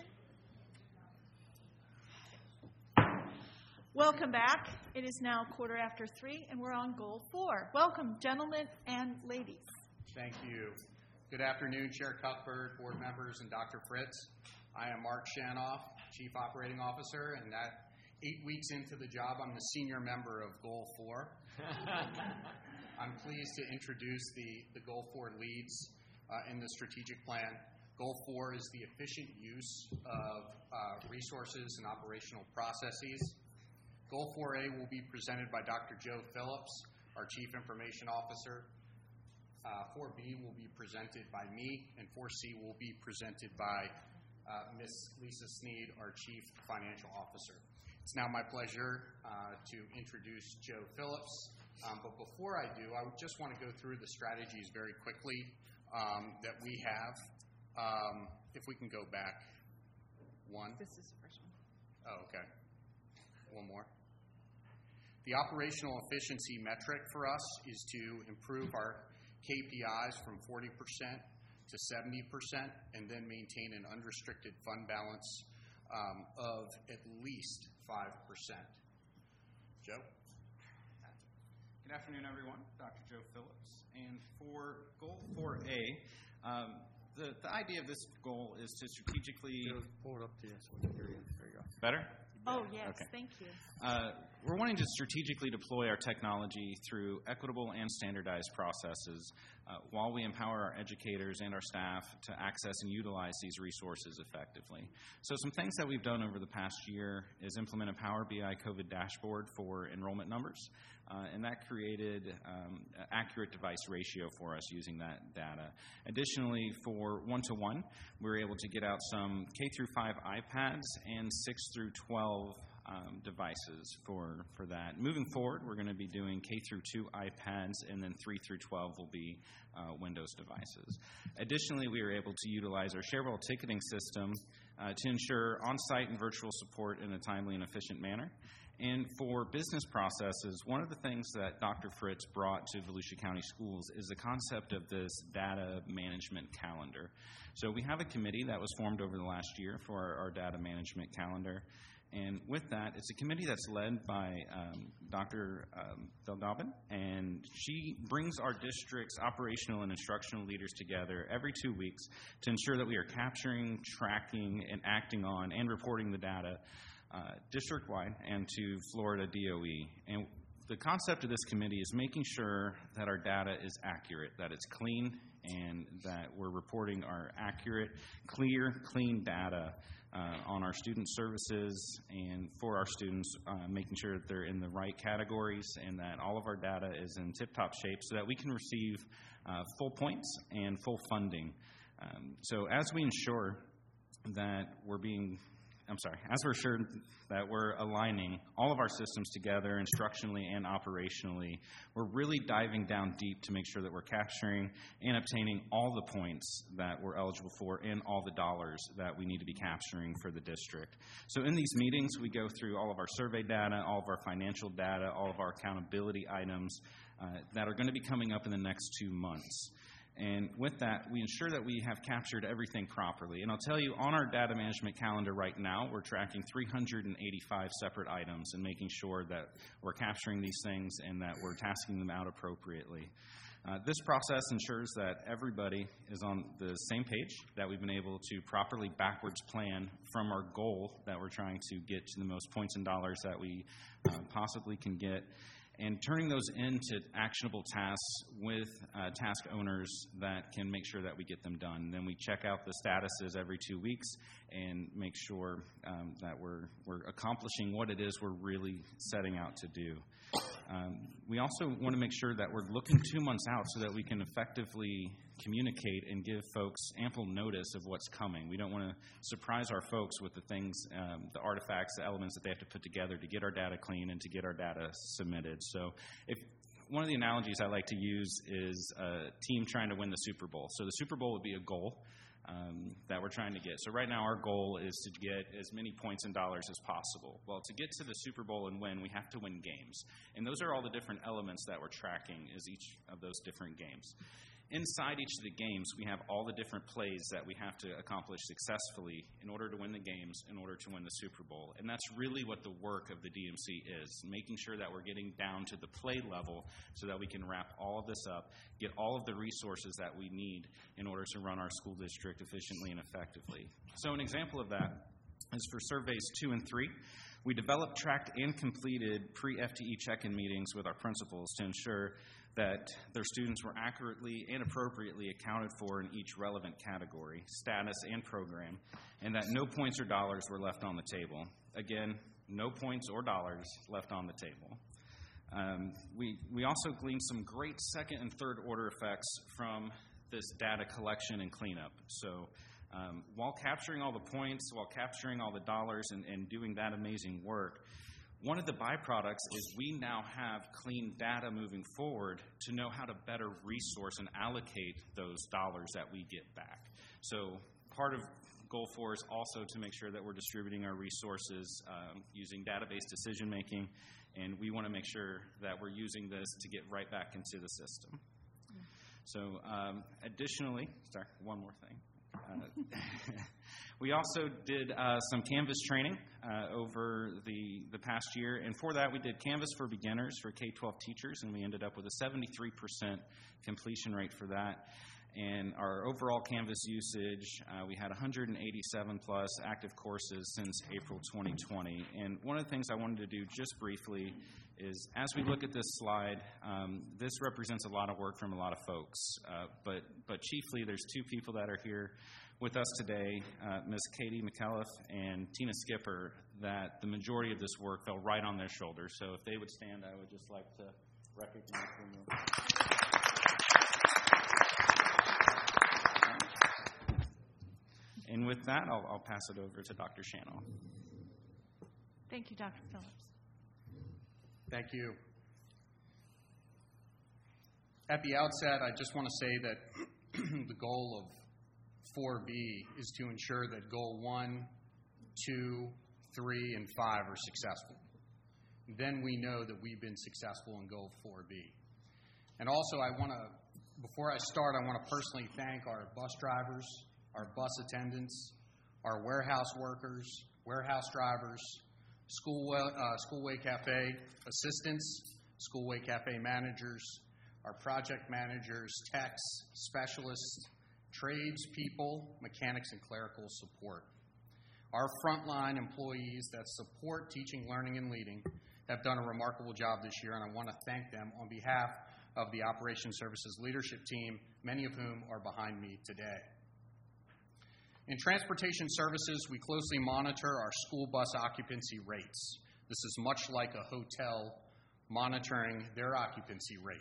Welcome back. It is now quarter after three, and we're on goal four. Welcome, gentlemen and ladies. Thank you. Good afternoon, Chair Cuthbert, board members, and Doctor Fritz. I am Mark Shanoff, Chief Operating Officer, and that eight weeks into the job, I'm the senior member of Goal four. I'm pleased to introduce the, the Goal four leads uh, in the strategic plan. Goal four is the efficient use of uh, resources and operational processes. Goal four A will be presented by Doctor Joe Phillips, our Chief Information Officer. Uh, four B will be presented by me, and four C will be presented by uh, Miz Lisa Sneed, our Chief Financial Officer. It's now my pleasure uh, to introduce Joe Phillips. Um, but before I do, I would just want to go through the strategies very quickly um, that we have. Um, if we can go back one. This is the first one. Oh, okay. One more. The operational efficiency metric for us is to improve our K P Is from forty percent to seventy percent, and then maintain an unrestricted fund balance um, of at least five percent. Joe? Good afternoon, everyone. Doctor Joe Phillips. And for Goal four A, um, the, the idea of this goal is to strategically... Pull it up to you so we can hear you. There you go. Better? Oh, yes, Okay. thank you. Uh, we're wanting to strategically deploy our technology through equitable and standardized processes uh, while we empower our educators and our staff to access and utilize these resources effectively. So some things that we've done over the past year is implement a Power B I COVID dashboard for enrollment numbers, uh, and that created um, an accurate device ratio for us using that data. Additionally, for one-to-one, we were able to get out some K through five iPads and six through twelve Um, devices for, for that. Moving forward, we're going to be doing K through two iPads, and then three through twelve will be uh, Windows devices. Additionally, we were able to utilize our Shareable ticketing system uh, to ensure on-site and virtual support in a timely and efficient manner. And for business processes, one of the things that Doctor Fritz brought to Volusia County Schools is the concept of this data management calendar. So we have a committee that was formed over the last year for our, our data management calendar. And with that, it's a committee that's led by um, Doctor Um, Delgobin, and she brings our district's operational and instructional leaders together every two weeks to ensure that we are capturing, tracking, and acting on and reporting the data uh, district-wide and to Florida D O E. And the concept of this committee is making sure that our data is accurate, that it's clean, and that we're reporting our accurate, clear, clean data Uh, on our student services and for our students, uh, making sure that they're in the right categories and that all of our data is in tip-top shape so that we can receive uh, full points and full funding. Um, so as we ensure that we're being I'm sorry, as we're sure that we're aligning all of our systems together instructionally and operationally, we're really diving down deep to make sure that we're capturing and obtaining all the points that we're eligible for and all the dollars that we need to be capturing for the district. So in these meetings, we go through all of our survey data, all of our financial data, all of our accountability items uh, that are going to be coming up in the next two months. And with that, we ensure that we have captured everything properly. And I'll tell you, on our data management calendar right now, we're tracking three hundred eighty-five separate items and making sure that we're capturing these things and that we're tasking them out appropriately. Uh, this process ensures that everybody is on the same page, that we've been able to properly backwards plan from our goal that we're trying to get to the most points and dollars that we uh, possibly can get, and turning those into actionable tasks with uh, task owners that can make sure that we get them done. Then we check out the statuses every two weeks and make sure um, that we're, we're accomplishing what it is we're really setting out to do. Um, we also want to make sure that we're looking two months out so that we can effectively communicate and give folks ample notice of what's coming. We don't want to surprise our folks with the things, um, the artifacts, the elements that they have to put together to get our data clean and to get our data submitted. So if one of the analogies I like to use is a team trying to win the Super Bowl. So the Super Bowl would be a goal um, that we're trying to get. So right now our goal is to get as many points and dollars as possible. Well, to get to the Super Bowl and win, we have to win games. And those are all the different elements that we're tracking is each of those different games. Inside each of the games, we have all the different plays that we have to accomplish successfully in order to win the games, in order to win the Super Bowl. And that's really what the work of the D M C is, making sure that we're getting down to the play level so that we can wrap all of this up, get all of the resources that we need in order to run our school district efficiently and effectively. So an example of that is for surveys two and three. We developed, tracked, and completed pre-F T E check-in meetings with our principals to ensure that their students were accurately and appropriately accounted for in each relevant category, status, and program, and that no points or dollars were left on the table. Again, no points or dollars left on the table. Um, we, we also gleaned some great second and third order effects from this data collection and cleanup. So um, while capturing all the points, while capturing all the dollars and, and doing that amazing work, one of the byproducts is we now have clean data moving forward to know how to better resource and allocate those dollars that we get back. So part of Goal four is also to make sure that we're distributing our resources um, using database decision making, and we want to make sure that we're using this to get right back into the system. So um, additionally, sorry, one more thing. Uh, we also did uh, some Canvas training uh, over the, the past year, and for that we did Canvas for beginners for K twelve teachers, and we ended up with a seventy-three percent completion rate for that. And our overall Canvas usage, uh, we had one hundred eighty-seven plus active courses since April twenty twenty. And one of the things I wanted to do just briefly is, as we look at this slide, um, this represents a lot of work from a lot of folks. Uh, but, but chiefly, there's two people that are here with us today, uh, Miz Katie McAuliffe and Tina Skipper, that the majority of this work fell right on their shoulders. So if they would stand, I would just like to recognize them. And with that, I'll, I'll pass it over to Doctor Shanoff. Thank you, Doctor Phillips. Thank you. At the outset, I just want to say that the goal of four B is to ensure that goal one, two, three, and five are successful. Then we know that we've been successful in goal four B. And also, I want to, before I start, I want to personally thank our bus drivers, our bus attendants, our warehouse workers, warehouse drivers, school, uh, Schoolway Cafe assistants, Schoolway Cafe managers, our project managers, techs, specialists, tradespeople, mechanics, and clerical support. Our frontline employees that support teaching, learning, and leading have done a remarkable job this year, and I want to thank them on behalf of the Operations Services leadership team, many of whom are behind me today. In transportation services, we closely monitor our school bus occupancy rates. This is much like a hotel monitoring their occupancy rate.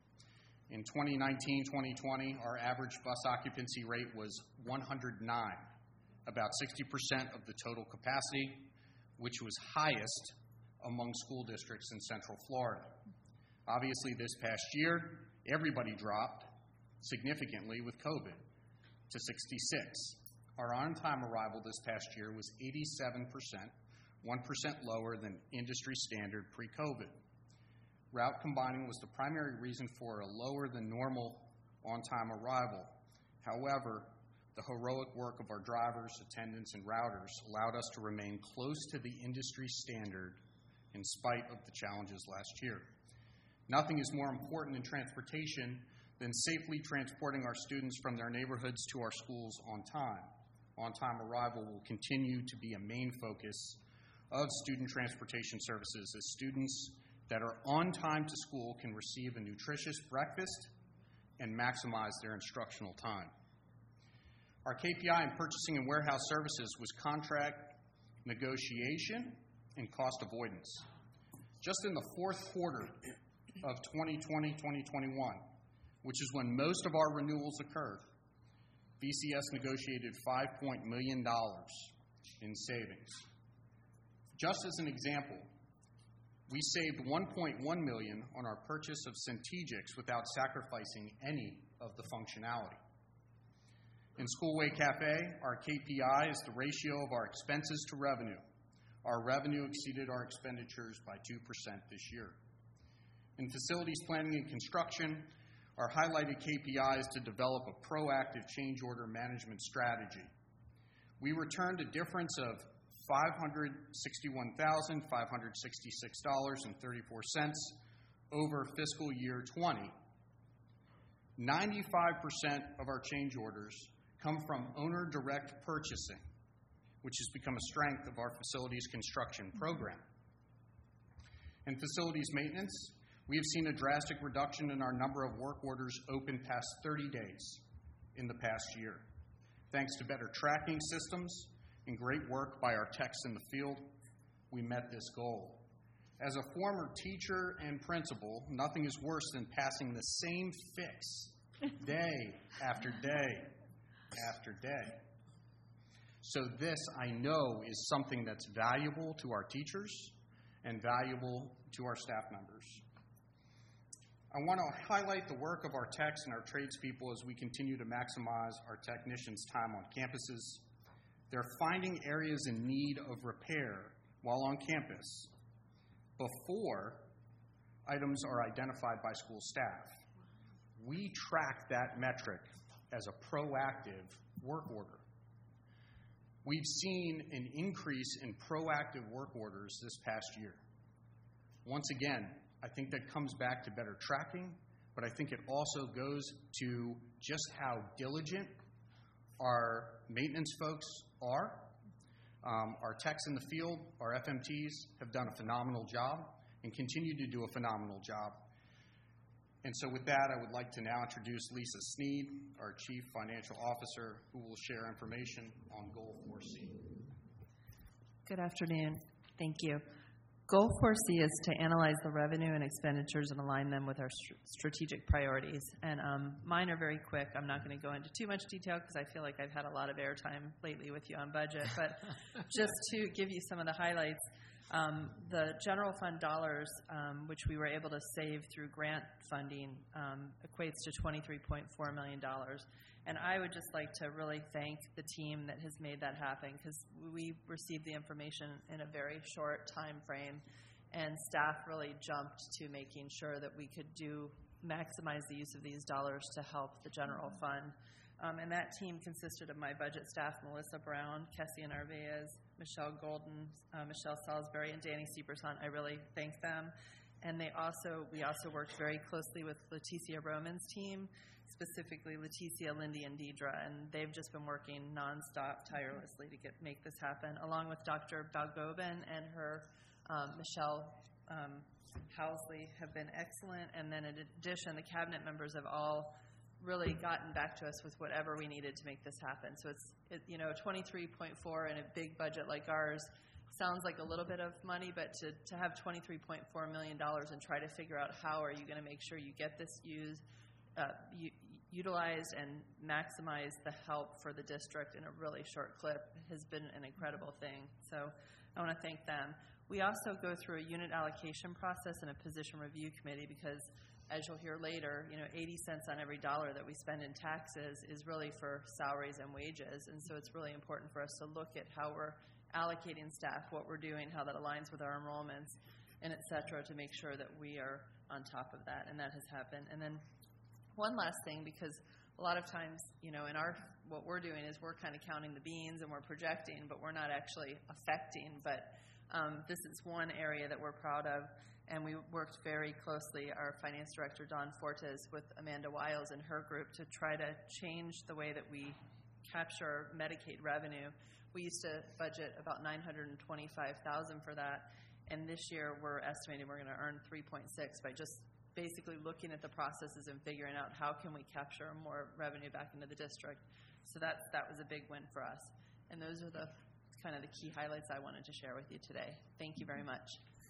In twenty nineteen twenty twenty, our average bus occupancy rate was one hundred nine, about sixty percent of the total capacity, which was highest among school districts in Central Florida. Obviously, this past year, everybody dropped significantly with COVID to sixty-six. Our on-time arrival this past year was eighty-seven percent, one percent lower than industry standard pre-COVID. Route combining was the primary reason for a lower than normal on-time arrival. However, the heroic work of our drivers, attendants, and routers allowed us to remain close to the industry standard in spite of the challenges last year. Nothing is more important in transportation than safely transporting our students from their neighborhoods to our schools on time. On-time arrival will continue to be a main focus of student transportation services, as students that are on time to school can receive a nutritious breakfast and maximize their instructional time. Our K P I in purchasing and warehouse services was contract negotiation and cost avoidance. Just in the fourth quarter of twenty twenty twenty twenty-one, which is when most of our renewals occurred, B C S negotiated five million dollars in savings. Just as an example, we saved one point one million dollars on our purchase of Centegix without sacrificing any of the functionality. In Schoolway Cafe, our K P I is the ratio of our expenses to revenue. Our revenue exceeded our expenditures by two percent this year. In facilities planning and construction, our highlighted K P I is to develop a proactive change order management strategy. We returned a difference of five hundred sixty-one thousand five hundred sixty-six dollars and thirty-four cents over fiscal year twenty. ninety-five percent of our change orders come from owner direct purchasing, which has become a strength of our facilities construction program. In facilities maintenance, we have seen a drastic reduction in our number of work orders open past thirty days in the past year. Thanks to better tracking systems and great work by our techs in the field, we met this goal. As a former teacher and principal, nothing is worse than passing the same fix day after day after day. So this, I know, is something that's valuable to our teachers and valuable to our staff members. I want to highlight the work of our techs and our tradespeople as we continue to maximize our technicians' time on campuses. They're finding areas in need of repair while on campus before items are identified by school staff. we track that metric as a proactive work order. We've seen an increase in proactive work orders this past year. Once again, I think that comes back to better tracking, but I think it also goes to just how diligent our maintenance folks are. Um, our techs in the field, our F M Ts, have done a phenomenal job and continue to do a phenomenal job. And so with that, I would like to now introduce Lisa Sneed, our Chief Financial Officer, who will share information on Goal four C. Good afternoon. Thank you. Goal four C is to analyze the revenue and expenditures and align them with our st- strategic priorities. And um, mine are very quick. I'm not going to go into too much detail because I feel like I've had a lot of airtime lately with you on budget. But just to give you some of the highlights, um, the general fund dollars, um, which we were able to save through grant funding, um, equates to twenty-three point four million dollars. And I would just like to really thank the team that has made that happen, because we received the information in a very short time frame, and staff really jumped to making sure that we could do maximize the use of these dollars to help the general fund. Um, and that team consisted of my budget staff, Melissa Brown, Kessie Narvaez, Michelle Golden, uh, Michelle Salisbury, and Danny Seeperson. I really thank them. And they also we also worked very closely with Leticia Roman's team, specifically Leticia, Lindy, and Deidre, and they've just been working nonstop, tirelessly to get make this happen, along with Doctor Balgobin and her um, Michelle um, Housley have been excellent. And then in addition, the cabinet members have all really gotten back to us with whatever we needed to make this happen. So it's it, you know twenty-three point four in a big budget like ours sounds like a little bit of money, but to, to have twenty-three point four million dollars and try to figure out how are you going to make sure you get this used, uh, u- utilized and maximize the help for the district in a really short clip has been an incredible thing. So I want to thank them. We also go through a unit allocation process and a position review committee because, as you'll hear later, you know, eighty cents on every dollar that we spend in taxes is really for salaries and wages. And so it's really important for us to look at how we're allocating staff, what we're doing, how that aligns with our enrollments, and et cetera, to make sure that we are on top of that. And that has happened. And then one last thing, because a lot of times, you know, in our, what we're doing is we're kind of counting the beans and we're projecting, but we're not actually affecting. But um, this is one area that we're proud of. And we worked very closely, our finance director, Don Fortes, with Amanda Wiles and her group to try to change the way that we capture Medicaid revenue. We used to budget about nine hundred twenty-five thousand dollars for that, and this year we're estimating we're going to earn three point six by just basically looking at the processes and figuring out how can we capture more revenue back into the district. So that's, that was a big win for us. And those are the kind of the key highlights I wanted to share with you today. Thank you very much.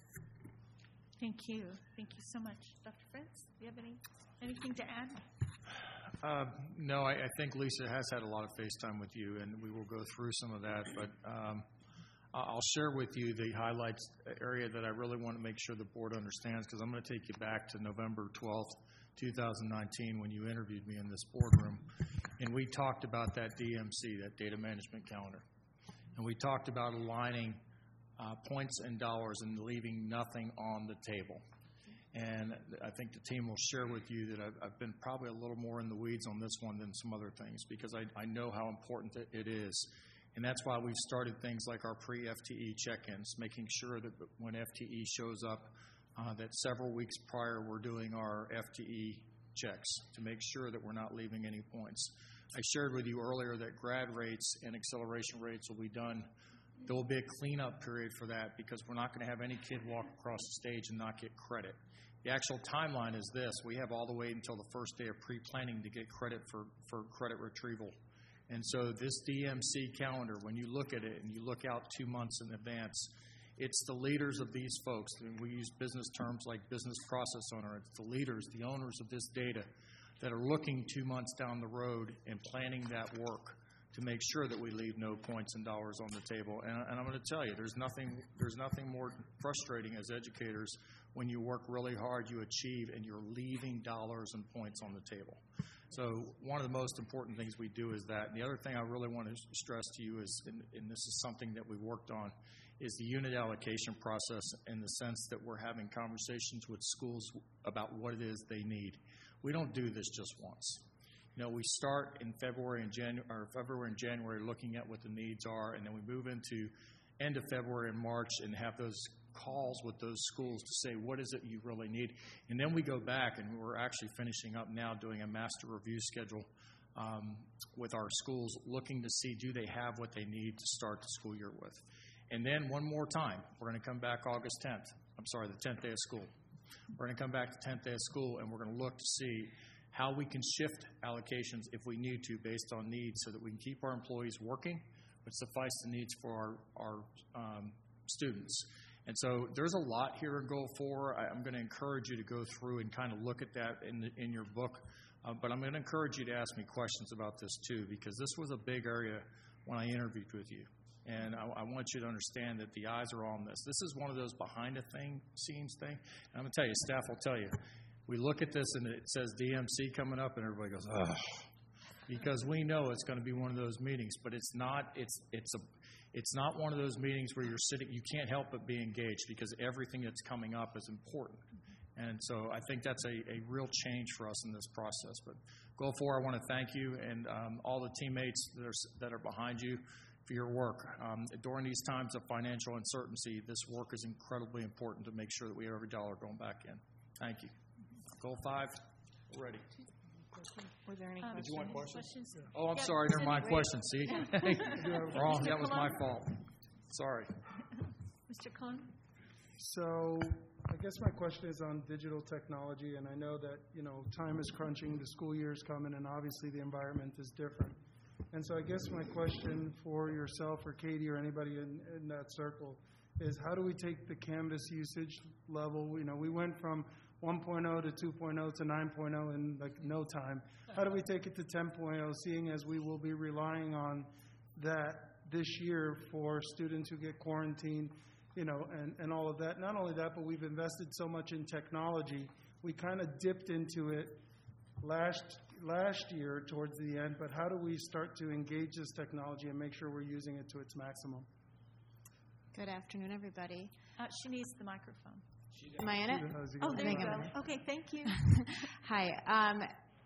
Thank you. Thank you so much. Doctor Fritz, do you have any anything to add? Uh, no, I, I think Lisa has had a lot of FaceTime with you, and we will go through some of that. But um, I'll share with you the highlights area that I really want to make sure the board understands, because I'm going to take you back to November twelfth, twenty nineteen, when you interviewed me in this boardroom. And we talked about that D M C, that data management calendar. And we talked about aligning uh, points and dollars and leaving nothing on the table. And I think the team will share with you that I've, I've been probably a little more in the weeds on this one than some other things, because I, I know how important it is. And that's why we've started things like our pre-F T E check-ins, making sure that when F T E shows up, uh, that several weeks prior we're doing our F T E checks to make sure that we're not leaving any points. I shared with you earlier that grad rates and acceleration rates will be done. There will be a cleanup period for that, because we're not going to have any kid walk across the stage and not get credit. The actual timeline is this. We have all the way until the first day of pre-planning to get credit for, for credit retrieval. And so this D M C calendar, when you look at it and you look out two months in advance, it's the leaders of these folks, and we use business terms like business process owner. It's the leaders, the owners of this data that are looking two months down the road and planning that work to make sure that we leave no points and dollars on the table. And, and I'm going to tell you, there's nothing, there's nothing more frustrating as educators when you work really hard, you achieve, and you're leaving dollars and points on the table. So one of the most important things we do is that. And the other thing I really want to stress to you is, and, and this is something that we worked on, is the unit allocation process, in the sense that we're having conversations with schools about what it is they need. We don't do this just once. You know, we start in February and January, or February and January looking at what the needs are, and then we move into end of February and March and have those calls with those schools to say, what is it you really need? And then we go back, and we're actually finishing up now doing a master review schedule um, with our schools, looking to see, do they have what they need to start the school year with? And then one more time, we're going to come back August tenth. I'm sorry, the tenth day of school. We're going to come back to tenth day of school, and we're going to look to see how we can shift allocations if we need to based on needs so that we can keep our employees working but suffice the needs for our, our um, students. And so there's a lot here in Goal four. I, I'm going to encourage you to go through and kind of look at that in, the, in your book. Uh, but I'm going to encourage you to ask me questions about this too, because this was a big area when I interviewed with you. And I, I want you to understand that the eyes are on this. This is one of those behind-the-scenes thing. And I'm going to tell you, staff will tell you, we look at this and it says D M C coming up, and everybody goes, ugh. Because we know it's going to be one of those meetings, but it's not. It's it's a it's not one of those meetings where you're sitting. You can't help but be engaged because everything that's coming up is important, and so I think that's a, a real change for us in this process. But Goal four, I want to thank you and um, all the teammates that are that are behind you for your work um, during these times of financial uncertainty. This work is incredibly important to make sure that we have every dollar going back in. Thank you. Goal five, we're ready. Were there any Um, questions? Did you want questions? questions? Oh, I'm Yeah, sorry. Never mind. Cindy, wait. Questions. See? Wrong. That was my fault. Sorry. Mister Cohn? So I guess my question is on digital technology, and I know that, you know, time is crunching, the school year is coming, and obviously the environment is different. And so I guess my question for yourself or Katie or anybody in, in that circle is, how do we take the Canvas usage level? You know, we went from one point oh to two point oh to nine point oh in like no time. How do we take it to ten point oh, seeing as we will be relying on that this year for students who get quarantined, you know, and, and all of that? Not only that, but we've invested so much in technology. We kind of dipped into it last last year towards the end, but how do we start to engage this technology and make sure we're using it to its maximum? Good afternoon, everybody. Uh, she needs the microphone. Am I in it? Oh, there you I think I'm in go. it. Okay, thank you. Hi. Um,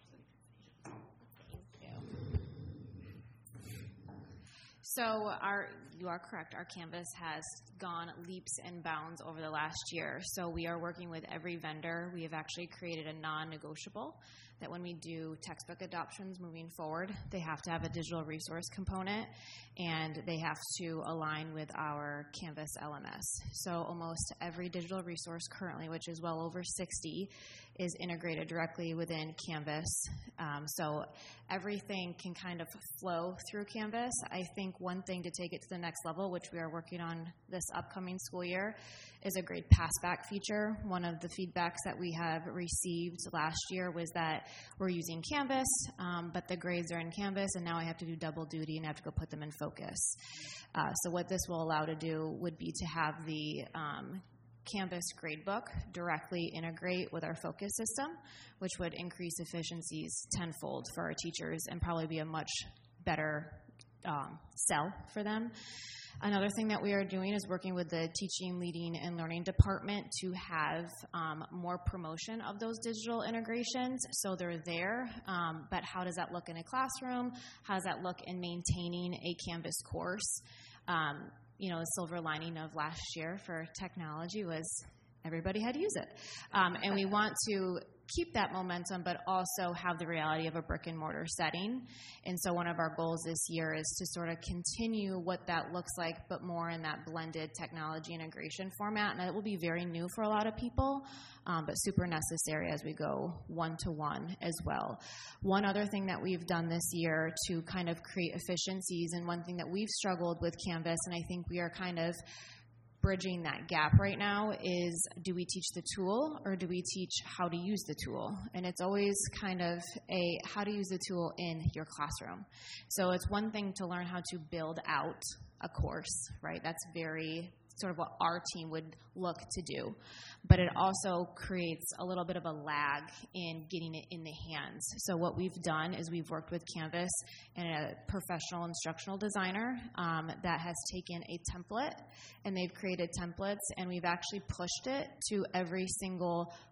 so our, you are correct. Our Canvas has gone leaps and bounds over the last year. So we are working with every vendor. We have actually created a non-negotiable that when we do textbook adoptions moving forward, they have to have a digital resource component, and they have to align with our Canvas L M S. So almost every digital resource currently, which is well over sixty, is integrated directly within Canvas. Um, so everything can kind of flow through Canvas. I think one thing to take it to the next level, which we are working on this upcoming school year, is a grade passback feature. One of the feedbacks that we have received last year was that we're using Canvas, um, but the grades are in Canvas, and now I have to do double duty and have to go put them in Focus. Uh, so what this will allow to do would be to have the um, Canvas gradebook directly integrate with our Focus system, which would increase efficiencies tenfold for our teachers and probably be a much better um, sell for them. Another thing that we are doing is working with the teaching, leading, and learning department to have um, more promotion of those digital integrations. So they're there, um, but how does that look in a classroom? How does that look in maintaining a Canvas course? Um, you know, the silver lining of last year for technology was everybody had to use it. Um, and we want to keep that momentum, but also have the reality of a brick and mortar setting. And so one of our goals this year is to sort of continue what that looks like, but more in that blended technology integration format. And it will be very new for a lot of people, um, but super necessary as we go one-to-one as well. One other thing that we've done this year to kind of create efficiencies, and one thing that we've struggled with Canvas, and I think we are kind of bridging that gap right now, is do we teach the tool or do we teach how to use the tool? And it's always kind of a how to use the tool in your classroom. So it's one thing to learn how to build out a course, right? That's very sort of what our team would look to do. But it also creates a little bit of a lag in getting it in the hands. So what we've done is we've worked with Canvas and a professional instructional designer um, that has taken a template, and they've created templates, and we've actually pushed it to every single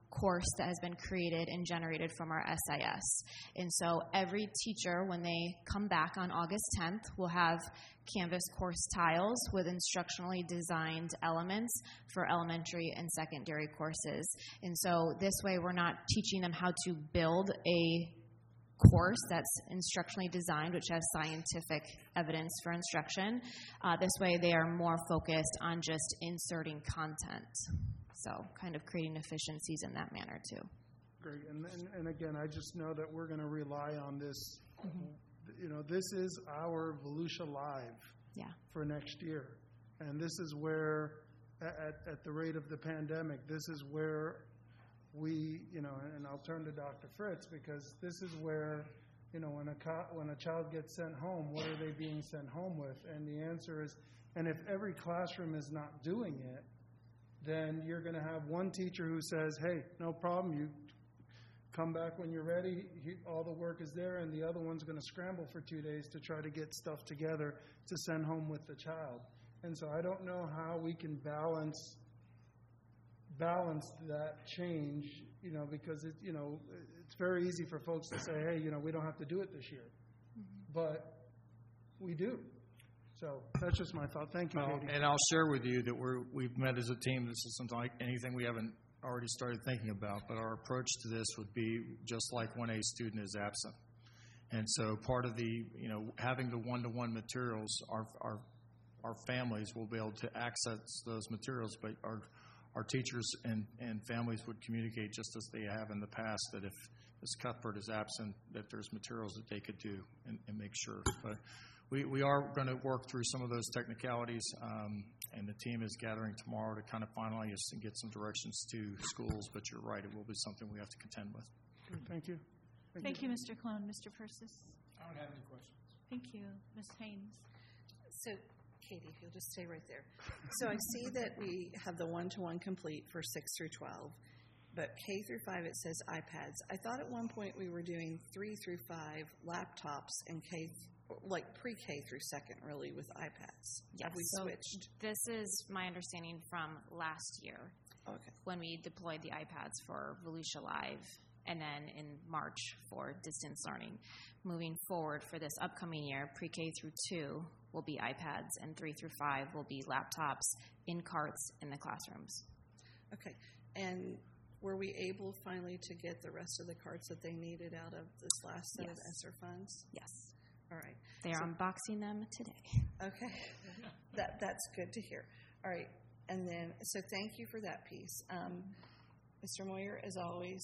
course that has been created and generated from our S I S. And so every teacher, when they come back on August tenth, will have Canvas course tiles with instructionally designed elements for elementary and secondary courses. And so this way we're not teaching them how to build a course that's instructionally designed, which has scientific evidence for instruction. Uh, this way they are more focused on just inserting content. So kind of creating efficiencies in that manner too. Great. And, and, and again, I just know that we're going to rely on this. Mm-hmm. You know, this is our Volusia Live yeah. for next year. And this is where, at, at the rate of the pandemic, this is where we, you know, and I'll turn to Doctor Fritz, because this is where, you know, when a, co- when a child gets sent home, what are they being sent home with? And the answer is, and if every classroom is not doing it, then you're going to have one teacher who says, hey, no problem, you come back when you're ready, he, all the work is there, and the other one's going to scramble for two days to try to get stuff together to send home with the child. And so I don't know how we can balance balance that change, you know, because, it, you know, it's very easy for folks to say, hey, you know, we don't have to do it this year. Mm-hmm. But we do. So that's just my thought. Thank you, well, Katie. And I'll share with you that we're, we've met as a team. This isn't like anything we haven't already started thinking about, but our approach to this would be just like when a student is absent. And so part of the, you know, having the one-to-one materials, our, our, our families will be able to access those materials, but our, our teachers and, and families would communicate just as they have in the past, that if Miz Cuthbert is absent, that there's materials that they could do and, and make sure. But We, we are going to work through some of those technicalities, um, and the team is gathering tomorrow to kind of finalize and get some directions to schools. But you're right, it will be something we have to contend with. Thank you. Thank, Thank you. you, Mister Clone. Mister Persis? I don't have any questions. Thank you. Miz Haynes? So, Katie, if you'll just stay right there. So I see that we have the one-to-one complete for six through twelve, but K through five, it says iPads. I thought at one point we were doing three through five laptops and K like pre-K through second, really, with iPads. Yes. Have we so switched? This is my understanding from last year, okay. when we deployed the iPads for Volusia Live, and then in March for distance learning. Moving forward for this upcoming year, pre-K through two will be iPads, and three through five will be laptops in carts in the classrooms. Okay. And were we able finally to get the rest of the carts that they needed out of this last set yes. of ESSER funds? Yes. All right. They are so, unboxing them today. Okay. that That's good to hear. All right. And then, so thank you for that piece. Um, Mister Moyer, as always,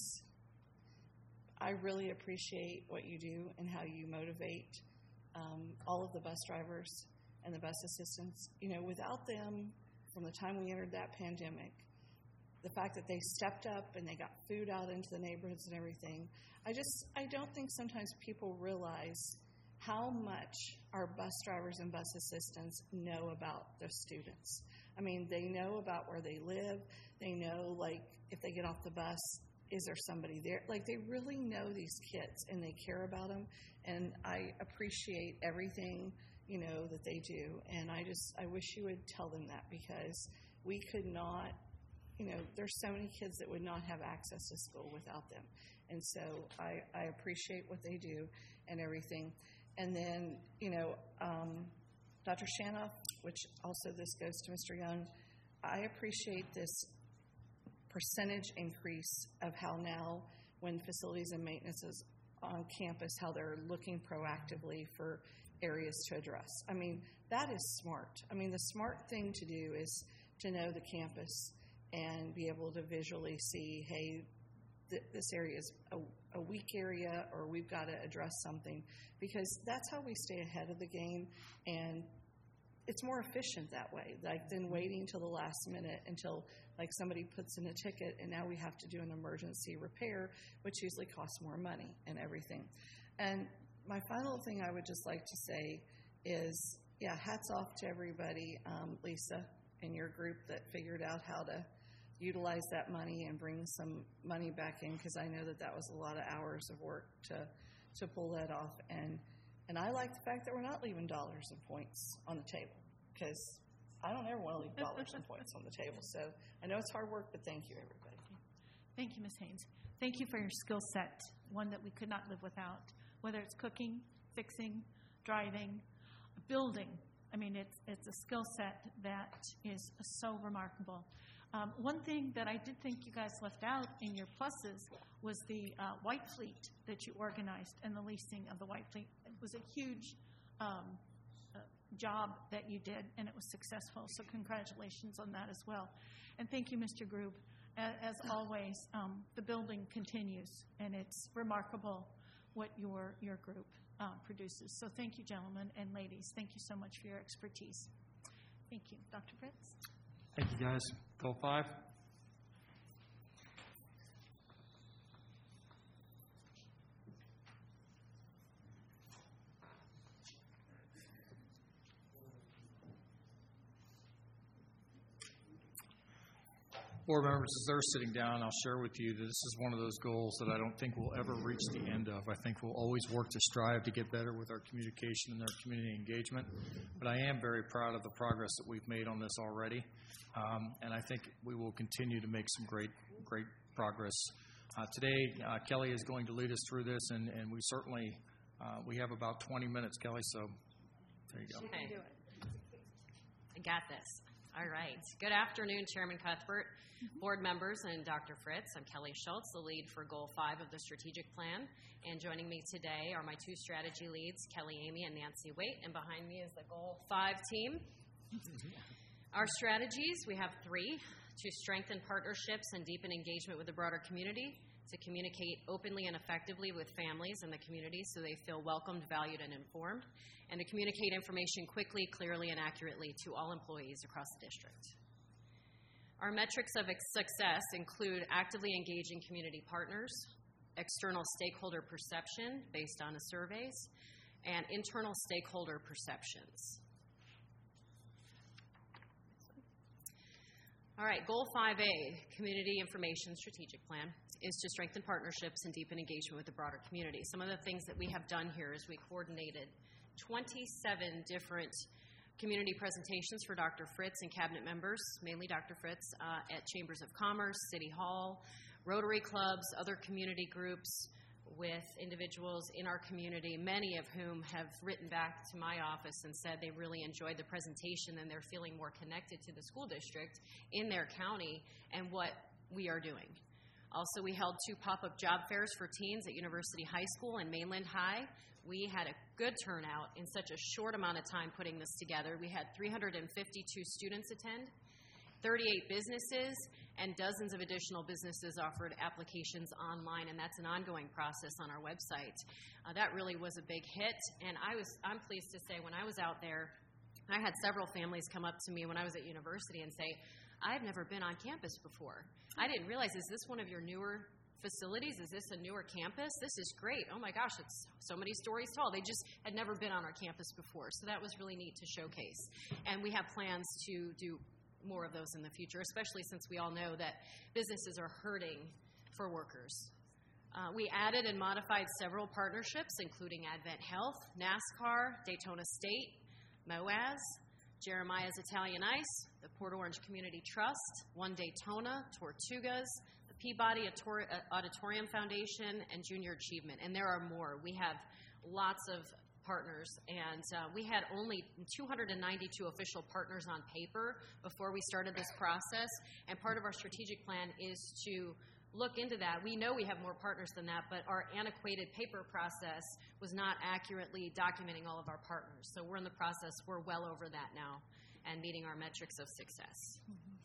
I really appreciate what you do and how you motivate um, all of the bus drivers and the bus assistants. You know, without them, from the time we entered that pandemic, the fact that they stepped up and they got food out into the neighborhoods and everything, I just, I don't think sometimes people realize how much our bus drivers and bus assistants know about their students. I mean, they know about where they live. They know, like, if they get off the bus, is there somebody there? Like, they really know these kids, and they care about them. And I appreciate everything, you know, that they do. And I just, I wish you would tell them that, because we could not, you know, there's so many kids that would not have access to school without them. And so I, I appreciate what they do and everything. And then, you know, um, Doctor Shanoff, which also this goes to Mister Young, I appreciate this percentage increase of how now when facilities and maintenance is on campus, how they're looking proactively for areas to address. I mean, that is smart. I mean, the smart thing to do is to know the campus and be able to visually see, hey, th- this area is a, a weak area, or we've got to address something, because that's how we stay ahead of the game, and it's more efficient that way, like than waiting till the last minute until like somebody puts in a ticket and now we have to do an emergency repair, which usually costs more money and everything. And my final thing I would just like to say is, yeah, hats off to everybody, um, Lisa, and your group that figured out how to utilize that money and bring some money back in, because I know that that was a lot of hours of work to to pull that off. And and I like the fact that we're not leaving dollars and points on the table, because I don't ever want to leave dollars and points on the table. So I know it's hard work, but thank you, everybody. Thank you, Miz Haynes. Thank you for your skill set, one that we could not live without, whether it's cooking, fixing, driving, building. I mean, it's, it's a skill set that is so remarkable. Um, one thing that I did think you guys left out in your pluses was the uh, White Fleet that you organized and the leasing of the White Fleet. It was a huge um, uh, job that you did, and it was successful. So congratulations on that as well. And thank you, Mister Grube. As, as always, um, the building continues, and it's remarkable what your your group uh, produces. So thank you, gentlemen and ladies. Thank you so much for your expertise. Thank you. Doctor Fritz? Thank you, guys. Goal five. Board members, as they're sitting down, I'll share with you that this is one of those goals that I don't think we'll ever reach the end of. I think we'll always work to strive to get better with our communication and our community engagement. But I am very proud of the progress that we've made on this already. Um, and I think we will continue to make some great, great progress. Uh, today, uh, Kelly is going to lead us through this, and, and we certainly, uh, we have about twenty minutes, Kelly, so there you go. You can do it. I got this. All right. Good afternoon, Chairman Cuthbert, board members, and Doctor Fritz. I'm Kelly Schultz, the lead for Goal five of the strategic plan. And joining me today are my two strategy leads, Kelly Amy and Nancy Waite. And behind me is the Goal five team. Our strategies, we have three: to strengthen partnerships and deepen engagement with the broader community, to communicate openly and effectively with families and the community so they feel welcomed, valued, and informed, and to communicate information quickly, clearly, and accurately to all employees across the district. Our metrics of success include actively engaging community partners, external stakeholder perception based on the surveys, and internal stakeholder perceptions. All right, Goal five A, Community Information Strategic Plan, is to strengthen partnerships and deepen engagement with the broader community. Some of the things that we have done here is we coordinated twenty-seven different community presentations for Doctor Fritz and cabinet members, mainly Doctor Fritz, uh, at Chambers of Commerce, City Hall, Rotary clubs, other community groups, with individuals in our community, many of whom have written back to my office and said they really enjoyed the presentation and they're feeling more connected to the school district in their county and what we are doing. Also, we held two pop-up job fairs for teens at University High School and Mainland High. We had a good turnout in such a short amount of time putting this together. We had three hundred fifty-two students attend, thirty-eight businesses, and dozens of additional businesses offered applications online, and that's an ongoing process on our website. Uh, that really was a big hit, and I was, I'm pleased to say when I was out there, I had several families come up to me when I was at university and say, I've never been on campus before. I didn't realize, is this one of your newer facilities? Is this a newer campus? This is great. Oh my gosh, it's so many stories tall. They just had never been on our campus before, so that was really neat to showcase. And we have plans to do more of those in the future, especially since we all know that businesses are hurting for workers. Uh, we added and modified several partnerships, including Advent Health, NASCAR, Daytona State, MOAS, Jeremiah's Italian Ice, the Port Orange Community Trust, One Daytona, Tortugas, the Peabody Auditorium Foundation, and Junior Achievement. And there are more. We have lots of partners, and uh, we had only two hundred ninety-two official partners on paper before we started this process, and part of our strategic plan is to look into that. We know we have more partners than that, but our antiquated paper process was not accurately documenting all of our partners. So we're in the process, we're well over that now, and meeting our metrics of success. Mm-hmm.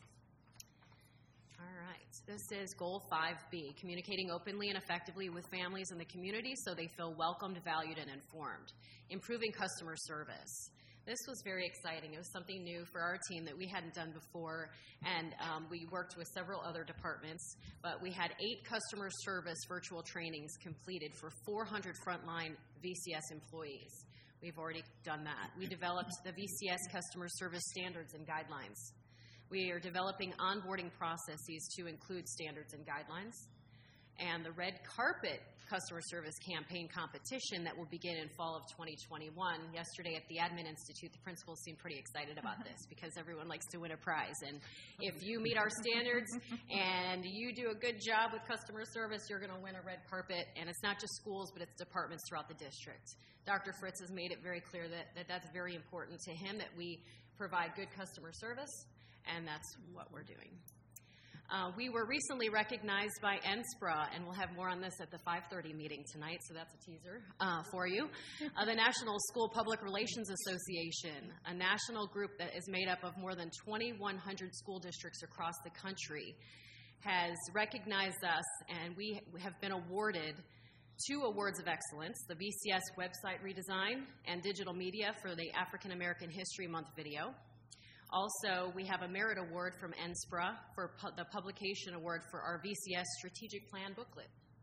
All right, this is Goal five B, communicating openly and effectively with families in the community so they feel welcomed, valued, and informed. Improving customer service. This was very exciting. It was something new for our team that we hadn't done before, and um, we worked with several other departments, but we had eight customer service virtual trainings completed for four hundred frontline V C S employees. We've already done that. We developed the V C S customer service standards and guidelines. We are developing onboarding processes to include standards and guidelines. and the Red Carpet Customer Service Campaign competition that will begin in fall of twenty twenty-one. Yesterday at the Admin Institute, the principals seemed pretty excited about this because everyone likes to win a prize. And if you meet our standards and you do a good job with customer service, you're going to win a red carpet. And it's not just schools, but it's departments throughout the district. Doctor Fritz has made it very clear that, that that's very important to him, that we provide good customer service, and that's what we're doing. Uh, we were recently recognized by N S P R A, and we'll have more on this at the five thirty meeting tonight, so that's a teaser uh, for you. Uh, the National School Public Relations Association, a national group that is made up of more than twenty-one hundred school districts across the country, has recognized us, and we have been awarded two awards of excellence, the V C S website redesign and digital media for the African American History Month video. Also, we have a merit award from N S P R A for pu- the publication award for our V C S strategic plan booklet.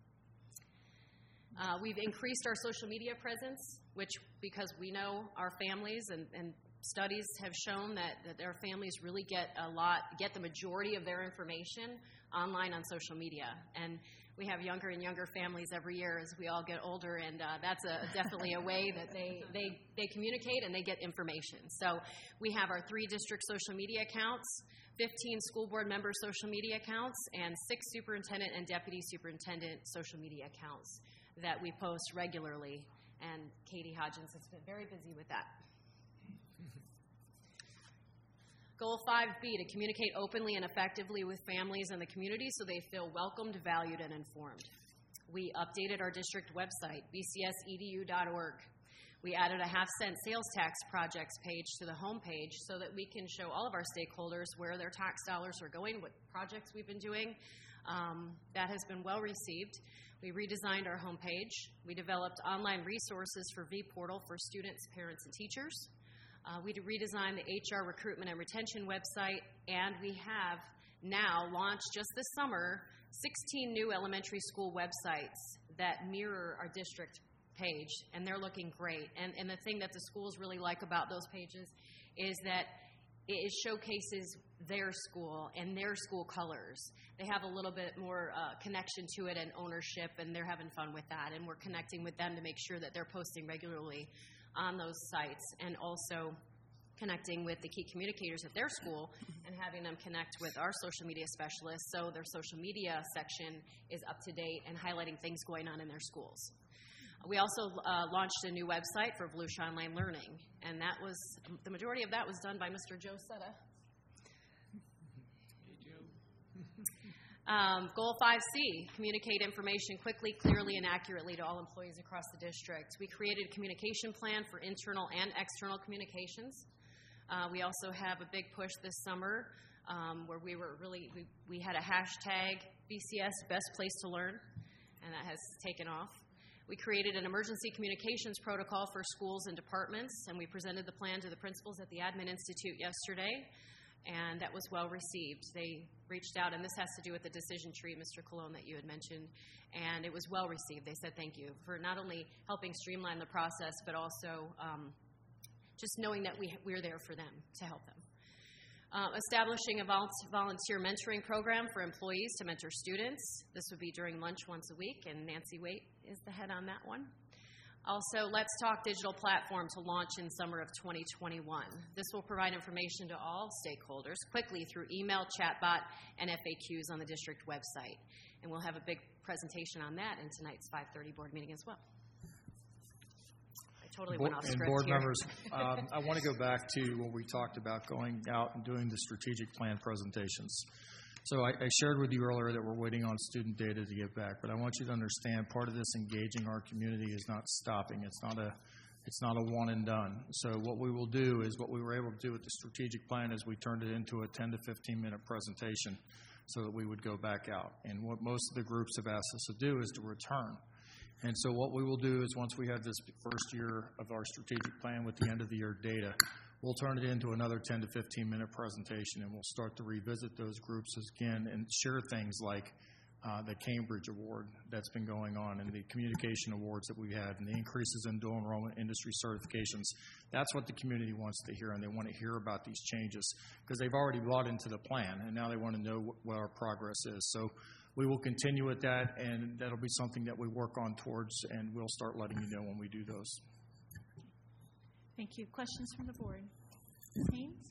Uh, we've increased our social media presence, which, because we know our families and, and studies have shown that, that their families really get a lot, get the majority of their information online on social media. And we have younger and younger families every year as we all get older, and uh, that's a, definitely a way that they, they, they communicate and they get information. So we have our three district social media accounts, fifteen school board member social media accounts, and six superintendent and deputy superintendent social media accounts that we post regularly. And Katie Hodgins has been very busy with that. Goal five B, to communicate openly and effectively with families and the community so they feel welcomed, valued, and informed. We updated our district website, b c s e d u dot org. We added a half-cent sales tax projects page to the homepage so that we can show all of our stakeholders where their tax dollars are going, what projects we've been doing. Um, that has been well received. We redesigned our homepage. We developed online resources for vPortal for students, parents, and teachers. Uh, we redesigned the H R recruitment and retention website, and we have now launched just this summer sixteen new elementary school websites that mirror our district page, and they're looking great. And, and the thing that the schools really like about those pages is that it showcases their school and their school colors. They have a little bit more uh, connection to it and ownership, and they're having fun with that, and we're connecting with them to make sure that they're posting regularly on those sites, and also connecting with the key communicators at their school and having them connect with our social media specialists so their social media section is up to date and highlighting things going on in their schools. We also uh, launched a new website for Volusia Online Learning, and that was, the majority of that was done by Mister Joe Setta. Um, goal five C, communicate information quickly, clearly, and accurately to all employees across the district. We created a communication plan for internal and external communications. Uh, we also have a big push this summer um, where we were really, we, we had a hashtag B C S Best Place to Learn, and that has taken off. We created an emergency communications protocol for schools and departments, and we presented the plan to the principals at the Admin Institute yesterday. And that was well received. They reached out, and this has to do with the decision tree, Mister Colon, that you had mentioned, and it was well received. They said thank you for not only helping streamline the process, but also um, just knowing that we, we're there for them to help them. Uh, establishing a vol- volunteer mentoring program for employees to mentor students. This would be during lunch once a week, and Nancy Waite is the head on that one. Also, Let's Talk digital platform to launch in summer of twenty twenty-one. This will provide information to all stakeholders quickly through email, chatbot, and F A Qs on the district website. And we'll have a big presentation on that in tonight's five thirty board meeting as well. I totally Board, went off and script board here. members, um, I want to go back to what we talked about, going out and doing the strategic plan presentations. So I, I shared with you earlier that we're waiting on student data to get back, but I want you to understand part of this engaging our community is not stopping. It's not a it's not a one and done. So what we will do is what we were able to do with the strategic plan is we turned it into a ten to fifteen minute presentation so that we would go back out. And what most of the groups have asked us to do is to return. And so what we will do is once we have this first year of our strategic plan with the end of the year data, we'll turn it into another ten to fifteen minute presentation, and we'll start to revisit those groups again and share things like uh, the Cambridge Award that's been going on and the communication awards that we had and the increases in dual enrollment industry certifications. That's what the community wants to hear, and they want to hear about these changes because they've already bought into the plan, and now they want to know what, what our progress is. So we will continue with that, and that'll be something that we work on towards, and we'll start letting you know when we do those. Thank you. Questions from the board? Miz Haynes?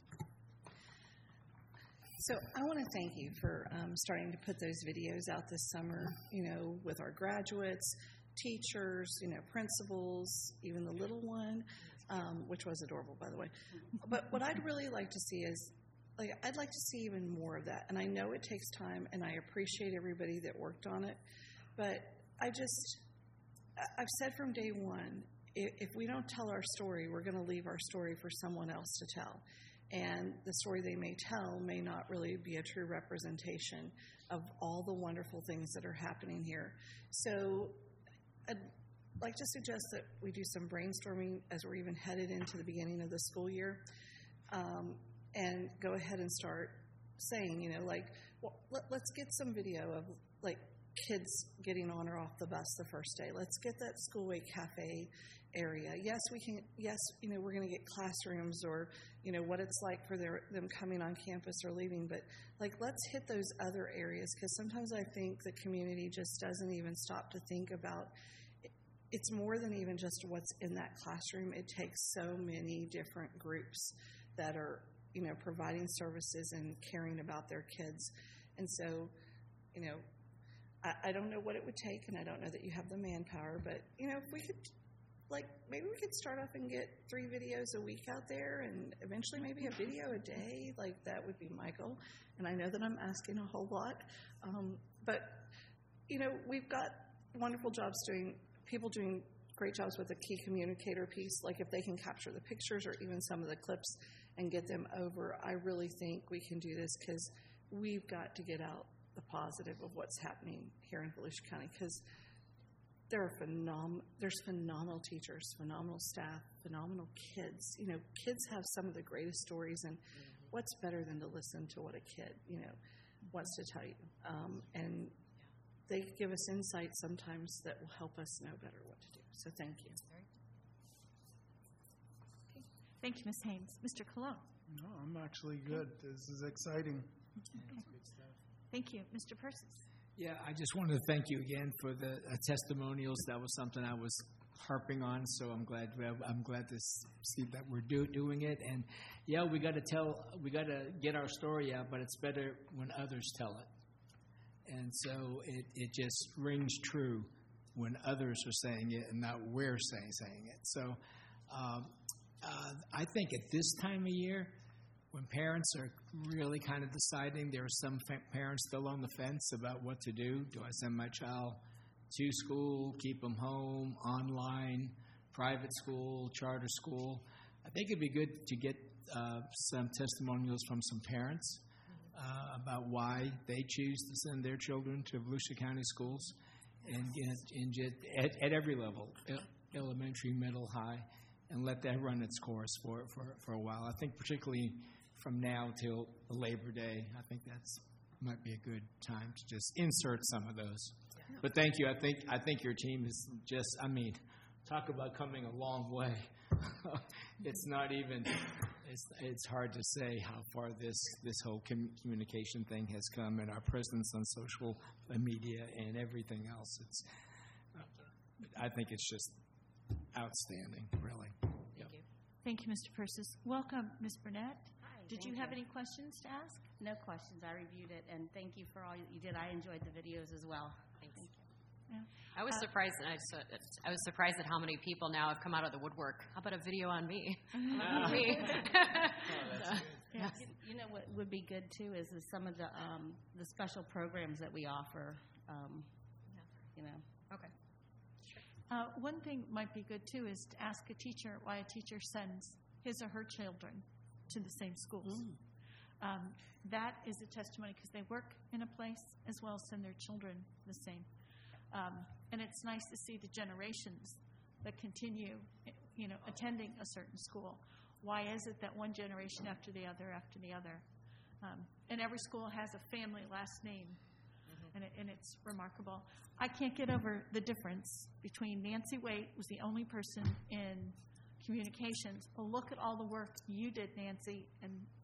So I want to thank you for um, starting to put those videos out this summer, you know, with our graduates, teachers, you know, principals, even the little one, um, which was adorable, by the way. But what I'd really like to see is, like, I'd like to see even more of that. And I know it takes time, and I appreciate everybody that worked on it. But I just, I've said from day one, if we don't tell our story, we're going to leave our story for someone else to tell. And the story they may tell may not really be a true representation of all the wonderful things that are happening here. So I'd like to suggest that we do some brainstorming as we're even headed into the beginning of the school year, um, and go ahead and start saying, you know, like, well, let, let's get some video of, like, kids getting on or off the bus the first day. Let's get that Schoolway Cafe area. Yes, we can. Yes, you know, we're going to get classrooms or, you know, what it's like for their, them coming on campus or leaving. But, like, let's hit those other areas, because sometimes I think the community just doesn't even stop to think about it. It's more than even just what's in that classroom. It takes so many different groups that are, you know, providing services and caring about their kids. And so, you know, I, I don't know what it would take, and I don't know that you have the manpower, but, you know, if we could, like, maybe we could start off and get three videos a week out there, and eventually maybe a video a day. Like, that would be my goal. And I know that I'm asking a whole lot. Um, but, you know, we've got wonderful jobs doing, people doing great jobs with the key communicator piece. Like, if they can capture the pictures or even some of the clips and get them over, I really think we can do this, because we've got to get out the positive of what's happening here in Volusia County, because there are phenom- there's phenomenal teachers, phenomenal staff, phenomenal kids. You know, kids have some of the greatest stories, and mm-hmm. what's better than to listen to what a kid, you know, wants to tell you. Um, and they give us insight sometimes that will help us know better what to do. So thank you. Okay. Thank you, Miz Haynes. Mister Colon. No, I'm actually good. This is exciting. Okay. Thank you. Mister Persis. Yeah, I just wanted to thank you again for the uh, testimonials. That was something I was harping on, so I'm glad we have, I'm glad to see that we're do, doing it. And yeah, we got to tell, we got to get our story out, but it's better when others tell it. And so it, it just rings true when others are saying it and not we're saying saying it. So um, uh, I think at this time of year, when parents are really kind of deciding, there are some fa- parents still on the fence about what to do. Do I send my child to school, keep them home, online, private school, charter school? I think it'd be good to get uh, some testimonials from some parents uh, about why they choose to send their children to Volusia County schools, and, and just at, at every level, elementary, middle, high, and let that run its course for, for, for a while. I think particularly from now till Labor Day, I think that's might be a good time to just insert some of those. Yeah. But thank you. I think I think your team is just, I mean, talk about coming a long way. It's not even, it's it's hard to say how far this, this whole com- communication thing has come, and our presence on social media and everything else. It's, uh, I think it's just outstanding, really. Thank yep. you. Thank you, Mister Persis. Welcome, Miz Burnett. Did you have you. any questions to ask? No questions. I reviewed it, and thank you for all you did. I enjoyed the videos as well. Thanks. Thank you. Yeah. I was Uh, surprised. That I, I was surprised at how many people now have come out of the woodwork. How about a video on me? Uh, me. oh, Yes. you, you know what would be good too is, is some of the um, the special programs that we offer. Um, you know. Okay. Uh, one thing might be good too is to ask a teacher why a teacher sends his or her children to the same schools. Mm. Um, that is a testimony, because they work in a place as well as send their children the same. Um, and it's nice to see the generations that continue, you know, attending a certain school. Why is it that one generation after the other after the other? Um, and every school has a family last name, mm-hmm. and, it, and it's remarkable. I can't get over the difference between Nancy Waite was the only person in communications. Well, look at all the work you did, Nancy, and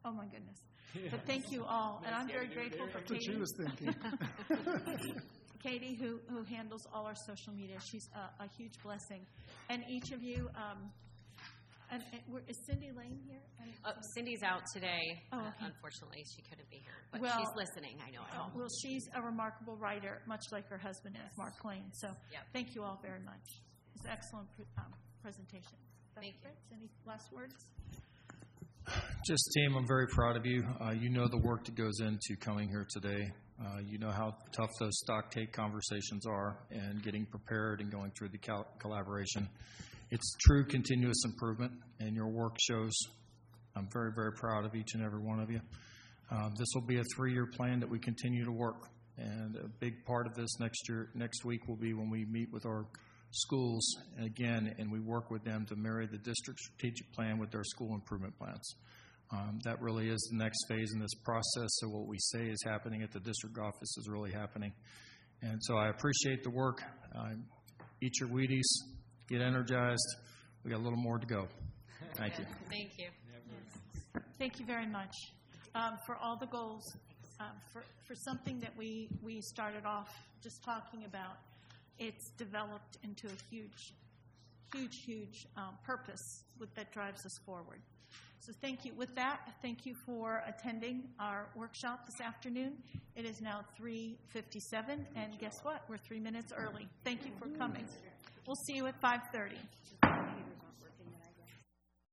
Oh, my goodness. But thank you all, and I'm very grateful for That's what Katie. she was thinking. Katie, who, who handles all our social media. She's a, a huge blessing. And each of you, um, and, and we're, is Cindy Lane here? Uh, Cindy's out today. Oh, Uh, okay. Unfortunately, she couldn't be here, but Well- she's listening, I know, at home. Well, she's a remarkable writer, much like her husband is, Mark Lane. So Yep. thank you all very much. It's an excellent pre- um, presentation. Thank you. Fritz, any last words? Just, team, I'm very proud of you. Uh, you know the work that goes into coming here today. Uh, you know how tough those stock take conversations are and getting prepared and going through the cal- collaboration. It's true continuous improvement, and your work shows. I'm very, very proud of each and every one of you. Um, this will be a three-year plan that we continue to work, and a big part of this next year, next week will be when we meet with our schools again, and we work with them to marry the district strategic plan with their school improvement plans. Um, that really is the next phase in this process. So what we say is happening at the district office is really happening. And so I appreciate the work. Um, eat your Wheaties, get energized. We got a little more to go. Thank you. Thank you. Thank you very much um, for all the goals, um, for, for something that we, we started off just talking about. It's developed into a huge, huge, huge um, purpose with, that drives us forward. So thank you. With that, thank you for attending our workshop this afternoon. It is now three fifty-seven, and guess what? We're three minutes early. Thank you for coming. We'll see you at five thirty.